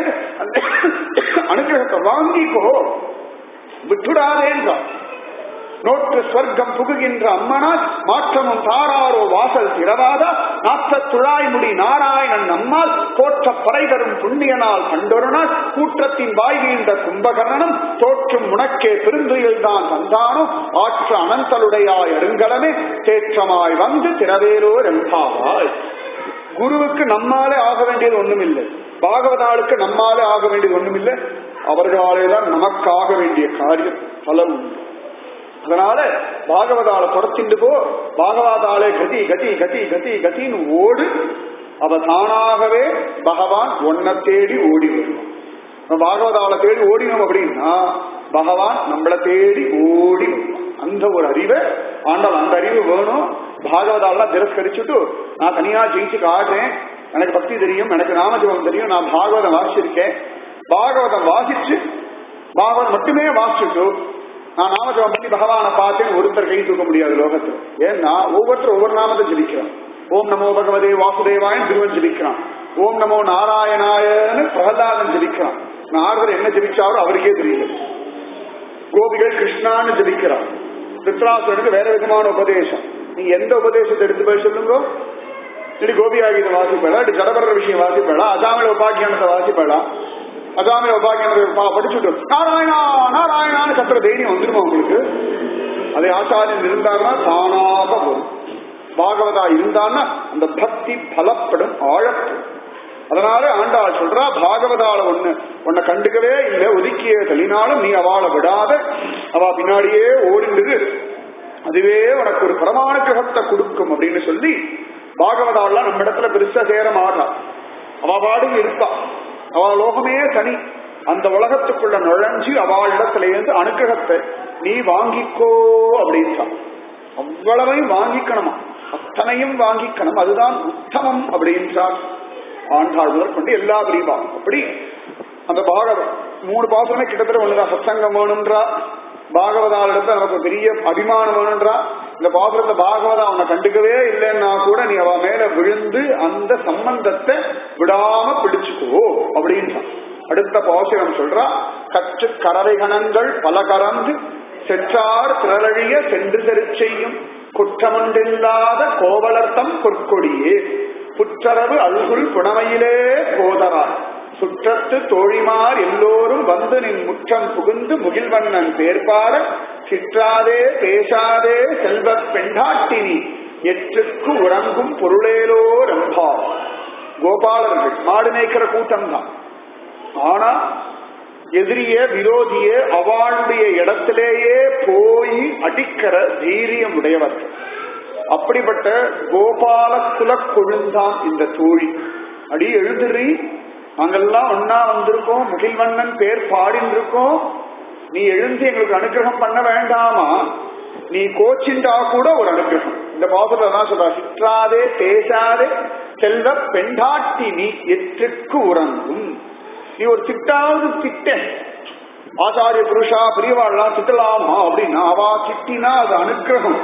[SPEAKER 1] அனுகிரகத்தை வாங்கிக்கோ, விட்டுடாதே என்றார். நோற்று ஸ்வர்க்கம் புகுகின்ற அம்மனார் மாற்றமும் தாராரோ வாசல் திறவாதா, நாற்ற துழாய்முடி நாராயணன் நம்மால் போற்ற பறை தரும் புண்ணியனால் கண்டொருநாள் கூற்றத்தின் வாய் வீழ்ந்த கும்பகர்ணனும் தோற்றும் முனக்கே பெருந்துயில் தான் தந்தானோ ஆற்ற அனந்தலுடையாய் அருங்கலமே தேற்றமாய் வந்து திறவேலோர் எம்பாவாய். குருவுக்கு நம்மாலே ஆக வேண்டியது ஒண்ணுமில்லை, பாகவதாளுக்கு நம்மாலே ஆக வேண்டியது ஒண்ணுமில்லை, அவர்களாலேதான் நமக்காக வேண்டிய காரியம் பல உண்டு. அதனால பாகவதால துரத்திண்டு போ, பாகவதாலே கதி கதி கதி கதி கத்தின்னு ஓடு, அவ தானாகவே பகவான் ஒன்ன தேடி ஓடி வருவான். பாகவதால தேடி ஓடினோம் அப்படின்னா பகவான் நம்மளை தேடி ஓடி வருவான். அந்த ஒரு அறிவை ஆண்டாள், அந்த அறிவு வேணும். பாகவதாலாம் திரஸ்கரிச்சுட்டு நான் தனியா ஜெயிச்சு காட்டுறேன், எனக்கு பக்தி தெரியும், எனக்கு நாமஜபம் தெரியும், நான் பாகவதம் வாசிச்சிருக்கேன், பாகவதம் வாசிச்சு பாகவதம் மட்டுமே வாசிச்சுட்டு நான் நாமஜபம் பண்ணி பகவானை பார்த்தேன்னு ஒருத்தர் கை தூக்க முடியாது லோகத்தில். ஏன்னா ஒவ்வொருத்தரும் ஒவ்வொரு நாமத்தை ஜபிக்கிறான். ஓம் நமோ பகவதே வாசுதேவாயன் திருவன் ஜபிக்கிறான், ஓம் நமோ நாராயணாயன்னு பிரகலாதன் ஜபிக்கிறான். நாரதர் என்ன ஜபிச்சாரோ அவருக்கே தெரியல. கோபிகள் கிருஷ்ணான்னு ஜபிக்கிறான். திருத்தராசுரனுக்கு வேற விதமான உபதேசம். நீங்க எந்த உபதேசத்தை எடுத்து போய் சொல்லுங்க. இப்படி கோபியாகீதம் வாசிப்படா, இப்படி ஜடபர விஷயம் வாசிப்படா, அஜாமில உபாக்கியானத்தை வாசிப்படா, அஜாமில உபாக்கியானத்தை படிச்சுட்டு நாராயணா நாராயணான்னு கத்துற தைரியம் வந்துருமா உங்களுக்கு? அதே ஆச்சாரியன் இருந்தாருன்னா தானாக வரும். பாகவதா இருந்தான்னா அந்த பக்தி பலப்படும், ஆழப்படும். அதனால ஆண்டாள் சொல்றா, பாகவதால ஒண்ணு உன்னை கண்டுக்கவே இல்லை, ஒதுக்கிய தள்ளினாலும் நீ அவளை விடாத அவ பின்னாடியே ஓடிந்தது, அதுவே உனக்கு ஒரு பரமானுகிரகத்தை கொடுக்கும் அப்படின்னு சொல்லி பாகவதாலாம் நம்ம இடத்துல பெருசா சேர மாட்டான். அவ பாடுங்க இருப்பா, அவ லோகமே தனி. அந்த உலகத்துக்குள்ள நுழைஞ்சு அவள் இடத்துல இருந்து அனுகிரகத்தை நீ வாங்கிக்கோ அப்படின்ட்டா. அவ்வளவையும் வாங்கிக்கணுமா, அத்தனையும் வாங்கிக்கணும், அதுதான் உத்தமம் அப்படின்றார் ஆண்டாள் முதல் கொண்டு எல்லா பிரிவா. அப்படி அந்த பாகவதம் மூணு பாசமே கிட்டத்தட்ட ஒண்ணுதான். சத்சங்கம் வேணும்ன்றா, பாகவதாலிடத்துல நமக்கு பெரிய அபிமானம் வேணும்ன்றா. இந்த பாசுரத்தை பாகவதா அவனை கண்டுக்கவே இல்லைன்னா கூட நீ அவ மேல விழுந்து அந்த சம்பந்தத்தை விடாம பிடிச்சுக்கோ அப்படின்றான். அடுத்த பாசுரம் சொல்றா, கற்று கரவை கணங்கள் பல கறந்து செற்றார் திரளழிய சென்று செரு செய்யும் குற்றமொன்றில்லாத கோவலர்த்தம் பொற்கொடியே புற்றரவு அல்குள் புனமையிலே போதராய் சுற்றத்து தோழிமார் எல்லோரும் வந்து நின் முற்றம் புகுந்து முகில்வண்ணன் பேர்பார சிற்றாதே பேசாதே செல்வப் பெண்டாட்டினி எற்றுக்கு உறங்கும் பொருளேலோ ரம்பா. கோபாலர்கள் மாடு மேய்க்கிற கூட்டம் தான். ஆனா எதிரிய விரோதிய அவளுடைய இடத்திலேயே போய் அடிக்கிற தைரியம் உடையவர்கள். அப்படிப்பட்ட கோபால குல கொழுந்தான் இந்த தோழி. அடி எழுதுறி, நாங்கெல்லாம் ஒன்னா வந்திருக்கோம், முகில்வண்ணன் பேர் பாடின்னு இருக்கோம், நீ எழுந்து எங்களுக்கு அனுகிரகம் பண்ண வேண்டாமா? நீ கோச்சிண்டா கூட ஒரு அனுகிரகம். இந்த பாசுரத்துல தான் சொல்றா, சிற்றாதே பேசாதே செல்வ பெண்டாட்டி நீ எற்றுக்கு உறங்கும். நீ ஒரு திட்டாவது திட்ட, ஆச்சாரிய புருஷா பிரியவாள்லாம் திட்டலாமா அப்படின்னா அவ திட்டினா அது அனுகிரகம்,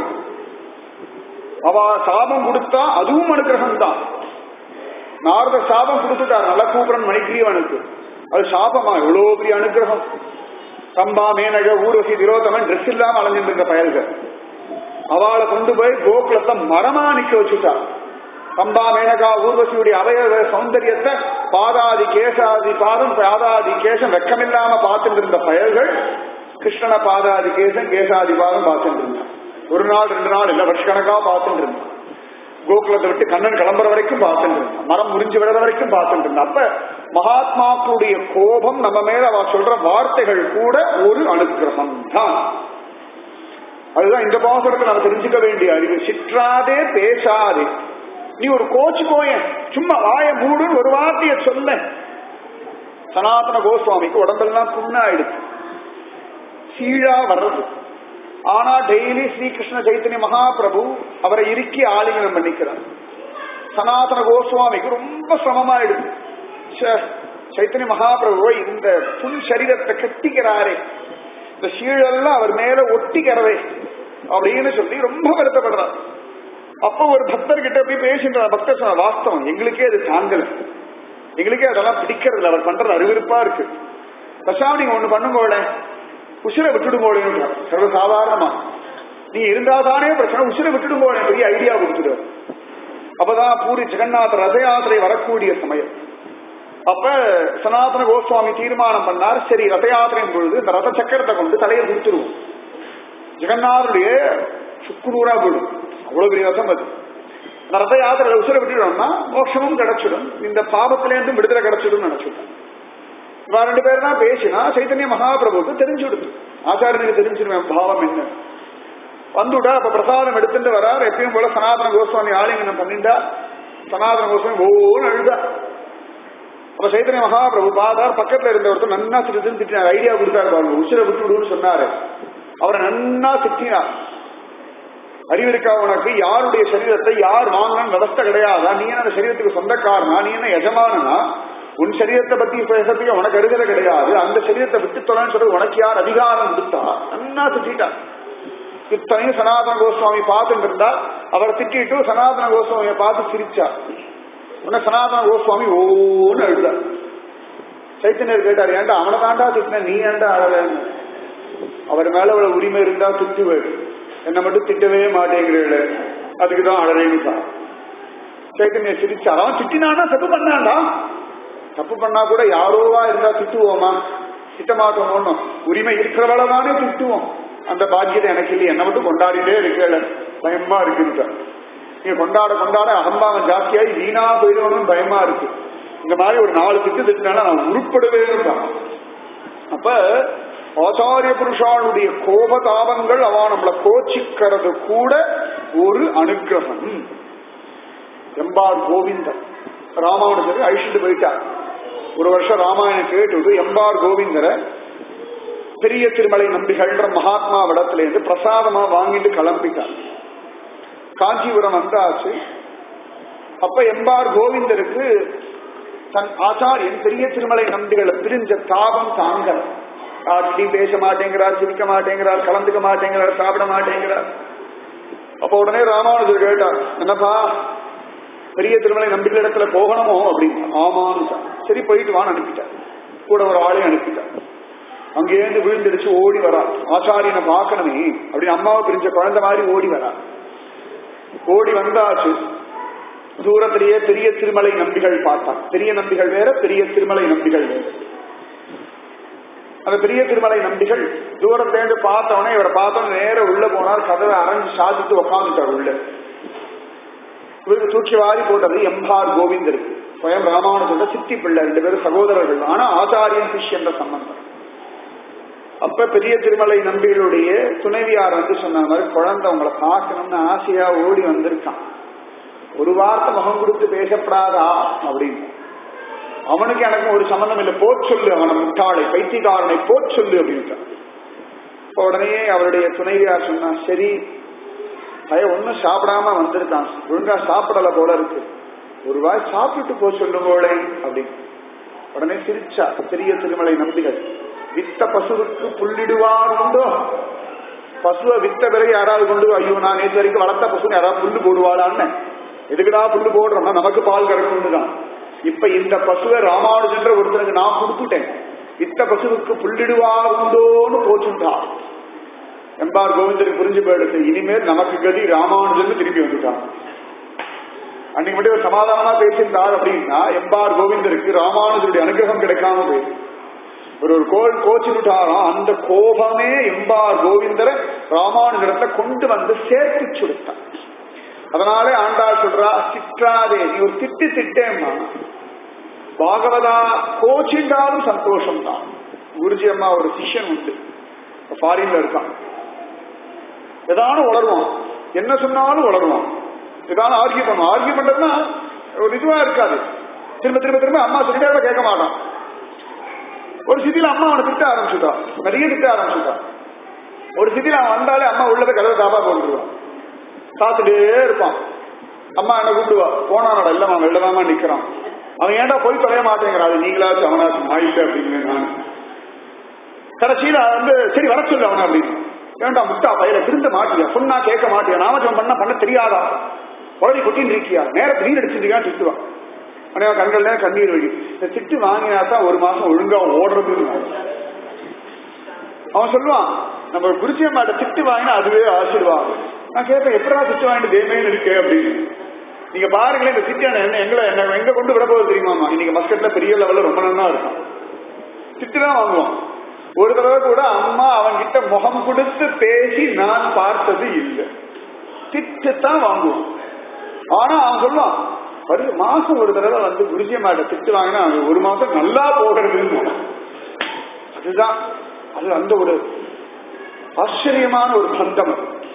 [SPEAKER 1] அவ சாபம் கொடுத்தா அதுவும் அனுகிரகம் தான். நாரத சாபம் கொடுத்துட்டார் நலக்கூபரன் மணிகிரீவனுக்கு, அது சாபமா? எவ்வளவு பெரிய அனுகிரகம். சம்பா மேனக ஊர்வசி திரோதமன் ட்ரெஸ் இல்லாம அலைஞ்சிட்டு இருக்க பயல்கள் அவளை கொண்டு போய் கோகுலத்தை மரமா நிக்க வச்சுட்டார். சம்பா மேனகா ஊர்வசியுடைய அவயவ சௌந்தரியத்தை பாதாதி கேசாதி பாதம் பாதாதி கேசம் வெக்கமில்லாம பார்த்துட்டு இருந்த பயல்கள் கிருஷ்ணனை பாதாதி கேசம் கேசாதி பாதம் பார்த்துட்டு இருந்தான். ஒரு நாள் ரெண்டு நாள் இல்ல வருஷ கணக்கா பார்த்துட்டு இருந்தான். கோகுலத்தை விட்டு கண்ணன் கிளம்புற வரைக்கும் பார்த்துட்டு இருந்தான், மரம் முறிஞ்சு விடுற வரைக்கும் பார்த்துட்டு இருந்தான். அப்ப மகாத்மாக்களுடைய கோபம் நம்ம மேல அவ சொல்ற வார்த்தைகள் கூட ஒரு அனுகிரகம் தான். அதுதான் இந்த பாசுரத்தை நம்ம தெரிஞ்சுக்க வேண்டிய அறிவு. சிற்றாதே பேசாதே, நீ ஒரு கோச்சு போயன் சும்மா வாய மூடுன்னு ஒரு வார்த்தைய சொல்ல. சனாதன கோஸ்வாமிக்கு உடம்பெல்லாம் புண்ணாயிடுச்சு. சீழா வர்றது. ஆனா டெய்லி ஸ்ரீகிருஷ்ண சைத்தன்ய மகாபிரபு அவரை இறுக்கி ஆலிங்கனம் பண்ணிக்கிறார். சனாதன கோஸ்வாமிக்கு ரொம்ப சிரமமாயிடுது. சைத்தன்ய மகாபிரபுவை இந்த புல் சரீரத்தை கட்டிக்கிறாரே, இந்த சீழெல்லாம் அவர் மேல ஒட்டிக்கிறதே அப்படின்னு சொல்லி ரொம்ப வருத்தப்படுறார். அப்போ ஒரு பக்தர்கிட்ட போய் பேசின்றார். பக்தர் சொன்ன வாஸ்தவம், எங்களுக்கே அது தாங்கல, எங்களுக்கே அதெல்லாம் பிடிக்கிறது, அவர் பண்றது அருவிருப்பா இருக்கு. பசாமி நீங்க ஒண்ணு பண்ணும்போல உசிரை விட்டுடும் போலேன்னு சர்வசாதாரணமா நீ இருந்தாதானே பிரச்சனை, உசிரை விட்டுடும் போல பெரிய ஐடியா கொடுத்துடு. அப்பதான் பூரி ஜெகநாத ரத யாத்திரை வரக்கூடிய சமயம். அப்ப சனாதன கோஸ்வாமி தீர்மானம் பண்ணார், சரி ரத யாத்திரையின் பொழுது இந்த ரத சக்கரத்தை கொண்டு தலையை கொடுத்துருவோம். ஜெகநாதனுடைய சுக்குநூறா போடும், அவ்வளவு பெரிய ரதம் அது. அந்த ரத யாத்திரை உசிரை விட்டுடும்னா மோட்சமும் கிடைச்சிடும், இந்த பாபத்திலேருந்து விடுதலை கிடைச்சிடும் நினைச்சிடும். இவா ரெண்டு பேர் தான் பேசினா சைத்தன்ய மகாபிரபுக்கு தெரிஞ்சுடுது, ஆச்சாரியனுக்கு தெரிஞ்சிருவேன் பாவம் என்ன. வந்துட்டா அப்ப பிரசாதம் எடுத்துட்டு வரார். எப்பயும் போல சனாதன கோஸ்வாமி ஆலிங்கனம் பண்ணிண்டா. சனாதன கோஸ்வாமி ஓன்னு அழுதா. அப்ப சைத்தன்ய மகாபிரபு பாதார் பக்கத்துல இருந்த ஒருத்தர் நன்னா திட்டு திட்டினார், ஐடியா கொடுத்தாரு பாருங்க, உசிரை விட்டு விடுன்னு சொன்னாரு. அவரை நன்னா திட்டினார். அறிவிருக்கா உனக்கு, யாருடைய சரீரத்தை யார் வாங்கணும் விவஸ்தை கிடையாதா, நீ என்ன அந்த சரீரத்துக்கு சொந்தக்காரனா, நீ என்ன எஜமானனா, உன் சரீரத்தை பத்தி பேசறதுக்கு உனக்கு அருகதை கிடையாது, அந்த சரீரத்தை விட்டு தொலைன்னு சொல்றது உனக்கு யார் அதிகாரம் கொடுத்தா, நன்னா திட்டா. இத்தனையும் சனாதன கோஸ்வாமி பார்த்துட்டு இருந்தா. அவரை திட்டிட்டு சனாதன கோஸ்வாமியை பார்த்து சிரிச்சா. உன்ன சனாதன கோஸ்வாமி ஓன்னு அழுதார். சைத்தன்யர் கேட்டார், ஏன்டா அவனை தாண்டா திட்டின, நீ ஏன்டா அழலன்னு. அவர் மேல அவ்வளவு உரிமை இருந்தா திட்டுவேன், என்ன மட்டும் திட்டவே மாட்டேங்கிறீங்களே, அதுக்குதான் அழறேன்னு. சைத்தன்யர் சிரிச்சார். அவன் திட்டினானா தப்பு பண்ணாண்டா, தப்பு பண்ணா கூட யாரோவா இருந்தா திட்டுவோமா, திட்டமாட்டோம். ஒண்ணும் உரிமை இருக்கிறவளவானே திட்டுவோம். அந்த பாக்கியத்தை எனக்கு இல்லை, என்ன மட்டும் கொண்டாடிட்டே இருக்கல, பயமா இருக்குன்னு. நீங்க கொண்டாட கொண்டாட அகம்பாவம் ஜாஸ்தியாகி வீணா போயிடுவோம்னு பயமா இருக்கு. இந்த மாதிரி ஒரு நாலு திட்டு திட்டினால நான் உருப்படவே தான். அப்ப ஆச்சாரிய புருஷாளுடைய கோபதாபங்கள் அவ நம்மளை கோச்சிக்கிறது கூட ஒரு அனுகிரகம். எம்பார் கோவிந்தன் ராமானுஜர் அழிச்சுட்டு போயிட்டார். ஒரு வருஷம் ராமாயணம் கேட்டு எம்பார் கோவிந்தரை பெரிய திருமலை நம்பிகள்ன்ற மகாத்மா விடத்திலேருந்து பிரசாதமா வாங்கிட்டு கிளம்பிட்டார். காஞ்சிபுரம் வந்தாச்சு. அப்ப எம்பார் கோவிந்தருக்கு தன் ஆச்சாரியன் பெரிய திருமலை நம்பிகளை பிரிஞ்ச தாபம் தாங்கல. யார்கிட்டையும் பேச மாட்டேங்கிறார், சிரிக்க மாட்டேங்கிறார், கலந்துக்க மாட்டேங்கிறார், சாப்பிட மாட்டேங்கிறார். அப்ப உடனே ராமானுஜர் கேட்டார், என்னப்பா பெரிய திருமலை நம்பிக்கை இடத்துல போகணுமோ அப்படின்னு. ஆமான்னு. சரி போயிட்டு வான்னு அனுப்பிட்டார். கூட ஒரு ஆளையும் அனுப்பிட்டார். அங்கேருந்து விழுந்துடுச்சு ஓடி வரா, ஆச்சாரியனை பார்க்கணுமே அப்படின்னு அம்மாவை பிரிஞ்ச குழந்தை மாதிரி ஓடி வரா. ஓடி வந்தாச்சு. தூரத்திலேயே பெரிய திருமலை நம்பிகள் பார்த்தார். பெரிய நம்பிகள் வேற, பெரிய திருமலை நம்பிகள் வேற. அந்த பெரிய திருமலை நம்பிகள் தூரத்திலேருந்து பார்த்தவனே இவரை பார்த்தவன நேர உள்ள போனார். கதவை அரைஞ்சு சாதித்து உக்காந்துட்டார் உள்ள. இவருக்கு தூக்கி வாரி போட்டது எம்பார் கோவிந்தர், ஸ்வயம் ராமானுஜரோட சித்தி பிள்ளை, ரெண்டு பேரும் சகோதரர்கள். ஆனா ஆச்சாரியன் சிஷ்யன்ற சம்பந்தம். அப்ப பெரிய திருமலை நம்பிகளுடைய துணைவியார் வந்து சொன்ன மாதிரி, குழந்தை உங்களை பார்க்கணும்னு ஆசையா ஓடி வந்திருக்கான், ஒரு வார்த்தை முகம் கொடுத்து பேசப்படாதா அப்படின்னு. அவனுக்கு எனக்கு ஒரு சம்பந்தம் இல்லை, போச் சொல்லு, அவனை முட்டாளை பைத்தியக்காரனை போச் சொல்லு அப்படின்ட்டான். உடனே அவருடைய துணைவியார் சொன்னா, சரி பையன் ஒன்னும் சாப்பிடாம வந்திருக்கான், ஒழுங்கா சாப்பிடல போல இருக்கு, ஒரு வாய் சாப்பிட்டு போ சொல்லுங்களே அப்படின்னு. உடனே சிரிச்சா பெரிய திருமலை நம்பிகள். வித்த பசுவுக்கு புல்லிடுவார் உண்டோ, பசுவை வித்த பிறகு யாராவது கொண்டு, ஐயோ நான் நேற்று வரைக்கும் வளர்த்த பசுன்னு யாராவது புல்லு போடுவாளான்னு, எதுக்குடா புல்லு போடுறோம்னா நமக்கு பால் கறக்கணும்னுதான். இப்ப இந்த பசுவை ராமானுஜன்ற ஒருத்தருக்கு நான் கொடுத்துட்டேன், வித்த பசுவுக்கு புல்லிடுவார் உண்டோன்னு போச்சுட்டா. எம்பார் கோவிந்தருக்கு புரிஞ்சு போயிடுச்சு, இனிமேல் நமக்கு கதி ராமானுஜன் திரும்பி வந்துட்டான். அன்னைக்கு மட்டும் சமாதானமா பேசியிருந்தார் அப்படின்னா எம்பார் கோவிந்தருக்கு ராமானுஜருடைய அனுகிரகம் கிடைக்காம போயிடுச்சு. ஒரு ஒரு கோல் கோச்சுட்டாராம். அந்த கோபமே எம்பார் கோவிந்தரை ராமானுஜரத்தை கொண்டு வந்து சேர்த்து சுடுத்தான். அதனாலே ஆண்டாள் சொல்றா, சிற்றாதே நீ ஒரு திட்டு திட்டேம்மா, பாகவதா கோச்சிண்டாலும் சந்தோஷம் தான். குருஜி அம்மா ஒரு சிஷ்யன் உண்டு, ஃபாரின்ல இருக்கான். ஏதானும் வளருவான், என்ன சொன்னாலும் வளருவான், ஏதானும் ஆர்கியூ பண்ணுவான். ஆர்கியூ பண்றதுன்னா ஒரு இதுவா இருக்காது, திரும்ப திரும்ப திரும்ப அம்மா சொல்லிட்டே கேட்க மாட்டான். ஒரு சிதியில அம்மா அவனை திட்ட ஆரம்பிச்சுட்டா, நிறைய திட்ட ஆரம்பிச்சுட்டா. ஒரு சிட்டில அவன் வந்தாலே அம்மா உள்ளத கதவை தாப்பா போட்டுருவான், சாத்துட்டே இருப்பான். அம்மா என்ன கூப்பிடுவா, போனானோட இல்ல அவன் வெளிலதாமா நிக்கிறான், அவன் ஏன்டா போய் தொலைய மாட்டேங்கிறான், அது நீங்களாச்சும் அவனாச்சும் நான் இல்லை அப்படின்னு. நான் கடைசியில வந்து சரி வர சொல்லு அவனை அப்படின்னு. ஏன்டா முட்டா பயிர திருந்த மாட்டியா, சொன்னா கேட்க மாட்டியா, நாமஜம் பண்ண பண்ண தெரியாதா, குழந்தை கொட்டின்னு இருக்கியா, நேரத்தை நீர் அடிச்சுருக்கான்னு திட்டுவான். ஆனா கண்கள் கண்ணீர் வழி. இந்த திட்டு வாங்கினாதான் ஒரு மாசம் ஒழுங்கா ஓடுறதுன்னு அவன் சொல்லுவான். நம்ம குருஜியம்மாட்ட திட்டு வாங்கினா அதுவே ஆசீர்வாதம். நான் கேட்பேன் எப்படா திட்டு வாங்கிட்டு தேமேன்னு இருக்கு அப்படின்னு. நீங்க பாருங்களேன் இந்த திட்டான என்ன எங்களை என்ன எங்க கொண்டு விட போகுது தெரியுமாமா. இன்னைக்கு மஸ்கட்ல பெரிய லெவல்ல ரொம்ப நல்லா இருக்கும், திட்டு தான் வாங்குவான். ஒரு தடவை கூட அம்மா அவன் கிட்ட முகம் கொடுத்து பேசி நான் பார்த்தது இல்லை, திட்டு தான் வாங்குவான். ஆனா அவன் சொல்லுவான் வருது மாசம் ஒரு தடவை வந்து குருஜியம்மாட்ட திட்டு வாங்கினா ஒரு மாசம் நல்லா போகிறதுன்னு. அதுதான் அது அந்த ஒரு ஆச்சரியமான ஒரு பந்தம்.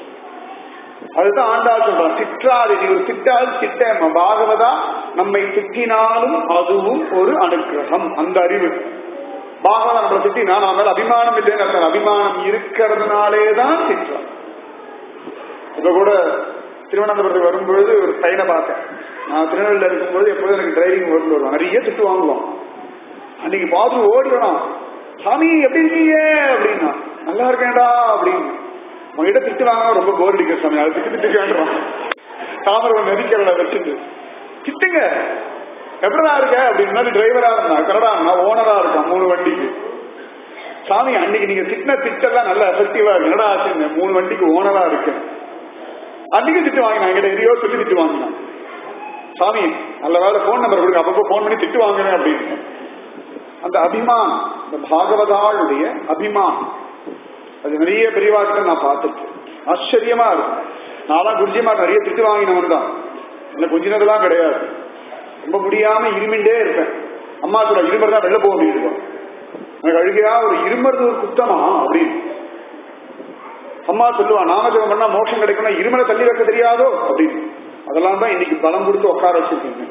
[SPEAKER 1] அதுதான் ஆண்டாள் சொல்றான், திட்டாது நீ ஒரு திட்டால் திட்ட பாகவதா நம்மை திட்டினாலும் அதுவும் ஒரு அனுக்கிரகம். அந்த அறிவு பாகவதா நம்மளை திட்டினா நாம அபிமானம் இல்லைன்னு, அபிமானம் இருக்கிறதுனாலேதான் திட்டுறான். இப்ப கூட திருவனந்தபுரத்துக்கு வரும்பொழுது ஒரு பையனை பார்த்தேன். நான் திருநெல்வேலியில் இருக்கும்போது எப்போதும் எனக்கு டிரைவிங் ஓட்டு வருவான், நிறைய திட்டு வாங்குவான். அன்னைக்கு பார்த்து ஓடி வேணாம், சாமி எப்படி இருக்கீங்க அப்படின்னா, நல்லா இருக்கேன்டா அப்படின்னு. அவங்ககிட்ட திட்டு வாங்கினா ரொம்ப போர் அடிக்கிற சாமி, அதை திட்டு திட்டு வேண்டாம், தாமரை நதிக்கிறத வச்சுட்டு திட்டுங்க எப்படா இருக்க அப்படின்னா. டிரைவரா இருந்தா கரடா நான் ஓனரா இருக்கான் மூணு வண்டிக்கு. சாமி அன்னைக்கு நீங்க திட்டின திட்டெல்லாம் நல்ல எஃபெக்டிவா இருக்கு, என்னடா ஆச்சுங்க மூணு வண்டிக்கு ஓனரா இருக்கு. அன்னைக்கு திட்டு வாங்கினான், என்கிட்ட எதையோ சொல்லி திட்டு வாங்கினான். சாமி நல்ல வேலை போன் நம்பர் கொடுங்க, அப்பப்போ போன் பண்ணி திட்டு வாங்குறேன் அப்படின்னு. அந்த அபிமானம், இந்த பாகவதாளுடைய அபிமானம், அது நிறைய பெரியவாக்கிட்ட நான் பார்த்துருக்கேன். ஆச்சரியமா இருக்கும். நான் குருஜிமா நிறைய திட்டு வாங்கினவன் தான், எனக்கு கொஞ்சினதெல்லாம் கிடையாது. ரொம்ப முடியாம இருமிண்டே இருப்பேன். அம்மா சொல்ல இருமர் தான் வெளில போக முடியும், எனக்கு அழுகையா ஒரு இருமறது ஒரு குத்தமா அப்படின்னு. அம்மா சொல்லுவா நாமஜபம் பண்ணா மோட்சம் கிடைக்கணும், இருமலை தள்ளி வைக்க தெரியாதோ அப்படின்னு. அதெல்லாம் தான் இன்னைக்கு பலம் கொடுத்து உட்கார வச்சிருக்கீங்க.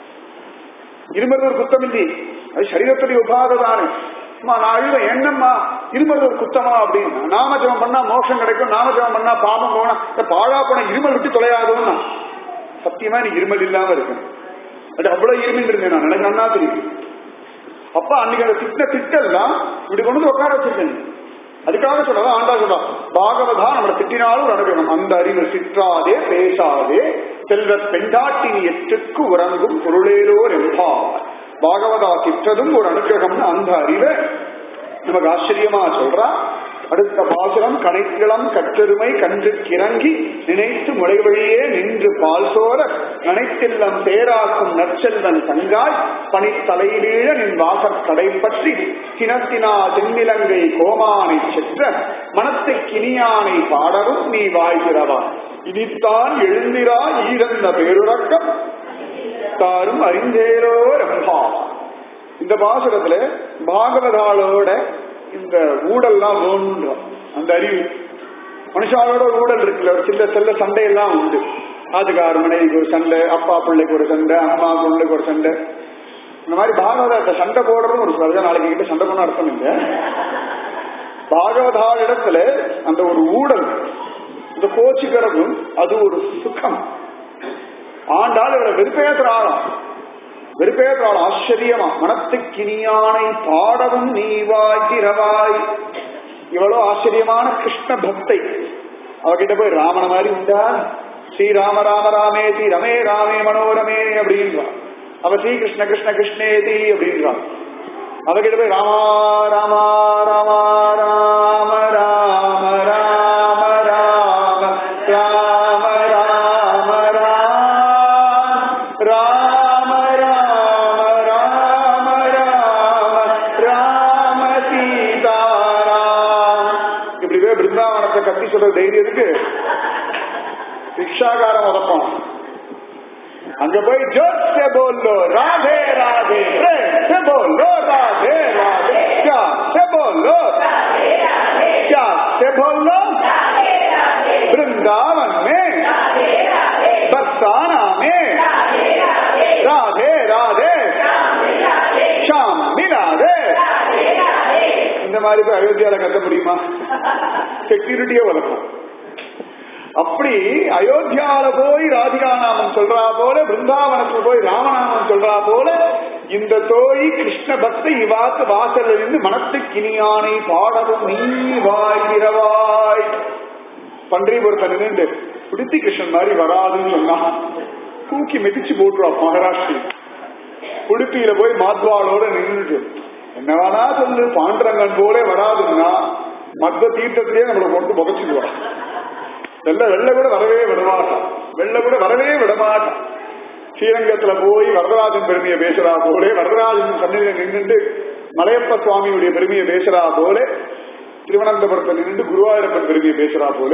[SPEAKER 1] இருமறது ஒரு குத்தம் இல்லை, அது சரீரத்துடைய உபாதை தானே. அம்மா நான் அழுவேன், என்னம்மா இருமறது ஒரு குத்தமா அப்படின்னு. நாமஜபம் பண்ணா மோட்சம் கிடைக்கும், நாமஜபம் பண்ணா பாபம் போனா பாழா போன இருமல் விட்டு தொலையாதோன்னா. சத்தியமா நீ இருமல் இல்லாம இருக்கு, அது அவ்வளவு இருமில் இருந்தேன் நான், எனக்கு நன்னா தெரியும். அப்பா அன்னைக்கு அந்த திட்ட திட்டெல்லாம் இப்படி கொண்டு உட்கார வச்சிருக்கேன். அதுக்காக சொல்றதா ஆண்டா சொல்றா, பாகவதா நம்மளை திட்டினாலும் ஒரு அனுகிரகம். அந்த அறிவு சிற்றாதே பேசாதே செல்வ பெண்டாட்டினி எற்றுக்கு உறங்கும் பொருளேலோர் என்பார். பாகவதா திட்டதும் ஒரு அனுகிரகம்னு அந்த அறிவை நமக்கு ஆச்சரியமா சொல்றா. அடுத்த பாசுரம், கனைக்கிளம் கற்றெருமை கன்று கிறங்கி நினைத்து முளை வழியே நின்று பால் சோர நனைத்தில்லம் தேராக்கும் நற்செல்வன் தங்காய் பனித்தலைவீழ நின் வாசற் கடை பற்றி கிணத்தினா தென்னிலங்கை கோமானை செற்ற மனத்தை கிணியானை பாடவும் நீ வாழ்கிறவா இனித்தான் எழுந்திரா ஈரந்த பேருறக்கம் தாரும் அறிந்தேரோ ரம்பா. இந்த பாசுரத்துல பாகவதாளோட இந்த ஊடல்லாம் வேணும். அந்த அறிவு மனுஷாலோட ஒரு ஊடல் இருக்குல்ல, ஒரு சில செல்ல சண்டையெல்லாம் உண்டு. அதுக்கார மனைவிக்கு ஒரு சண்டை, அப்பா பிள்ளைக்கு ஒரு சண்டை, அம்மா பிள்ளைக்கு ஒரு சண்டை. இந்த மாதிரி பாகவத சண்டை போடுறதும் ஒரு சொல்ல, நாளைக்கு கிட்ட சண்டை பண்ண அர்த்தம் இல்லை. பாகவதா இடத்துல அந்த ஒரு ஊடல், இந்த கோச்சிக்கிறதும் அது ஒரு சுகம். ஆண்டாள் இவரை வெறுப்பேற்றாளாம், வெறுப்பேற்றாள் ஆச்சரியமா. மனத்துக்கினியானை பாடவும் நீ வாய்கிறவாய். இவ்வளவு ஆச்சரியமான கிருஷ்ண பக்தை. அவகிட்ட போய் ராமன மாதிரி உண்டா, ஸ்ரீராம ராம ராமே தி ரமே ராமே மனோரமே அப்படின்றா. அவ ஸ்ரீ கிருஷ்ண கிருஷ்ண கிருஷ்ணேதி அப்படின்றா. அவகிட்ட போய் ராமா ராமா ராமா ராம ராம ராம ராம ராம ராம ராம ராம கத்தி சொல்ற தைரியத்துக்கு ரிக்ஷாக்காரன் உதப்பான். அங்க போய் ஜோர் से बोलो राधे राधे, प्रेम से बोलो राधे राधे, क्या से बोलो क्या से बोलो वृंदावन में बरसाना में राधे राधे श्याम मिला दे. இந்த மாதிரி போய் அயோத்தியால கத்த முடியுமா? செக்யூரிட்டியே வளர்க்கும். அப்படி அயோத்தியால போய் ராதிகா நாமம் சொல்றா போல, பிருந்தாவனத்துல போய் ராமநாமம் சொல்றா போல, இந்த தோழி கிருஷ்ண பக்தி இவாத்து வாசல்ல இருந்து மனத்து கிணியானை பாடவும் நீ வாய் பன்றிபுரத்தை நின்று குடித்தி கிருஷ்ணன் மாதிரி வராதுன்னு சொன்னா தூக்கி மிதிச்சு போட்டுருவா மகாராஷ்டிரி. உடுப்பியில போய் மாத்வாளோட நின்றுட்டு என்னவானா சொல்லு பாண்டரங்கன் போல வராதுன்னா மத்த தீர்த்தத்திலேயே நம்மளை கொண்டு முகச்சிடுவா. வெள்ள வெள்ள கூட வரவே விடமாட்டான், வெள்ள கூட வரவே விடமாட்டான். ஸ்ரீரங்கத்துல போய் வரதராஜன் பெருமையை பேசுறா போல, வரதராஜன் சன்னிதியில நின்றுட்டு மலையப்ப சுவாமியுடைய பெருமையை பேசுறா போல, திருவனந்தபுரத்தில் நின்று குருவாயூரப்பன் பெருமையை பேசுறா போல.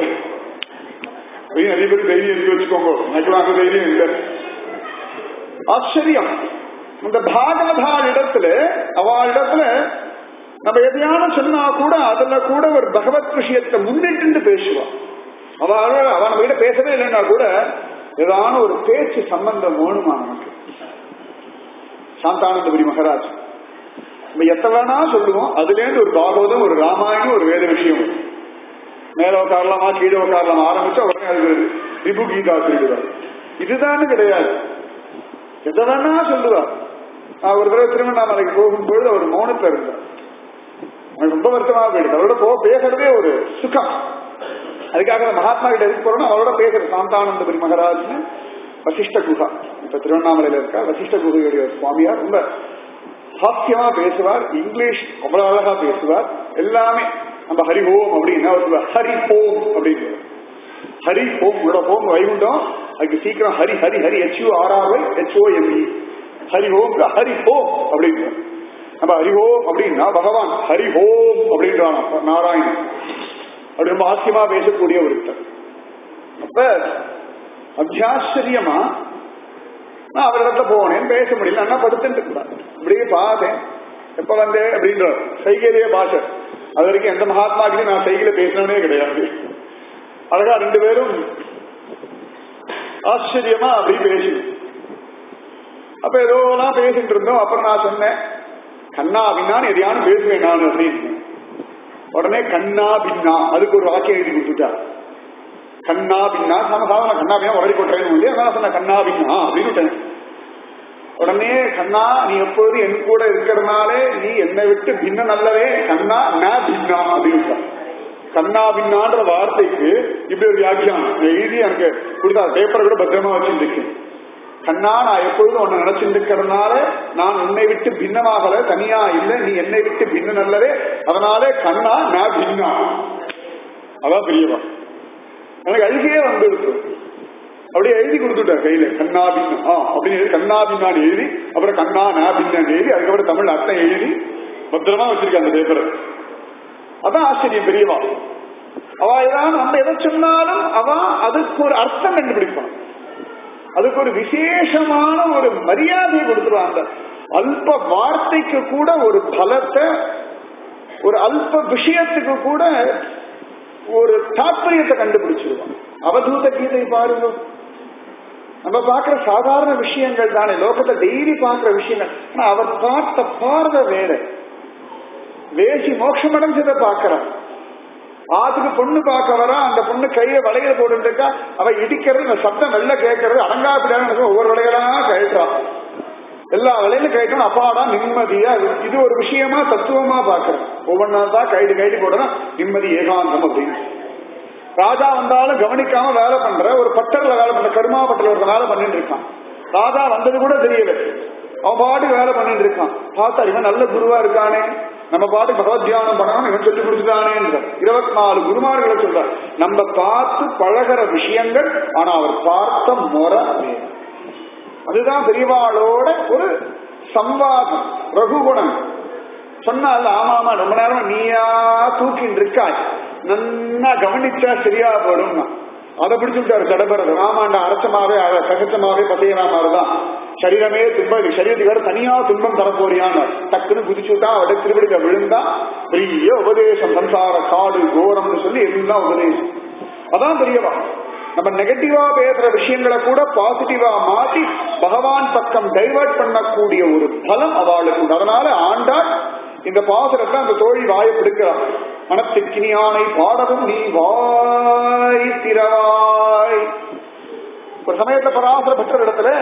[SPEAKER 1] நிறைய பேர் தைரியம் எழுதி வச்சுக்கோங்க, எனக்கு அந்த தைரியம் இல்லை. ஆச்சரியம். இந்த பாகவதாள் இடத்துல அவள் இடத்துல நம்ம எதையான சொன்னா கூட அதுல கூட ஒரு பகவத் விஷயத்தை முன்னிட்டு பேசுவான். அவள் அவன் நம்ம கிட்ட பேசவே இல்லைன்னா கூட ஏதான ஒரு பேச்சு சம்பந்தம் வேணுமா நமக்கு. சாந்தானந்தபுரி மகாராஜ் நம்ம எத்த வேணா சொல்லுவோம், அதுல இருந்து ஒரு பாகவதம், ஒரு ராமாயணம், ஒரு வேத விஷயம் மேல உட்காரலாமா கீழே உட்காரலாமா ஆரம்பிச்சா உடனே அது விபு கீதா சொல்லுவார். இதுதானு கிடையாது, எதை வேணா சொல்லுவார். நான் ஒரு தடவை திருவண்ணாமலைக்கு போகும்பொழுது அவர் மௌனத்துல இருந்தார். எனக்கு ரொம்ப வருத்தமா போயிடுது. அவரோட போ பேசுறதே ஒரு சுகம். அதுக்காக மகாத்மா கிட்ட எதுக்கு போறோம்னா அவரோட பேசுறது. சாந்தானந்தபுரி மகாராஜ்னு வசிஷ்ட குஹா இப்ப திருவண்ணாமலையில இருக்கா. வசிஷ்ட குகையுடைய சுவாமியார் ரொம்ப ஹாஸ்யமா பேசுவார், இங்கிலீஷ் அவ்வளவு அழகா பேசுவார். எல்லாமே நம்ம ஹரி ஓம் அப்படின்னா ஹரி ஓம் அப்படின்னு ஹரி ஓம் ஹோம் வைகுண்டம் அதுக்கு சீக்கிரம் Hari Hari Hari H U R R Y H O M E Hari ஓம் ஹரி ஓம் அப்படின்னு நம்ம ஹரி ஓம் அப்படின்னா பகவான் ஹரி ஓம் அப்படின்றான் நாராயணன். அப்படி ரொம்ப ஆச்சரியமா பேசக்கூடிய ஒருத்தர். அப்ப அத்தியாச்சரியமா நான் அவரிடத்துல போனேன், பேச முடியல, அண்ணா படுத்துட்டு கூடாது இப்படியே பார்த்தேன். எப்ப வந்தேன் அப்படின்ற சைகையிலேயே பாஷை. அது வரைக்கும் எந்த மகாத்மாக்கிட்டையும் நான் சைகையில பேசினே கிடையாது. அழகா ரெண்டு பேரும் ஆச்சரியமா அப்படி பேசணும். அப்ப ஏதோலாம் பேசிட்டு இருந்தோம். அப்புறம் நான் சொன்னேன் கண்ணா பின்னான்னு எதையானு பேசுவேன் நான் அப்படின்னு. உடனே கண்ணா பின்னா அதுக்கு ஒரு வாக்கியம் எழுதி கொடுத்துட்டார். கண்ணா பின்னா சாதாரண கண்ணா பின்னா உடனே போட்டேன்னு இல்லையா, நான் சொன்ன கண்ணா பின்னா அப்படின்னு. உடனே கண்ணா நீ எப்போது என் கூட இருக்கிறதுனாலே நீ என்னை விட்டு பின்ன நல்லவே கண்ணா ந பின்னா அப்படின்னு. கண்ணா பின்னான்ற வார்த்தைக்கு இப்படி ஒரு வியாக்கியானம் எழுதி எனக்கு கொடுத்தா. பேப்பரை கூட பத்திரமா வச்சுருக்கு. கண்ணா நான் எப்பொழுதும் உன்னை நினைச்சுட்டு இருக்கிறதுனால நான் உன்னை விட்டு பின்னமாகல, தனியா இல்லை, நீ என்னை விட்டு பின்ன நல்லவே, அதனாலே கண்ணா நான் பின்னா. அதான் பெரியவா. எனக்கு அழுகையே வந்துடுச்சு. அப்படியே எழுதி கொடுத்துட்டார் கையில கண்ணா பின்னா அப்படின்னு எழுதி கண்ணா பின்னான்னு எழுதி அப்புறம் கண்ணா நா பின்னான்னு எழுதி அதுக்கப்புறம் தமிழ் அர்த்தம் எழுதி பத்திரமா வச்சிருக்க அந்த பேப்பரை. அதான் ஆச்சரியம் பெரியவா. அவ ஏதாவது நம்ம எதை சொன்னாலும் அவ அதுக்கு ஒரு அர்த்தம் கண்டுபிடிப்பான், அதுக்கு ஒரு விசேஷமான ஒரு மரியாதையை கொடுத்துருவான். அந்த அல்ப வார்த்தைக்கு கூட ஒரு பலத்தை, ஒரு அல்ப விஷயத்துக்கு கூட ஒரு தாற்பயத்தை கண்டுபிடிச்சிருவான். அவதூத கீதை பாருங்க, நம்ம பார்க்கிற சாதாரண விஷயங்கள் தானே, லோகத்தை டெய்லி பார்க்கிற விஷயங்கள். ஆனா அவர் பார்த்த பார்வை வேற. வேசி மோட்சம் அடைஞ்சதை பார்க்கிறான். ஆத்துக்கு பொண்ணு பார்க்க வரா, அந்த பொண்ணு கையில வளையல போட்டு இருக்கா, அவ இடிக்கிறது இந்த சத்தம் வெள்ள கேட்கறது அடங்காப்பிடான்னு ஒவ்வொரு வளையலாம் கழட்டான். எல்லா வளையலும் கழட்டணும் அப்பாடா நிம்மதியா. இது ஒரு விஷயமா தத்துவமா பார்க்கிறேன். ஒவ்வொன்னா தான் கைடு கைடு போடணும் நிம்மதி ஏகாந்தம் அப்படின்னு. ராஜா வந்தாலும் கவனிக்காம வேலை பண்ற ஒரு பட்டர்ல வேலை பண்ற கருமா பட்டர்ல ஒரு வேலை பண்ணிட்டு இருக்கான். ராஜா வந்தது கூட தெரியல, அவன் பாட்டு வேலை பண்ணிட்டு இருக்கான். பார்த்தா இவன் நல்ல குருவா இருக்கானே, நம்ம பாட்டு பகவத் தியானம் பண்ணணும் இவன் சொல்லி கொடுத்துட்டானே. இருபத்தி நாலு குருமார்களை சொல்றார். நம்ம பார்த்து பழகிற விஷயங்கள், ஆனா அவர் பார்த்த முறை அதுதான் பெரியவாளோட ஒரு சம்வாதம். ரகுகுணம் சொன்னால் ஆமாமா ரொம்ப நேரம் நீயா தூக்கின்னு இருக்காய், நன்னா கவனிச்சா சரியா போடும்னா அதை பிடிச்சுட்டாரு கடபரது. ஆமாண்டா அரைச்சமாவே சகச்சமாவே பசையனா மாதிரிதான் சரீரமே துன்பம், சரீரத்துக்கு தனியா துன்பம் தரப்போறியான்னு டக்குன்னு குதிச்சுட்டா அவட திருவிடுக்க விழுந்தா பெரிய உபதேசம். சம்சார காடு கோரம்னு சொல்லி எல்லாம் உபதேசம். அதான் பெரியவா. நம்ம நெகட்டிவா பேசுற விஷயங்களை கூட பாசிட்டிவா மாற்றி பகவான் பக்கம் டைவர்ட் பண்ணக்கூடிய ஒரு பலம் அவளுக்கு. அதனால ஆண்டாள் இந்த பாசுரத்துல அந்த தோழி வாயை பிடிக்கிறார். மனத்துக்கினியானை பாடவும் நீ வாய் திறவாய். ஒரு சமயத்துல பராசர பெற்ற இடத்துல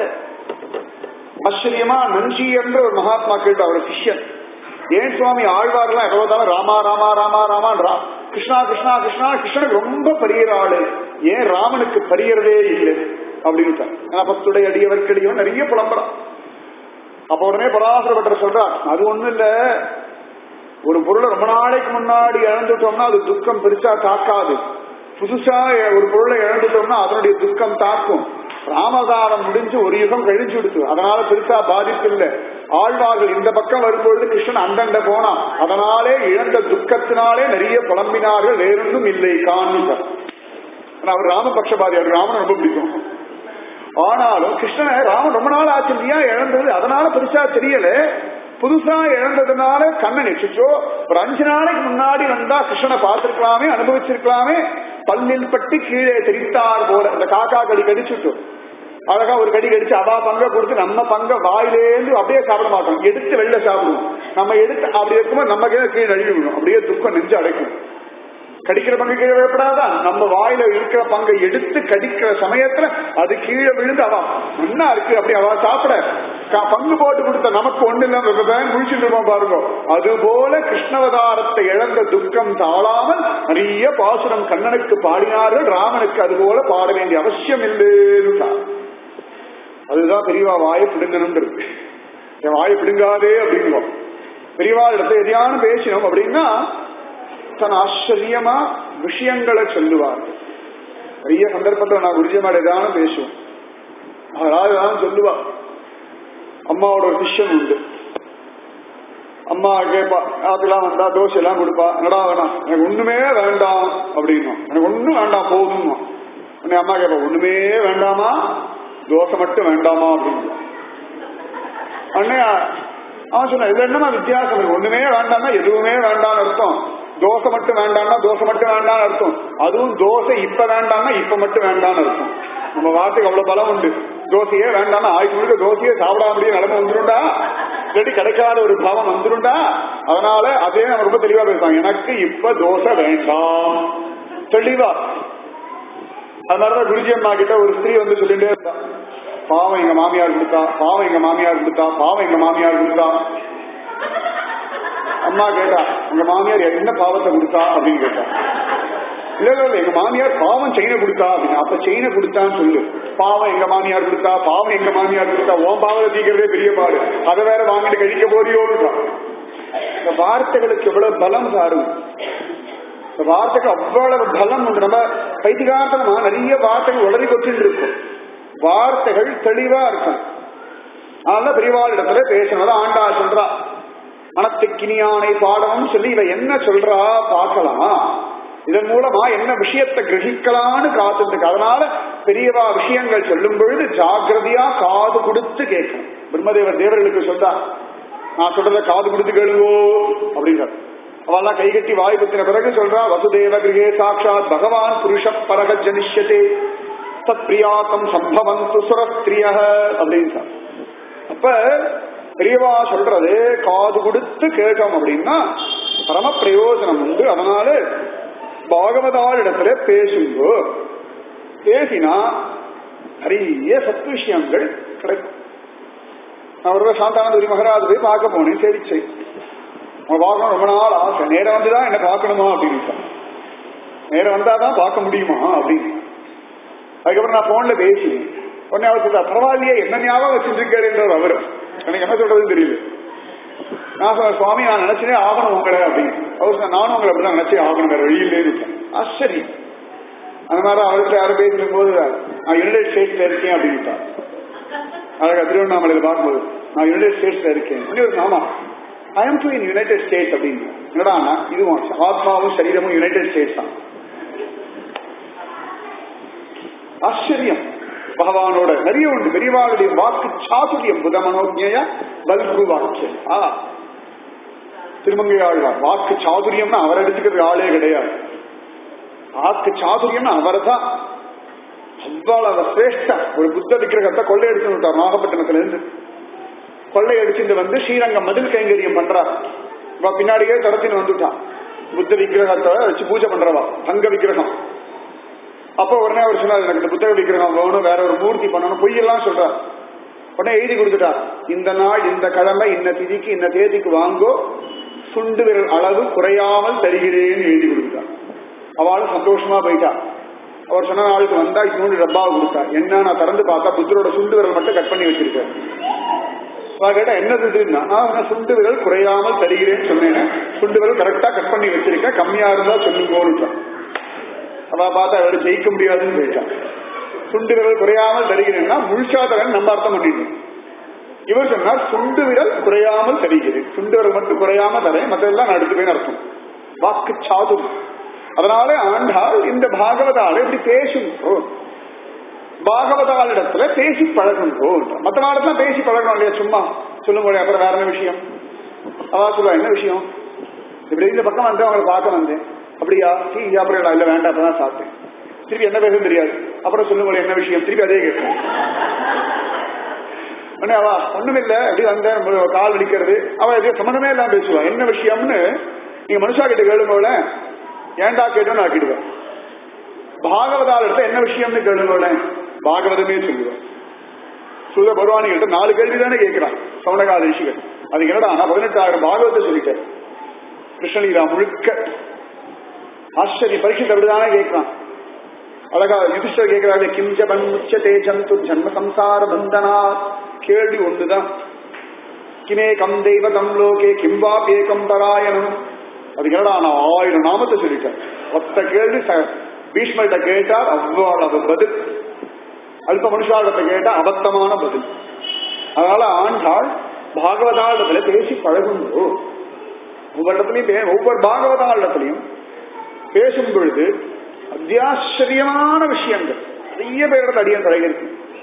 [SPEAKER 1] ஆச்சரியமா நஞ்சி என்ற ஒரு மகாத்மா கேட்டு அவர் சிஷ்யன், ஏன் சுவாமி ஆழ்வார்லாம் எவ்வளவுதான் ராமா ராமா ராமா ராமான்றா, கிருஷ்ணா கிருஷ்ணா கிருஷ்ணா கிருஷ்ணனுக்கு ரொம்ப பரியற ஆளு, ஏன் ராமனுக்கு பரியறதே இல்லை அப்படின்னு பத்துடைய அடியவர்க்கடியும் நிறைய புலம்புறான். அப்ப உடனே பராசர பட்டர் சொல்றார், அது ஒண்ணும் இல்ல, ஒரு பொருளை ரொம்ப நாளைக்கு முன்னாடி இழந்துட்டோம்னா அது துக்கம் பெருசா தாக்காது, புதுசா ஒரு பொருளை இழந்துட்டோம்னா அதனுடைய துக்கம் தாக்கும். ராமதாரம் முடிஞ்சு ஒரு யுகம் கழிச்சு விடுத்து, அதனால பெருசா பாதிப்பு இல்லை. ஆழ்வார்கள் இந்த பக்கம் வரும்பொழுது கிருஷ்ணன் அந்தண்ட போனா, அதனாலே இழந்த துக்கத்தினாலே நிறைய புலம்பினார்கள், வேறொன்றும் இல்லை காண்க. அவர் ராமபக்ஷபாதி, அவர் ராமன் ரொம்ப பிடிக்கும். ஆனாலும் கிருஷ்ணனை ராமன் ரொம்ப நாள் ஆச்சு இல்லையா இழந்தது, அதனால பெருசா தெரியல. புதுசா இழந்ததுனால கண்ணன் எச்சிச்சோ, ஒரு அஞ்சு நாளைக்கு முன்னாடி வந்தா கிருஷ்ணனை பார்த்திருக்கலாமே, அனுபவிச்சிருக்கலாமே, பல்லில் பட்டு கீழே தெரித்தார் போல அந்த காக்கா கடி கடிச்சுட்டு அழகா ஒரு கடி கடிச்சு அவா பங்க கொடுத்து நம்ம பங்க வாயிலேந்து அப்படியே சாப்பிட மாட்டோம், எடுத்து வெளில சாப்பிடுவோம். நம்ம எடுத்து அப்படி இருக்கும்போது நம்ம கீழே அழுகி விடும், அப்படியே துக்கம் நெஞ்சு அடைக்கும். கடிக்கிற பங்கு கீழே விழப்படாதான், நம்ம வாயில இருக்கிற பங்கை எடுத்து கடிக்கிற சமயத்துல அது கீழே விழுந்து அவா என்ன இருக்கு அப்படி அவா சாப்பிட பங்கு போட்டு கொடுத்த நமக்கு ஒண்ணு இல்லாம முடிச்சுட்டு இருப்போம் பாருங்க. அது போல கிருஷ்ணவதாரத்தை இழந்த துக்கம் தாழாமல் நிறைய பாசுரம் கண்ணனுக்கு பாடினார்கள், ராமனுக்கு அது போல பாட வேண்டிய அவசியம் இல்லைன்னு. அதுதான் பெரியவா வாயை பிடுங்கணும் இருக்கு. என் வாயை பிடுங்காதே அப்படிங்கிறோம். பெரியவா இடத்துல எதையானு பேசினோம் அப்படின்னா தன் ஆச்சரியமா விஷயங்களை சொல்லுவார்கள். நிறைய சந்தர்ப்பத்தில் நான் குருஜிமாட ஏதானும் பேசுவோம், அதனால ஏதாவது சொல்லுவா. அம்மாவோட ஒரு விஷயம் உண்டு, அம்மா கேட்பா, அதெல்லாம் வந்தா தோசை எல்லாம் கொடுப்பா, என்னடா வேணாம் எனக்கு ஒண்ணுமே வேண்டாம் அப்படின்னா, எனக்கு ஒண்ணும் வேண்டாம் போதும். உடனே அம்மா கேட்பா, ஒண்ணுமே வேண்டாமா, தோசை மட்டும் வேண்டாமா அப்படின்னு. உடனே அவன் சொன்ன, இதுல என்னமா வித்தியாசம் இருக்கு, ஒண்ணுமே வேண்டாம்னா எதுவுமே வேண்டாம்னு அர்த்தம், தோசை மட்டும் வேண்டாம்னா தோசை மட்டும் வேண்டாம்னு அர்த்தம், அதுவும் தோசை இப்ப வேண்டாம்னா இப்ப மட்டும் வேண்டாம்னு அர்த்தம். நம்ம வார்த்தைக்கு அவ்வளவு பலம் உண்டு. தோசையே வேண்டாம்னா ஆய்வு முழுக்க தோசையே சாப்பிடாம முடிய நிலைமை வந்துருண்டா, இல்லாட்டி கிடைக்காத ஒரு பாவம் வந்துருண்டா. அதனால அதே நம்ம ரொம்ப தெளிவா பேசுவாங்க, எனக்கு இப்ப தோசை வேண்டாம் தெளிவா. அதனாலதான் குருஜி அம்மா கிட்ட ஒரு ஸ்திரீ வந்து சொல்லிட்டே இருந்தா, பாவம் எங்க மாமியார் கொடுத்தா, பாவம் எங்க மாமியார் கொடுத்தா, பாவம் எங்க மாமியார் கொடுத்தா. அம்மா கேட்டா, உங்க மாமியார் என்ன பாவத்தை கொடுத்தா அப்படின்னு கேட்டா. இல்ல இல்ல எங்க மாமியார் பாவம் செயினை கொடுத்தா அப்படின்னு. அப்ப செயினை கொடுத்தான்னு சொல்லு, பாவம் எங்க மாமியார் கொடுத்தா, பாவம் எங்க மாமியார் கொடுத்தா, ஓம் பாவத்தை தீக்கிறதே பெரிய பாடு, அதை வேற வாங்கிட்டு கழிக்க போறியோன்னு. இந்த வார்த்தைகளுக்கு எவ்வளவு பலம் சாரும், இந்த வார்த்தைக்கு அவ்வளவு பலம் உண்டு. நம்ம பைத்திகார்த்தமா நிறைய வார்த்தைகள் உடறி கொச்சுட்டு இருக்கும், வார்த்தைகள் தெளிவா இருக்கும். அதனால பெரியவாள் இடத்துல பேசணும். ஆண்டா சொல்றா, மனத்துக்கினியானை பாடவும் சொல்லி இவ என்ன சொல்றா பார்க்கலாம், இதன் மூலமா என்ன விஷயத்தை கிரகிக்கலான்னு காத்துட்டு. அதனால பெரியவா விஷயங்கள் சொல்லும் பொழுது ஜாகிரதையா காது கொடுத்து கேட்கணும். பிரம்மதேவர் தேவர்களுக்கு சொல்றா, நான் சொல்றத காது கொடுத்து கேளுங்கோ அப்படிங்கிற. அவெல்லாம் கைகட்டி வாய் பத்தின பிறகு சொல்றா, வசுதேவ கிரகே சாட்சாத் பகவான் புருஷ பரக ஜனிஷ்யதே தத் பிரியாக்கம் சம்பவந்து சுரஸ்திரிய அப்படின்னு. அப்ப பெரியவா சொல்றது காது கொடுத்து கேட்டோம் அப்படின்னா பரம பிரயோஜனம் உண்டு. அதனால பாகவதாள் இடத்துல பேசுங்கோ, பேசினா நிறைய சத்து விஷயங்கள் கிடைக்கும். நான் ஒரு சாந்தானந்தபுரி மகராஜ் போய் பார்க்க போனேன், சேரிச்சை அவங்க பார்க்கணும் ரொம்ப நாள் ஆசை. நேரம் வந்துதான் என்ன பார்க்கணுமா அப்படின்னு, நேரம் வந்தாதான் பார்க்க முடியுமா அப்படின்னு. அதுக்கப்புறம் நான் போன்ல பேசி உடனே அவர் சொல்ற, பரவாயில்லையே என்ன ஞாபகம் வச்சிருக்காருன்றது அவரு, எனக்கு என்ன சொல்றதுன்னு தெரியல. நான் சொன்ன, சுவாமி நான் நினைச்சே ஆகணும் உங்களை அப்படின்னு. அவர் சொன்ன, நானும் உங்களை அப்படிதான் நினைச்சே ஆகணும், வேற வழியிலே இருக்கேன். ஆச்சரியம். அந்த மாதிரி அவர்கிட்ட யாரும் பேசும் போது, நான் யுனைடெட் ஸ்டேட்ஸ்ல இருக்கேன் அப்படின்ட்டா. அழகா திருவண்ணாமலையில பார்க்கும்போது, நான் யுனைடெட் ஸ்டேட்ஸ்ல இருக்கேன். ஆமா, I am too in United States அப்படின்னு. என்னடா இதுவும் ஆத்மாவும் சரீரமும் யுனைடெட் ஸ்டேட்ஸ் தான். ஆச்சரியம். பகவானோட நிறைய உண்டு. பெரியவாளுடைய வாக்கு சாதுரியம், புத மனோஜ்ஞயா பல்கு வாக்கியம். ஆ திருமங்கையாழ்வார் வாக்கு சாதுரியம்னா அவரை எடுத்துக்கிறது ஆளே கிடையாது. வாக்கு சாதுரியம்னா அவரை தான். அவ்வளவு சிரேஷ்ட ஒரு புத்த விக்கிரகத்தை கொள்ளையடிச்சு விட்டார். நாகப்பட்டினத்துல இருந்து கொள்ளையடிச்சுட்டு வந்து ஸ்ரீரங்கம் மதில் கைங்கரியம் பண்றார். இவ பின்னாடியே தடத்தின்னு வந்துட்டான். புத்த விக்கிரகத்தை வச்சு பூஜை பண்றவா, தங்க விக்கிரகம். அப்ப உடனே அவர் சொன்னார், எனக்கு இந்த புத்தக விக்கிரகம் வேணும், வேற ஒரு மூர்த்தி பண்ணணும், பொய்யெல்லாம் சொல்றார். உடனே எழுதி கொடுத்துட்டார், இந்த நாள் இந்த கிழமை இன்ன திதிக்கு இன்ன தேதிக்கு வாங்கோ, சுண்டு விரல் அளவு குறையாமல் தருகிறேன்னு எழுதி கொடுத்துட்டார். அவளும் சந்தோஷமா போயிட்டா. அவர் சொன்ன நாளுக்கு வந்தா இன்னொன்று டப்பாவை கொடுத்தா. என்ன நான் திறந்து பார்த்தா புத்தரோட சுண்டு விரல் மட்டும் கட் பண்ணி வச்சிருக்கேன். கேட்டா என்னதுன்னா, நான் சுண்டு விரல் குறையாமல் தருகிறேன்னு சொன்னேன், சுண்டு விரல் கரெக்டா கட் பண்ணி வச்சிருக்கேன், கம்மியா இருந்தா சொல்லுங்கோன்னு. அவ பார்த்தா அவரை ஜெயிக்க முடியாதுன்னு போயிட்டான். சுண்டு விரல் குறையாமல் தருகிறேன்னா முழுசா தரேன் நம்ம அர்த்தம் பண்ணிட்டோம். இவர் சொன்னார் சுண்டு விரல் குறையாமல் தருகிறேன், சுண்டு விரல் மட்டும் குறையாம தரேன், மற்றெல்லாம் நான் எடுத்துவேன்னு அர்த்தம். வாக்கு சாதும். அதனால ஆண்டாள் இந்த பாகவதால இப்படி பேசுங்கோ, பாகவதாளிடத்துல பேசி பழகுங்கோ. மற்ற நாளத்துல பேசி பழகணும் இல்லையா, சும்மா சொல்லுங்க. அப்புறம் வேற என்ன விஷயம்? அவா சொல்லுவா, என்ன விஷயம்? இப்படி இந்த பக்கம் வந்து அவங்களை பார்க்க வந்தேன். அப்படியா? சீ அப்புறம் இல்ல வேண்டாம், அப்பதான் சாப்பிட்டேன். திருப்பி என்ன பேசுன்னு தெரியாது. அப்புறம் சொல்லுங்க என்ன விஷயம், திருப்பி அதே கேட்கிறேன். அவா ஒண்ணுமில்ல அப்படி வந்த கால் அடிக்கிறது, அவ எதே சம்மந்தமே எல்லாம் பேசுவா. என்ன விஷயம்னு நீங்க மனுஷா கிட்ட கேளுங்கோல, ஏண்டா கேட்டோன்னு ஆக்கிடுவேன். பாகவதால் எடுத்த என்ன விஷயம்னு கேளுங்கோல, பாகவதமே சொல்லுவேன். சுத பகவானிகிட்ட நாலு கேள்வி தானே கேட்கிறான் சவுனகாத ரிஷிகள். அதுக்கு என்னடா ஆனா பதினெட்டாயிரம் பாகவத்தை சொல்லிட்டார். கிருஷ்ணலீலா முழுக்க ஆச்சரிய பரீட்சை அப்படிதானே கேட்கிறான். அழகா யுதிஷ்டர் கேட்கிறாரு, கிஞ்ச பன்முச்சதே ஜந்து ஜன்ம சம்சார பந்தனா. கேள்வி ஒன்றுதான், கிமே கம் தெய்வதம் லோகே கிம்பாபேகம் பராயணம். அதுக்கு என்னடா நான் ஆயிரம் நாமத்தை சொல்லிட்டேன். ஒத்த கேள்வி பீஷ்மர்கிட்ட கேட்டார் அவ்வளவு பதில், அல்ப மனுஷாளிடத்தை கேட்டா அபத்தமான பதில். அதனால ஆண்டாள் பாகவதாளிடத்துல பேசி பழகுங்கோ. ஒவ்வொரு இடத்துலையும் ஒவ்வொரு பாகவதாளிடத்திலையும் பேசும் பொழுது அத்தியாச்சரியமான விஷயங்கள் நிறைய பேரோட அடியன் பழகிருக்கு.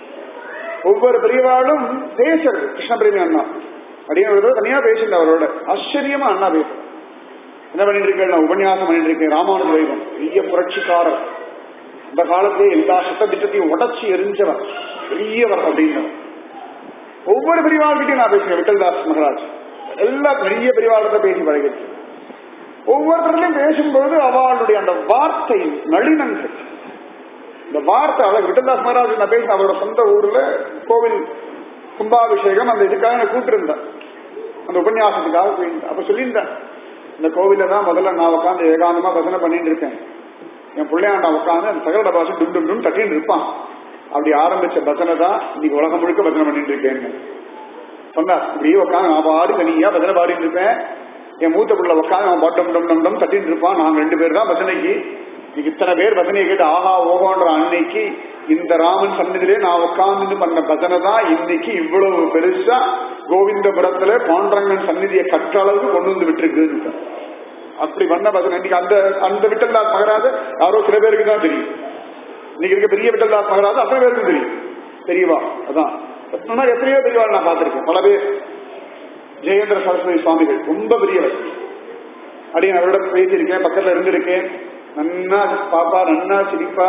[SPEAKER 1] ஒவ்வொரு பெரியவாளும் பேசுறது. கிருஷ்ண பிரேமி அண்ணா அடியன் தனியா பேசுங்க, அவரோட ஆச்சரியமா அண்ணா பேச. என்ன பண்ணிட்டு இருக்கேன், நான் உபன்யாசம் பண்ணிட்டு இருக்கேன். ராமானுஜ வைவம் பெரிய புரட்சிக்காரர், அந்த காலத்திலே எல்லா சட்ட திட்டத்தையும் உடச்சி எரிஞ்சவர், பெரியவர் அப்படின்னவர். ஒவ்வொரு பெரியவாழ்கிட்டையும் நான் பேசுகிறேன். விட்டல்தாஸ் மகராஜ் எல்லா பெரிய பெரியவாழ்கிட்ட பேசி பழகிருக்கு. ஒவ்வொருத்தரையும் பேசும்பொழுது அவளுடைய அந்த வார்த்தை நளினங்கள், இந்த வார்த்தை அவள் விட்டல்தாஸ் மகராஜ் நான் பேசினேன். அவரோட சொந்த ஊர்ல கோவில் கும்பாபிஷேகம், அந்த இதுக்காக நான் கூப்பிட்டுருந்தேன், அந்த உபன்யாசத்துக்காக போயிருந்தேன். அப்ப சொல்லியிருந்தேன், இந்த கோவில தான் முதல்ல நான் உட்காந்து ஏகாந்தமா பஜனை பண்ணிட்டு இருக்கேன். என் பிள்ளையாண்டா உட்காந்து அந்த சகல பாஷை டும் டும் டும் தட்டின்னு இருப்பான். அப்படி ஆரம்பிச்ச பஜனை தான் இன்னைக்கு உலகம் முழுக்க பஜனை பண்ணிட்டு இருக்கேன்னு சொன்னார். இப்படியே உட்காந்து நான் பாடி தனியா பஜனை பாடிட்டு இருப்பேன். என் மூத்த பிள்ளை உட்காந்து அவன் பாட்டம் டம் டம் டம் தட்டின்னு இருப்பான். நாங்க ரெண்டு பேர் தான் பஜனைக்கு. இன்னைக்கு இத்தனை பேர் பஜனையை கேட்டு ஆஹா ஓஹோன்ற அன்னைக்கு இந்த ராமன் சன்னதிலே நான் உட்கார்ந்து பண்ண பஜனை தான் இன்னைக்கு இவ்வளவு பெருசா கோவிந்தபுரத்துல பாண்டரங்கன் சந்நிதியை கற்றளவுக்கு கொண்டு வந்து விட்டுருக்கு. அப்படி பண்ண பஜனை இன்னைக்கு அந்த அந்த விட்டல்தாஸ் மகராஜ யாரோ சில பேருக்கு தான் தெரியும். இன்னைக்கு இருக்க பெரிய விட்டல்தாஸ் மகராஜ அத்தனை பேருக்கு தெரியும். தெரியவா அதான் எத்தனையோ பெரியவாள் நான் பார்த்திருக்கேன். பல பேர் ஜெயேந்திர சரஸ்வதி சுவாமிகள் ரொம்ப பெரியவர். அப்படின்னு அவரோட பேசியிருக்கேன், பக்கத்துல இருந்திருக்கேன். நன்னா பாப்பா, நன்னா சிரிப்பா,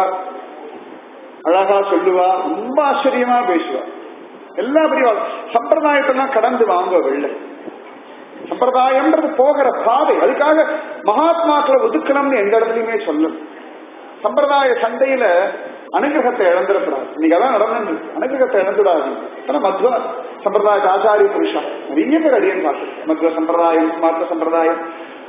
[SPEAKER 1] அழகா சொல்லுவா, ரொம்ப ஆச்சரியமா பேசுவா. எல்லா பெரியவாள் சம்பிரதாயத்தெல்லாம் கடந்து வாங்க வெள்ள. சம்பிரதாயம்ன்றது போகிற பாதை. அதுக்காக மகாத்மாக்களை ஒதுக்கணும்னு எந்த இடத்துலயுமே சொல்லணும். சம்பிரதாய சண்டையில அனுகிரகத்தை இழந்துடக்கூடாது. இன்னைக்கு அதான் நடந்து அனுகிரகத்தை இழந்துடாது. மத்வ சம்பிரதாய ஆச்சாரிய புருஷா நிறைய பேர் அடியன் பார்த்து மத்வ சம்பிரதாயம், ஸ்மார்த்த சம்பிரதாயம்,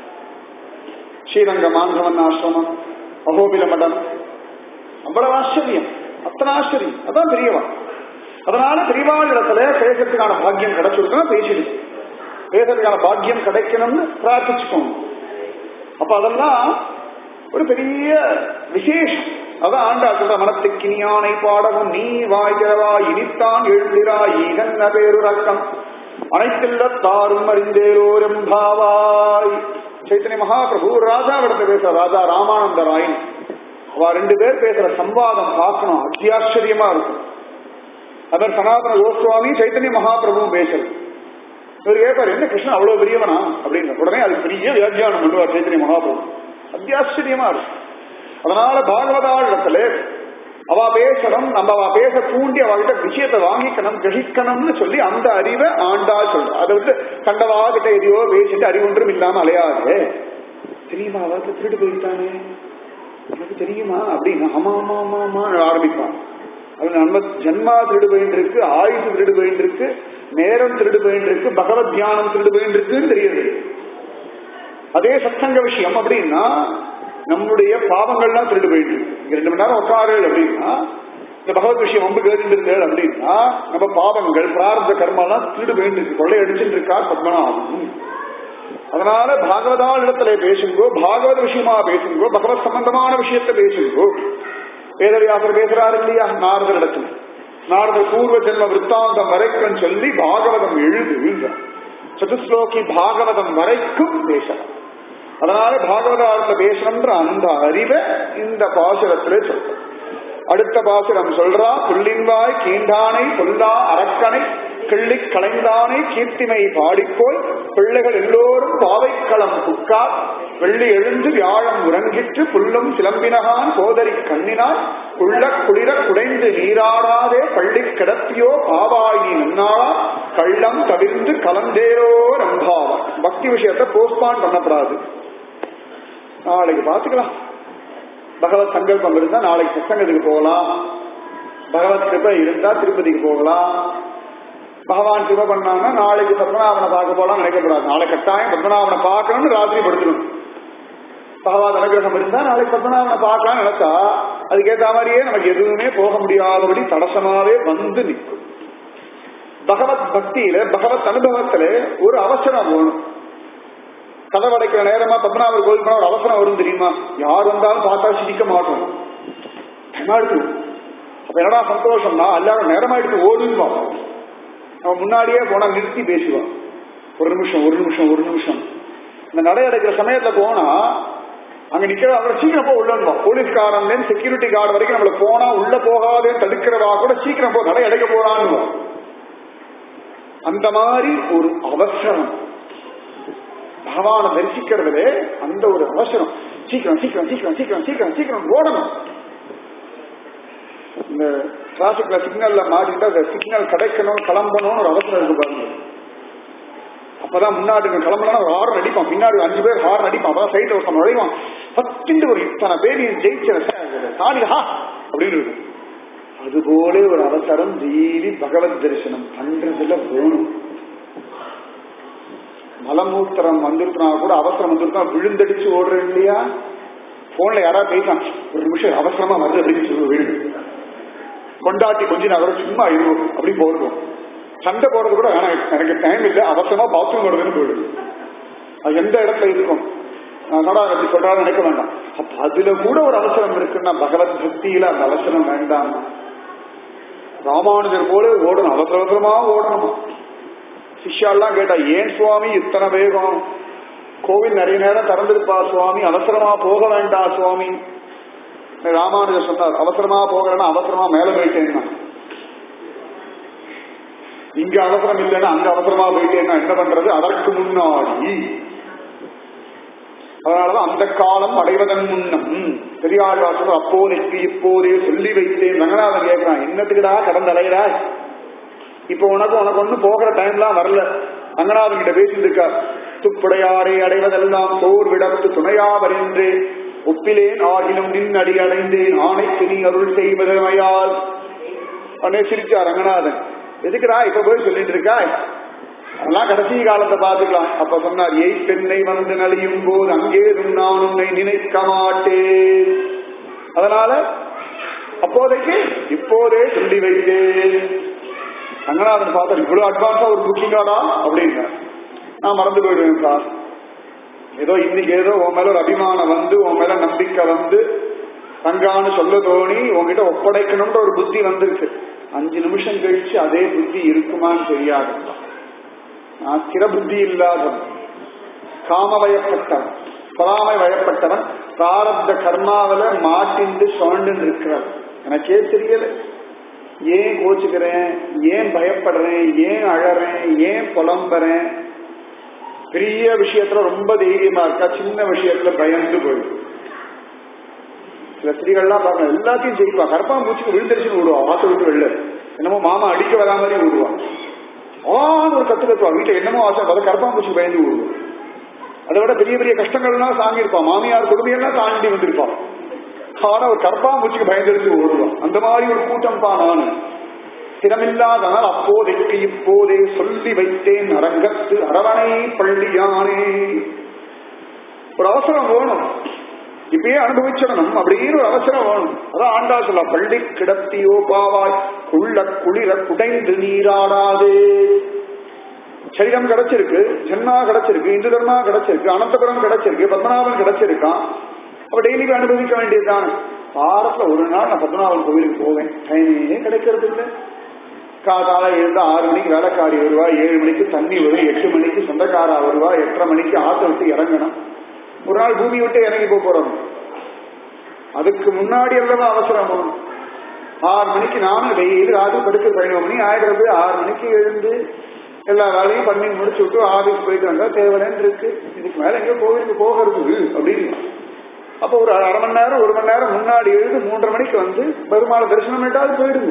[SPEAKER 1] ஸ்ரீரங்க மாந்தவன் ஆசிரமம், அகோபில மடம், அவ்வளவு ஆச்சரியம், அத்தனை ஆச்சரியம். அதான் பெரியவா. அதனால பெரியவாள் இடத்துல பேசுறதுக்கான பாக்கியம் கிடைச்சிருக்கணும். பேசிடுச்சு பேசுறதுக்கான பாக்கியம் கிடைக்கணும்னு பிரார்த்திச்சுக்கோங்க. அப்ப அதெல்லாம் ஒரு பெரிய விசேஷம். அதான் ஆண்டா சொல்ற, மனத்துக்கு இனியானை பாடவும் நீ வாய்கிறவா இனித்தான் எழுந்திராய் ஈகன்ன பேருரக்கம் அனைத்தில்ல தாரும் அறிந்தேரோரும் பாவாய். சைத்தன்ய மகாபிரபு ராஜாவிடத்தை பேசுற ராஜா ராமானந்த ராயன். அவ ரெண்டு பேர் பேசுற சம்வாதம் பார்க்கணும், அத்தியாச்சரியமா இருக்கும். அவர் சனாதன கோஸ்வாமி சைத்தன்ய மகாபிரபுவும் பேசுறது. இவர் கேட்பார், என்ன கிருஷ்ணன் அவ்வளவு பெரியவனா அப்படின்னு. உடனே அது பெரிய வியாக்கியானம் பண்ணுவார் சைத்தன்ய மகாபிரபு. அத்தியாச்சரியமா இருக்கும். அதனால பாகவதாளிடத்துல அவ பேசணும், நம்ம அவ பேச தூண்டி அவள்கிட்ட விஷயத்தை வாங்கிக்கணும், கிரகிக்கணும்னு சொல்லி அந்த அறிவை ஆண்டா சொல்ற. அதை வந்து கண்டவா கிட்ட எதையோ பேசிட்டு அறிவு ஒன்றும் இல்லாம அலையாது. தெரியுமா அவளுக்கு திருடு போயிட்டானே, எனக்கு தெரியுமா அப்படின்னு ஆமா ஆமா ஆமா ஆமா ஆரம்பிப்பான். அது நம்ம ஜென்மா திருடு போயிட்டு இருக்கு, ஆயுசு திருடு போயிட்டு இருக்கு, நேரம் திருடு போயிட்டு இருக்கு, பகவத் தியானம் திருடு போயிட்டு இருக்குன்னு தெரியுது. அதே சத்சங்க விஷயம் அப்படின்னா நம்முடைய பாவங்கள்லாம் திருடு போயிட்டு இருக்கு. ரெண்டு மணி நேரம் உட்காரு அப்படின்னா இந்த பகவத் விஷயம் ரொம்ப கேட்டு இருந்தது அப்படின்னா நம்ம பாவங்கள் பிரார்த்த கர்மாலாம் திருடு போயிட்டு இருக்கு, கொள்ளை அடிச்சுட்டு இருக்கா பத்மநாபம். அதனால பாகவதால் இடத்துல பேசுங்கோ, பாகவத விஷயமா பேசுங்கோ, பகவத் சம்பந்தமான விஷயத்த பேசுங்கோ. வேதவியாசர் பேசுறாரு இல்லையா நாரதர் இடத்துல, நாரதர் பூர்வ ஜென்ம விற்த்தாந்தம் வரைக்கும் சொல்லி பாகவதம் எழுது சதுஸ்லோகி பாகவதம் வரைக்கும் பேசலாம். அதனால பாகவதார்த்த பேசணும்ன்ற அந்த அறிவை இந்த பாசுரத்திலே சொல்ற. அடுத்த பாசுரம் சொல்றா, புள்ளின்வாய் கீண்டானை பொல்லா அரக்கனை கிள்ளி களைந்தானை கீர்த்திமை பாடிப்போய் பிள்ளைகள் எல்லோரும் பாவைக்களம் புக்கார் வெள்ளி எழுந்து வியாழம் உறங்கிற்று புல்லும் சிலம்பினகான் சோதரி கண்ணினார் உள்ள குளிர குடைந்து நீராடாதே பள்ளி கிடத்தியோ பாவாயி நின்னாளா கள்ளம் தவிர்ந்து கலந்தேரோ ரம்பாவா. பக்தி விஷயத்தை போஸ்ட்பான் பண்ணப்படாது, நாளைக்கு பாத்துக்கலாம். பகவத் சங்கல்பம் இருந்தா நாளைக்கு சத்சங்கத்துக்கு போகலாம், பகவத் கிருபை இருந்தா திருப்பதிக்கு போகலாம். பகவான் கிருபை பண்ணாங்கன்னா நாளைக்கு பத்மநாபனை பார்க்க போகலாம் நினைக்கக்கூடாது, நாளை கட்டாயம் பத்மநாபனை பார்க்கணும்னு ராத்திரி படுத்துக்கணும். பகவத் அனுகிரகம் இருந்தா நாளைக்கு பத்மநாபனை பார்க்கலாம் நினைச்சா அதுக்கேற்ற மாதிரியே நமக்கு எதுவுமே போக முடியாதபடி தடசமாவே வந்து நிற்கும். பகவத் பக்தியில பகவத் அனுபவத்துல ஒரு அவசரம் வேணும். கதவடைக்கிற நேரமா பத்மநாபர் கோயில் போனா ஒரு அவசரம் வரும் தெரியுமா, யார் வந்தாலும் பார்த்தா சிரிக்க மாட்டோம். அப்ப என்னடா சந்தோஷம்னா எல்லாரும் நேரமா எடுத்து ஓடுவான், நம்ம முன்னாடியே போனா நிறுத்தி பேசுவான். ஒரு நிமிஷம் ஒரு நிமிஷம் ஒரு நிமிஷம் இந்த நடை அடைக்கிற சமயத்துல போனா அங்க நிக்கிற அவரை சீக்கிரம் போ உள்ள போலீஸ்காரன் செக்யூரிட்டி கார்டு வரைக்கும் நம்மள போனா உள்ள போகாதே தடுக்கிறவா கூட சீக்கிரம் போ நடை அடைக்க போறான்னு. அந்த மாதிரி ஒரு அவசரம் பகவானை தரிசிக்கிறதுல, அந்த ஒரு அவசரம் சீக்கிரம் சீக்கிரம் சீக்கிரம் சீக்கிரம் சீக்கிரம் சீக்கிரம் ஓடணும். இந்த டிராபிக்ல சிக்னல்ல மாட்டிட்டு அந்த சிக்னல் கிடைக்கணும் கிளம்பணும்னு ஒரு அவசரம் இருக்கு பாருங்க. அப்பதான் முன்னாடி கிளம்பலாம் ஒரு ஹார்ன் அடிப்பான், பின்னாடி அஞ்சு பேர் ஹார்ன் அடிப்பான், அப்பதான் சைட்ல ஒருத்தன் நுழைவான். பத்து ஒரு இத்தனை பேர் ஜெயிச்ச சாடிஹா அப்படின்னு இருக்கும். அதுபோல ஒரு அவசரம் டெய்லி பகவத் தரிசனம் பண்றதுல வேணும். மலமூத்திரம் வந்துருக்குனா கூட அவசரம் வந்துருக்கா விழுந்தடிச்சு ஓடுறேன் இல்லையா, போன்ல யாராவது பேசலாம் ஒரு நிமிஷம் அவசரமா வருது அப்படின்னு சொல்லி விழுது கொண்டாட்டி கொஞ்சம் நான் சும்மா இருக்கும் அப்படி போடுவோம். சண்டை போடுறது கூட வேணாம், எனக்கு டைம் இல்லை, அவசரமா பாத்ரூம் போடுறதுன்னு போயிடுது. அது எந்த இடத்துல இருக்கும் அப்படி சொல்றாரு நினைக்க வேண்டாம். அப்ப அதுல கூட ஒரு அவசரம் இருக்குன்னா பகவத் பக்தியில அந்த அவசரம் வேண்டாம். ராமானுஜர் போல ஓடணும், அவசர அவசரமா ஓடணும். சிஷ்யாலாம் கேட்டா ஏன் சுவாமி இத்தனை வேகம், கோவில் நிறைய நேரம் திறந்திருப்பா சுவாமி, அவசரமா போக வேண்டாம் சுவாமி. ராமானுஜர் சொன்னார் அவசரமா போகிறேன்னா அவசரமா மேல போயிட்டேன்னா, இங்க அவசரம் இல்லைன்னா அங்க அவசரமா போயிட்டேன்னா என்ன பண்றது, அதற்கு முன்னாடி. அதனாலதான் அந்த காலம் அடைவதன் முன்னம் பெரியார் வாசல் அப்போதைக்கு இப்போதே சொல்லி வைத்தேன். ரங்கநாதன் கேட்கிறான் என்னத்துக்குடா கடந்த அலைகிறா, இப்ப உனக்கு உனக்கு ஒண்ணு போகிற டைம்லாம் வரல. ரங்கநாதன் கிட்ட பேசிட்டு இருக்கார். துப்புடையாரை அடைவதெல்லாம் சோர் விடத்து துணையாவரென்றே ஒப்பிலேன் ஆகிலும் நின் அடி அடைந்தேன் ஆணைக்கு நீ அருள் செய்வதையால் உடனே சிரிச்சா ரங்கநாதன். எதுக்குடா இப்ப போய் சொல்லிட்டு இருக்கா, அதெல்லாம் கடைசி காலத்தை பாத்துக்கலாம். அப்ப சொன்னார் எய் பெண்ணை வந்து நலியும் போது அங்கேதும் நான் உன்னை நினைக்க மாட்டேன், அதனால அப்போதைக்கு இப்போதே சொல்லி வைத்தேன். ரங்கநாதன் பார்த்தா இவ்வளவு அட்வான்ஸா ஒரு புக்கிங்காடா அப்படின்னா நான் மறந்து போயிடுவேன் சார். ஏதோ இன்னைக்கு ஏதோ உன் மேல ஒரு அபிமானம் வந்து உன் மேல நம்பிக்கை வந்து தங்கான்னு சொல்ல தோணி உங்ககிட்ட ஒப்படைக்கணும்ன்ற ஒரு புத்தி வந்திருக்கு. அஞ்சு நிமிஷம் கழிச்சு அதே புத்தி இருக்குமான்னு தெரியாது. நான் ஸ்திர புத்தி இல்லாதவன், காம வயப்பட்டவன், பொறாமை வயப்பட்டவன், பிராரப்த கர்மாவில மாட்டிண்டு சுழண்டு இருக்கிறவன். எனக்கே தெரியல ஏன் கோச்சுக்கிறேன், ஏன் பயப்படுறேன், ஏன் அழறேன், ஏன் புலம்புறேன். பெரிய விஷயத்துல ரொம்ப தைரியமா இருக்கா, சின்ன விஷயத்துல பயந்து போயிடும். சில ஸ்திரீகள்லாம் பாருங்க எல்லாத்தையும் ஜெயிப்பா. கரப்பாம்பூச்சிக்கு விழுந்துருச்சுன்னு விடுவா, ஆத்த விட்டு வெளில என்னமோ மாமா அடிக்க வரா மாதிரி விடுவா. ஆன்னு ஒரு கத்து கத்துவா. வீட்டுல என்னமோ ஆசை அதை கரப்பாம்பூச்சிக்கு பயந்து விடுவோம். அதை விட பெரிய பெரிய கஷ்டங்கள்லாம் தாங்கியிருப்பான், மாமியார் கொடுமையெல்லாம் தாண்டி வந்திருப்பான். ஆனா ஒரு கரப்பாம்பூச்சிக்கு பயந்துருச்சு ஓடுவான். அந்த மாதிரி ஒரு கூட்டம் தான் நானு. திறமில்லாதனால் அப்போதைக்கு இப்போதே சொல்லி வைத்தேன் அரங்கத்து அரவணை பள்ளியானே. ஒரு அவசரம் வேணும், இப்பயே அனுபவிச்சிடணும் அப்படின்னு ஒரு அவசரம் வேணும். அதான் ஆண்டா சொல்ல, பள்ளி கிடத்தியோ பாவாய் குள்ள குளிர குடைந்து நீராடாதே. சரீரம் கிடைச்சிருக்கு, ஜென்மா கிடைச்சிருக்கு, இந்து தர்மா கிடைச்சிருக்கு, அனந்தபுரம் கிடைச்சிருக்கு, பத்மநாபன் கிடைச்சிருக்கான். அப்ப டெய்லி அனுபவிக்க வேண்டியதுதான். வாரத்துல ஒரு நாள் நான் பத்மநாபன் கோவிலுக்கு போவேன், டைமே கிடைக்கிறது இல்லை. காதால எழுந்து ஆறு மணிக்கு வேலைக்காரி வருவா, ஏழு மணிக்கு தண்ணி வரும், எட்டு மணிக்கு சொந்தக்காரா வருவா, எட்டரை மணிக்கு ஆத்த விட்டு இறங்கணும். ஒரு நாள் பூமி விட்டு இறங்கி போறோம். அதுக்கு முன்னாடி எல்லாம் அவசரம் வரும். ஆறு மணிக்கு நானும் டெய்லி ராத்திரி படுக்க பதினோரு மணி ஆயிடுறது. ஆறு மணிக்கு எழுந்து எல்லா வேலையும் பண்ணி முடிச்சு விட்டு ஆபீஸ் போயிட்டு வந்தா தேவைன்னு இருக்கு. இதுக்கு மேல எங்க கோவிலுக்கு போகிறது அப்படின்னு. அப்ப ஒரு அரை மணி நேரம் ஒரு மணி நேரம் முன்னாடி எழுந்து மூன்றரை மணிக்கு வந்து பெருமாளை தரிசனம் பண்ணிட்டாவது போயிடுங்க.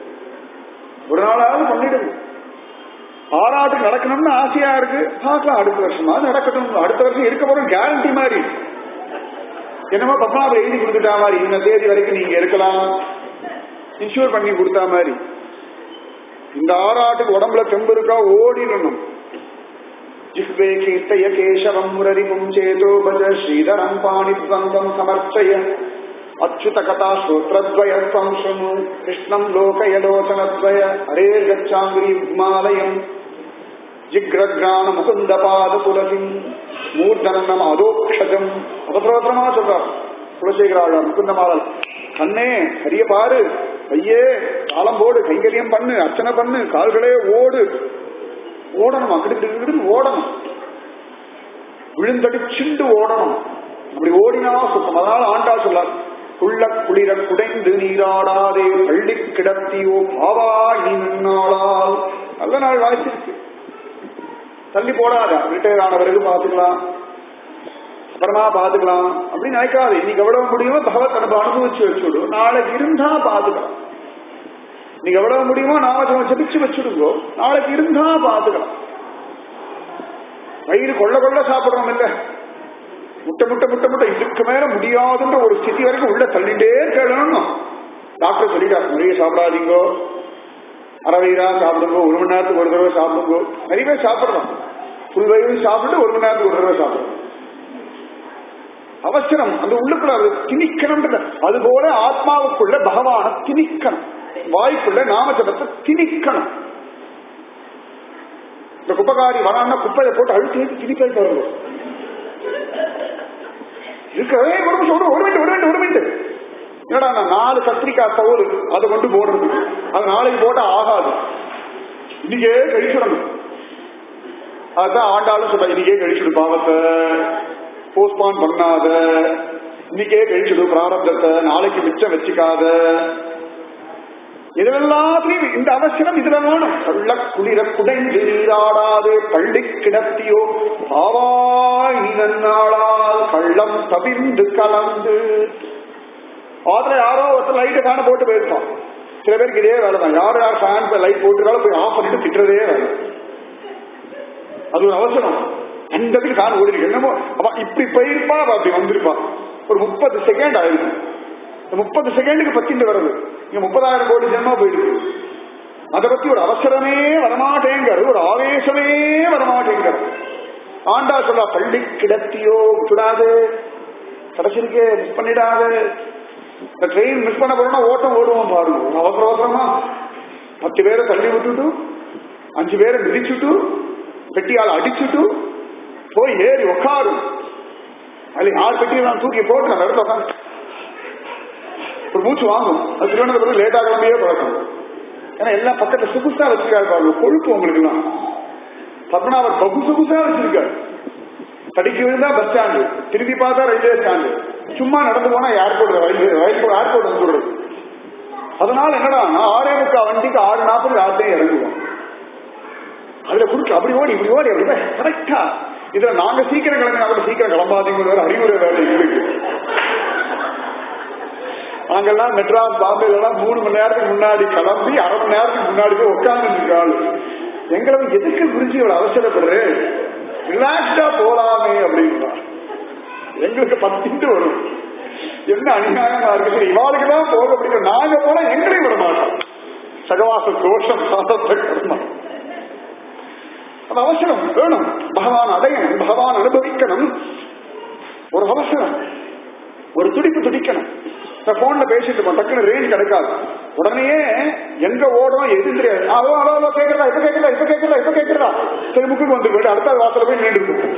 [SPEAKER 1] ஒரு நாளாவது பண்ணிடுங்க. ஆறாட்டுக்கு நடக்கணும்னு ஆசையா இருக்கு, பார்க்கலாம் அடுத்த வருஷமா நடக்கட்டும். அடுத்த வருஷம் இருக்க போறோம் கேரண்டி மாதிரி. என்னமோ பத்மாவை எழுதி கொடுத்துட்டா மாதிரி, இந்த தேதி வரைக்கும் நீங்க இருக்கலாம் இன்சூர் பண்ணி கொடுத்தா மாதிரி. இந்த ஆறாட்டுக்கு உடம்புல தெம்பு இருக்கா ஓடிடணும். ஜிஹ்வே கீர்த்தய கேசவம் முரரிபும் சேதோ பஜ ஸ்ரீதரம் பாணித்வந்தம் சமர்ச்சய அச்சுத கதா ஸ்ரோத்ரத்வயம் சுணு கிருஷ்ணம் லோகயலோச்சனத்வய அரே கச்சாங்கிரி உக்மாலயம் ஜிக்ரக்ரான முகுந்த பாத துளசிம் மூர்தனம் அதோக்ஷஜம். அபசரோத்திரமா சொல்றார் குலசேகராள முகுந்தமாலல். கண்ணே ஹரிய பாரு, ஐயே காலம் போடு, கைங்கரியம் பண்ணு, அர்ச்சனை பண்ணு, கால்களே ஓடு. ஓடணும், அக்கிட்டு ஓடணும், விழுந்தடிச்சுண்டு ஓடணும். அப்படி ஓடினா சுத்தம். அதனால ஆண்டா சொல்லார், குள்ள குளிர குடைந்து நீராடாதே பள்ளி கிடத்தியோ பாவா நீ நன்னாளால். நல்ல நாள் வாய்ச்சிருக்கு, தள்ளி போடாத. ரிட்டையர் ஆன பிறகு பாத்துக்கலாம், அப்புறமா பாத்துக்கலாம் அப்படின்னு நினைக்காது. இன்னைக்கு எவ்வளவு முடியுமோ பகவத் அனுபவம் அனுபவிச்சு வச்சுடு, நாளைக்கு இருந்தா பாத்துக்கலாம். இன்னைக்கு எவ்வளவு முடியுமோ நாம ஜபிச்சு வச்சுடுங்கோ, நாளைக்கு இருந்தா பாத்துக்கலாம். வயிறு கொள்ள கொள்ள சாப்பிடுறோம் இல்ல, முட்டை முட்டை முட்டை முட்டை இதுக்கு மேல முடியாதுன்ற ஒரு ஸ்திதி வரைக்கும் உள்ள தள்ளிட்டே கேளணும். டாக்டர் சொல்லிட்டார், நிறைய சாப்பிடாதீங்கோ, அறவயிறா சாப்பிடுங்க, ஒரு மணி நேரத்துக்கு ஒரு தடவை சாப்பிடுங்க. நிறைய பேர் சாப்பிடுறோம், புல் வயிறு சாப்பிட்டு ஒரு மணி நேரத்துக்கு ஒரு தடவை சாப்பிடுறோம். அவசரம் அந்த உள்ளுக்குள்ள அது திணிக்கணும். அது போல ஆத்மாவுக்குள்ள பகவான திணிக்கணும், வாய்க்குள்ள நாமஜபத்தை திணிக்கணும். இந்த குப்பைக்காரி வரான்னா குப்பையை போட்டு அழுத்தி திணிக்க தருவோம். இருக்கவே ஒரு நிமிஷம், ஒரு மினிட் ஒரு மினிட் ஒரு மினிட் என்னடா நான் நாலு கத்திரிக்காய் தவறு அதை கொண்டு போடுறது, அது நாளைக்கு போட்டா ஆகாது, இன்னைக்கே கழிச்சிடணும். அதுதான் ஆண்டாலும் சொல்ல, இன்னைக்கே கழிச்சிடு பாவத்தை, போஸ்ட்பான் பண்ணாத, இன்னைக்கே கழிச்சிடு பிராரப்தத்தை, நாளைக்கு மிச்சம் வச்சுக்காத. இதுவெல்லாத்தையும் இந்த அவசரம் இதுல வேணும். கள்ள குளிர குடைந்து நீராடாதே பள்ளி கிடத்தியோ பாவாய் நீ நன்னாளால் கள்ளம் தவிர்ந்து கலந்து. ஆத்துல யாரோ ஒருத்தர் லைட்டு ஃபேனை போட்டு போயிருப்பான். சில பேருக்கு இதே வேலை தான், யாரும் யார் ஃபேன் லைட் போட்டுருக்காலும் போய் ஆஃப் பண்ணிட்டு திட்டுறதே வேலை. அது ஒரு அவசரம். அந்த ஃபேன் ஓடி என்னமோ அவ இப்படி போயிருப்பா, அவ அப்படி வந்திருப்பா. ஒரு முப்பது செகண்ட் ஆயிருக்கு, முப்பது செகண்டுக்கு பத்திட்டு வருது, இங்க முப்பதாயிரம் கோடி ஜென்மா போயிருக்கு. அதை பத்தி ஒரு அவசரமே வரமாட்டேங்கிறது, ஒரு ஆவேசமே வரமாட்டேங்கிறது. ஆண்டா சொல்ல, பள்ளி கிடத்தியோ விடாது, கடைசிருக்கே மிஸ் பண்ணிடாது. இந்த ட்ரெயின் மிஸ் பண்ண போறோம்னா ஓட்டம் ஓடுவோம் பாருங்க, அவசர அவசரமா பத்து பேரை தள்ளி விட்டுட்டு, அஞ்சு பேரை மிதிச்சுட்டு, பெட்டியால் அடிச்சுட்டு போய் ஏறி உட்காரு. அதுல ஆறு பெட்டியை நான் தூக்கி போட்டு நான் இடத்துல உட்காந்து ஒரு மூச்சு வாங்கும். அது திருவனந்தபுரம் லேட்டா கிளம்பியே பழக்கம். ஏன்னா எல்லாம் பக்கத்துல சொகுசா வச்சிருக்காரு, கொழுப்பு உங்களுக்கு எல்லாம். பத்மநாபர் பகு சொகுசா வச்சிருக்காரு. தடிக்கு விழுந்தா பஸ் ஸ்டாண்டு, திரும்பி பார்த்தா ரயில்வே ஸ்டாண்டு, சும்மா நடந்து போனா ஏர்போர்ட், ரயில்வே ஏர்போர்ட் வந்து விடுறது. அதனால என்னடா ஆறே முக்கா வண்டிக்கு ஆறு நாற்பது ஆட்டையும் இறங்குவோம். அதுல குறுக்கு அப்படி ஓடி இப்படி ஓடி அப்படி கரெக்டா. இதுல நாங்க சீக்கிரம் கிளம்பினா கூட சீக்கிரம் கிளம்பாதீங்க அறிவுரை வேலை இருக்கு. அங்கெல்லாம் மெட்ராஸ் பாம்பேல எல்லாம் மூணு மணி நேரத்துக்கு முன்னாடி கிளம்பி அரை மணி நேரத்துக்கு முன்னாடி போய் உட்கார்ந்து இருக்காள். எங்களை எதுக்கு குறிச்சு இவ்வளவு அவசரப்படுறது, ரிலாக்ஸ்டா போலாமே அப்படின்னா எங்களுக்கு பத்திட்டு வரும். என்ன அநியாயமா இருக்கு, இவாளுக்குதான் போக அப்படிங்கிற. நாங்க போல எங்களையும் விட மாட்டோம். சகவாச தோஷம் சாதத்தை கர்மம். அது அவசரம் வேணும். பகவான் அடையணும், பகவான் அனுபவிக்கணும். ஒரு அவசரம், ஒரு துடிப்பு துடிக்கணும். போன்ல பேசிட்டு இருப்போம், டக்குனு ரேஞ்ச் கிடைக்காது. உடனே எங்க ஓடுறோம் எது தெரியாது. அதோ அளவு கேட்கறா, இப்ப கேட்கறா, இப்ப கேட்கறா, இப்ப கேட்கறா. சரி முக்குக்கு வந்து போயிட்டு அடுத்த வாசல போய் நின்று இருக்கும்.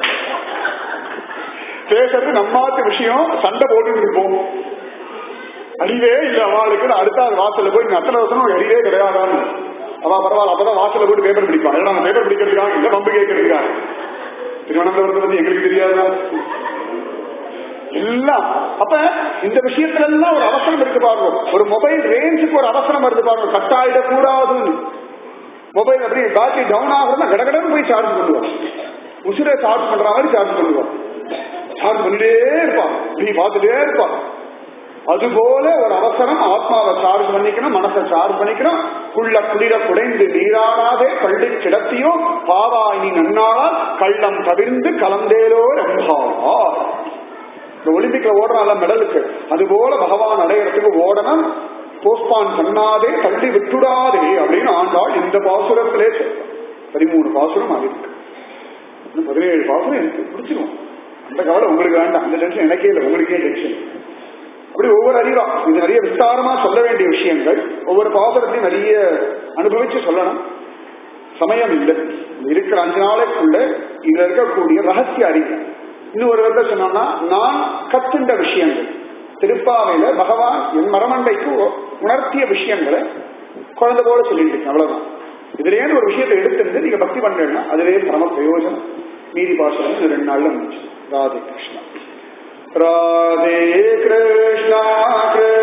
[SPEAKER 1] பேசுறது நம்மாத்து விஷயம், சண்டை போட்டு இருப்போம். அறிவே இல்ல அவளுக்கு. அடுத்த வாசல்ல போய் அத்தனை வருஷம் அறிவே கிடையாதான்னு அவ பரவாயில்ல. அப்பதான் வாசல்ல போட்டு பேப்பர் பிடிப்பான். ஏன்னா பேப்பர் பிடிக்கிறதுக்காக இல்ல, பம்பு கேட்கறதுக்காக. திருவனந்தபுரத்தை பத்தி எங்களுக்கு தெரியாதா எல்லாம். அப்ப இந்த விஷயத்துல எல்லாம் ஒரு அவசரம் இருக்கு பாருங்க. ஒரு மொபைல் ரேஞ்சுக்கு ஒரு அவசரம் வருது பாருங்க. கட்டாயிடக்கூடாதுன்னு மொபைல் அப்படி பேட்டரி டவுன் ஆகுறதுனா கடகடன்னு போய் சார்ஜ் பண்ணுவான். உசிரை சார்ஜ் பண்ற மாதிரி சார்ஜ் பண்ணுவான். சார்ஜ் பண்ணிட்டே இருப்பான், நீ பார்த்துட்டே இருப்பான். அதுபோல ஒரு அவசரம். ஆத்மாவை சார்ஜ் பண்ணிக்கணும், மனசை சார்ஜ் பண்ணிக்கணும். குள்ள குளிர குடைந்து நீராடாதே பள்ளி கிடத்தியோ பாவாயினி நன்னாளால் கள்ளம் தவிர்ந்து கலந்தேலோ ரம்பாவா. இந்த ஒலிம்பிக்ல ஓடுறாங்க மெடலுக்கு, அதுபோல பகவான் அடையறதுக்கு ஓடணும். போஸ்ட்பான் பண்ணாதே, தள்ளி விட்டுடாதே அப்படின்னு ஆண்டாள் இந்த பாசுரத்திலே சொல்றான். பதிமூணு பாசுரம் அது இருக்கு, இன்னும் பதினேழு பாசுரம் எனக்கு பிடிச்சிடும். அந்த கவலை உங்களுக்கு வேண்டாம், அந்த டென்ஷன் எனக்கே இல்லை, உங்களுக்கே டென்ஷன். அப்படி ஒவ்வொரு அறிவா இது நிறைய விஸ்தாரமா சொல்ல வேண்டிய விஷயங்கள். ஒவ்வொரு பாசுரத்தையும் நிறைய அனுபவிச்சு சொல்லணும், சமயம் இல்லை. இருக்கிற அஞ்சு நாளைக்குள்ள இதுல இருக்கக்கூடிய ரகசிய அறிவு. இன்னும் ஒரு விதத்தை சொன்னோம்னா, நான் கத்துண்ட விஷயங்கள் திருப்பாவையில பகவான் என் மரமண்டைக்கு உணர்த்திய விஷயங்களை குழந்தை போல சொல்லிட்டு இருக்கேன், அவ்வளவுதான். இதுலேயே ஒரு விஷயத்தை எடுத்துருந்து நீங்க பக்தி பண்றீங்கன்னா அதுலேயே பரம பிரயோஜனம். மீதி பாஷம் ரெண்டு நாள்ல முடிச்சு. ராதே கிருஷ்ணா. ராதே கிருஷ்ணா.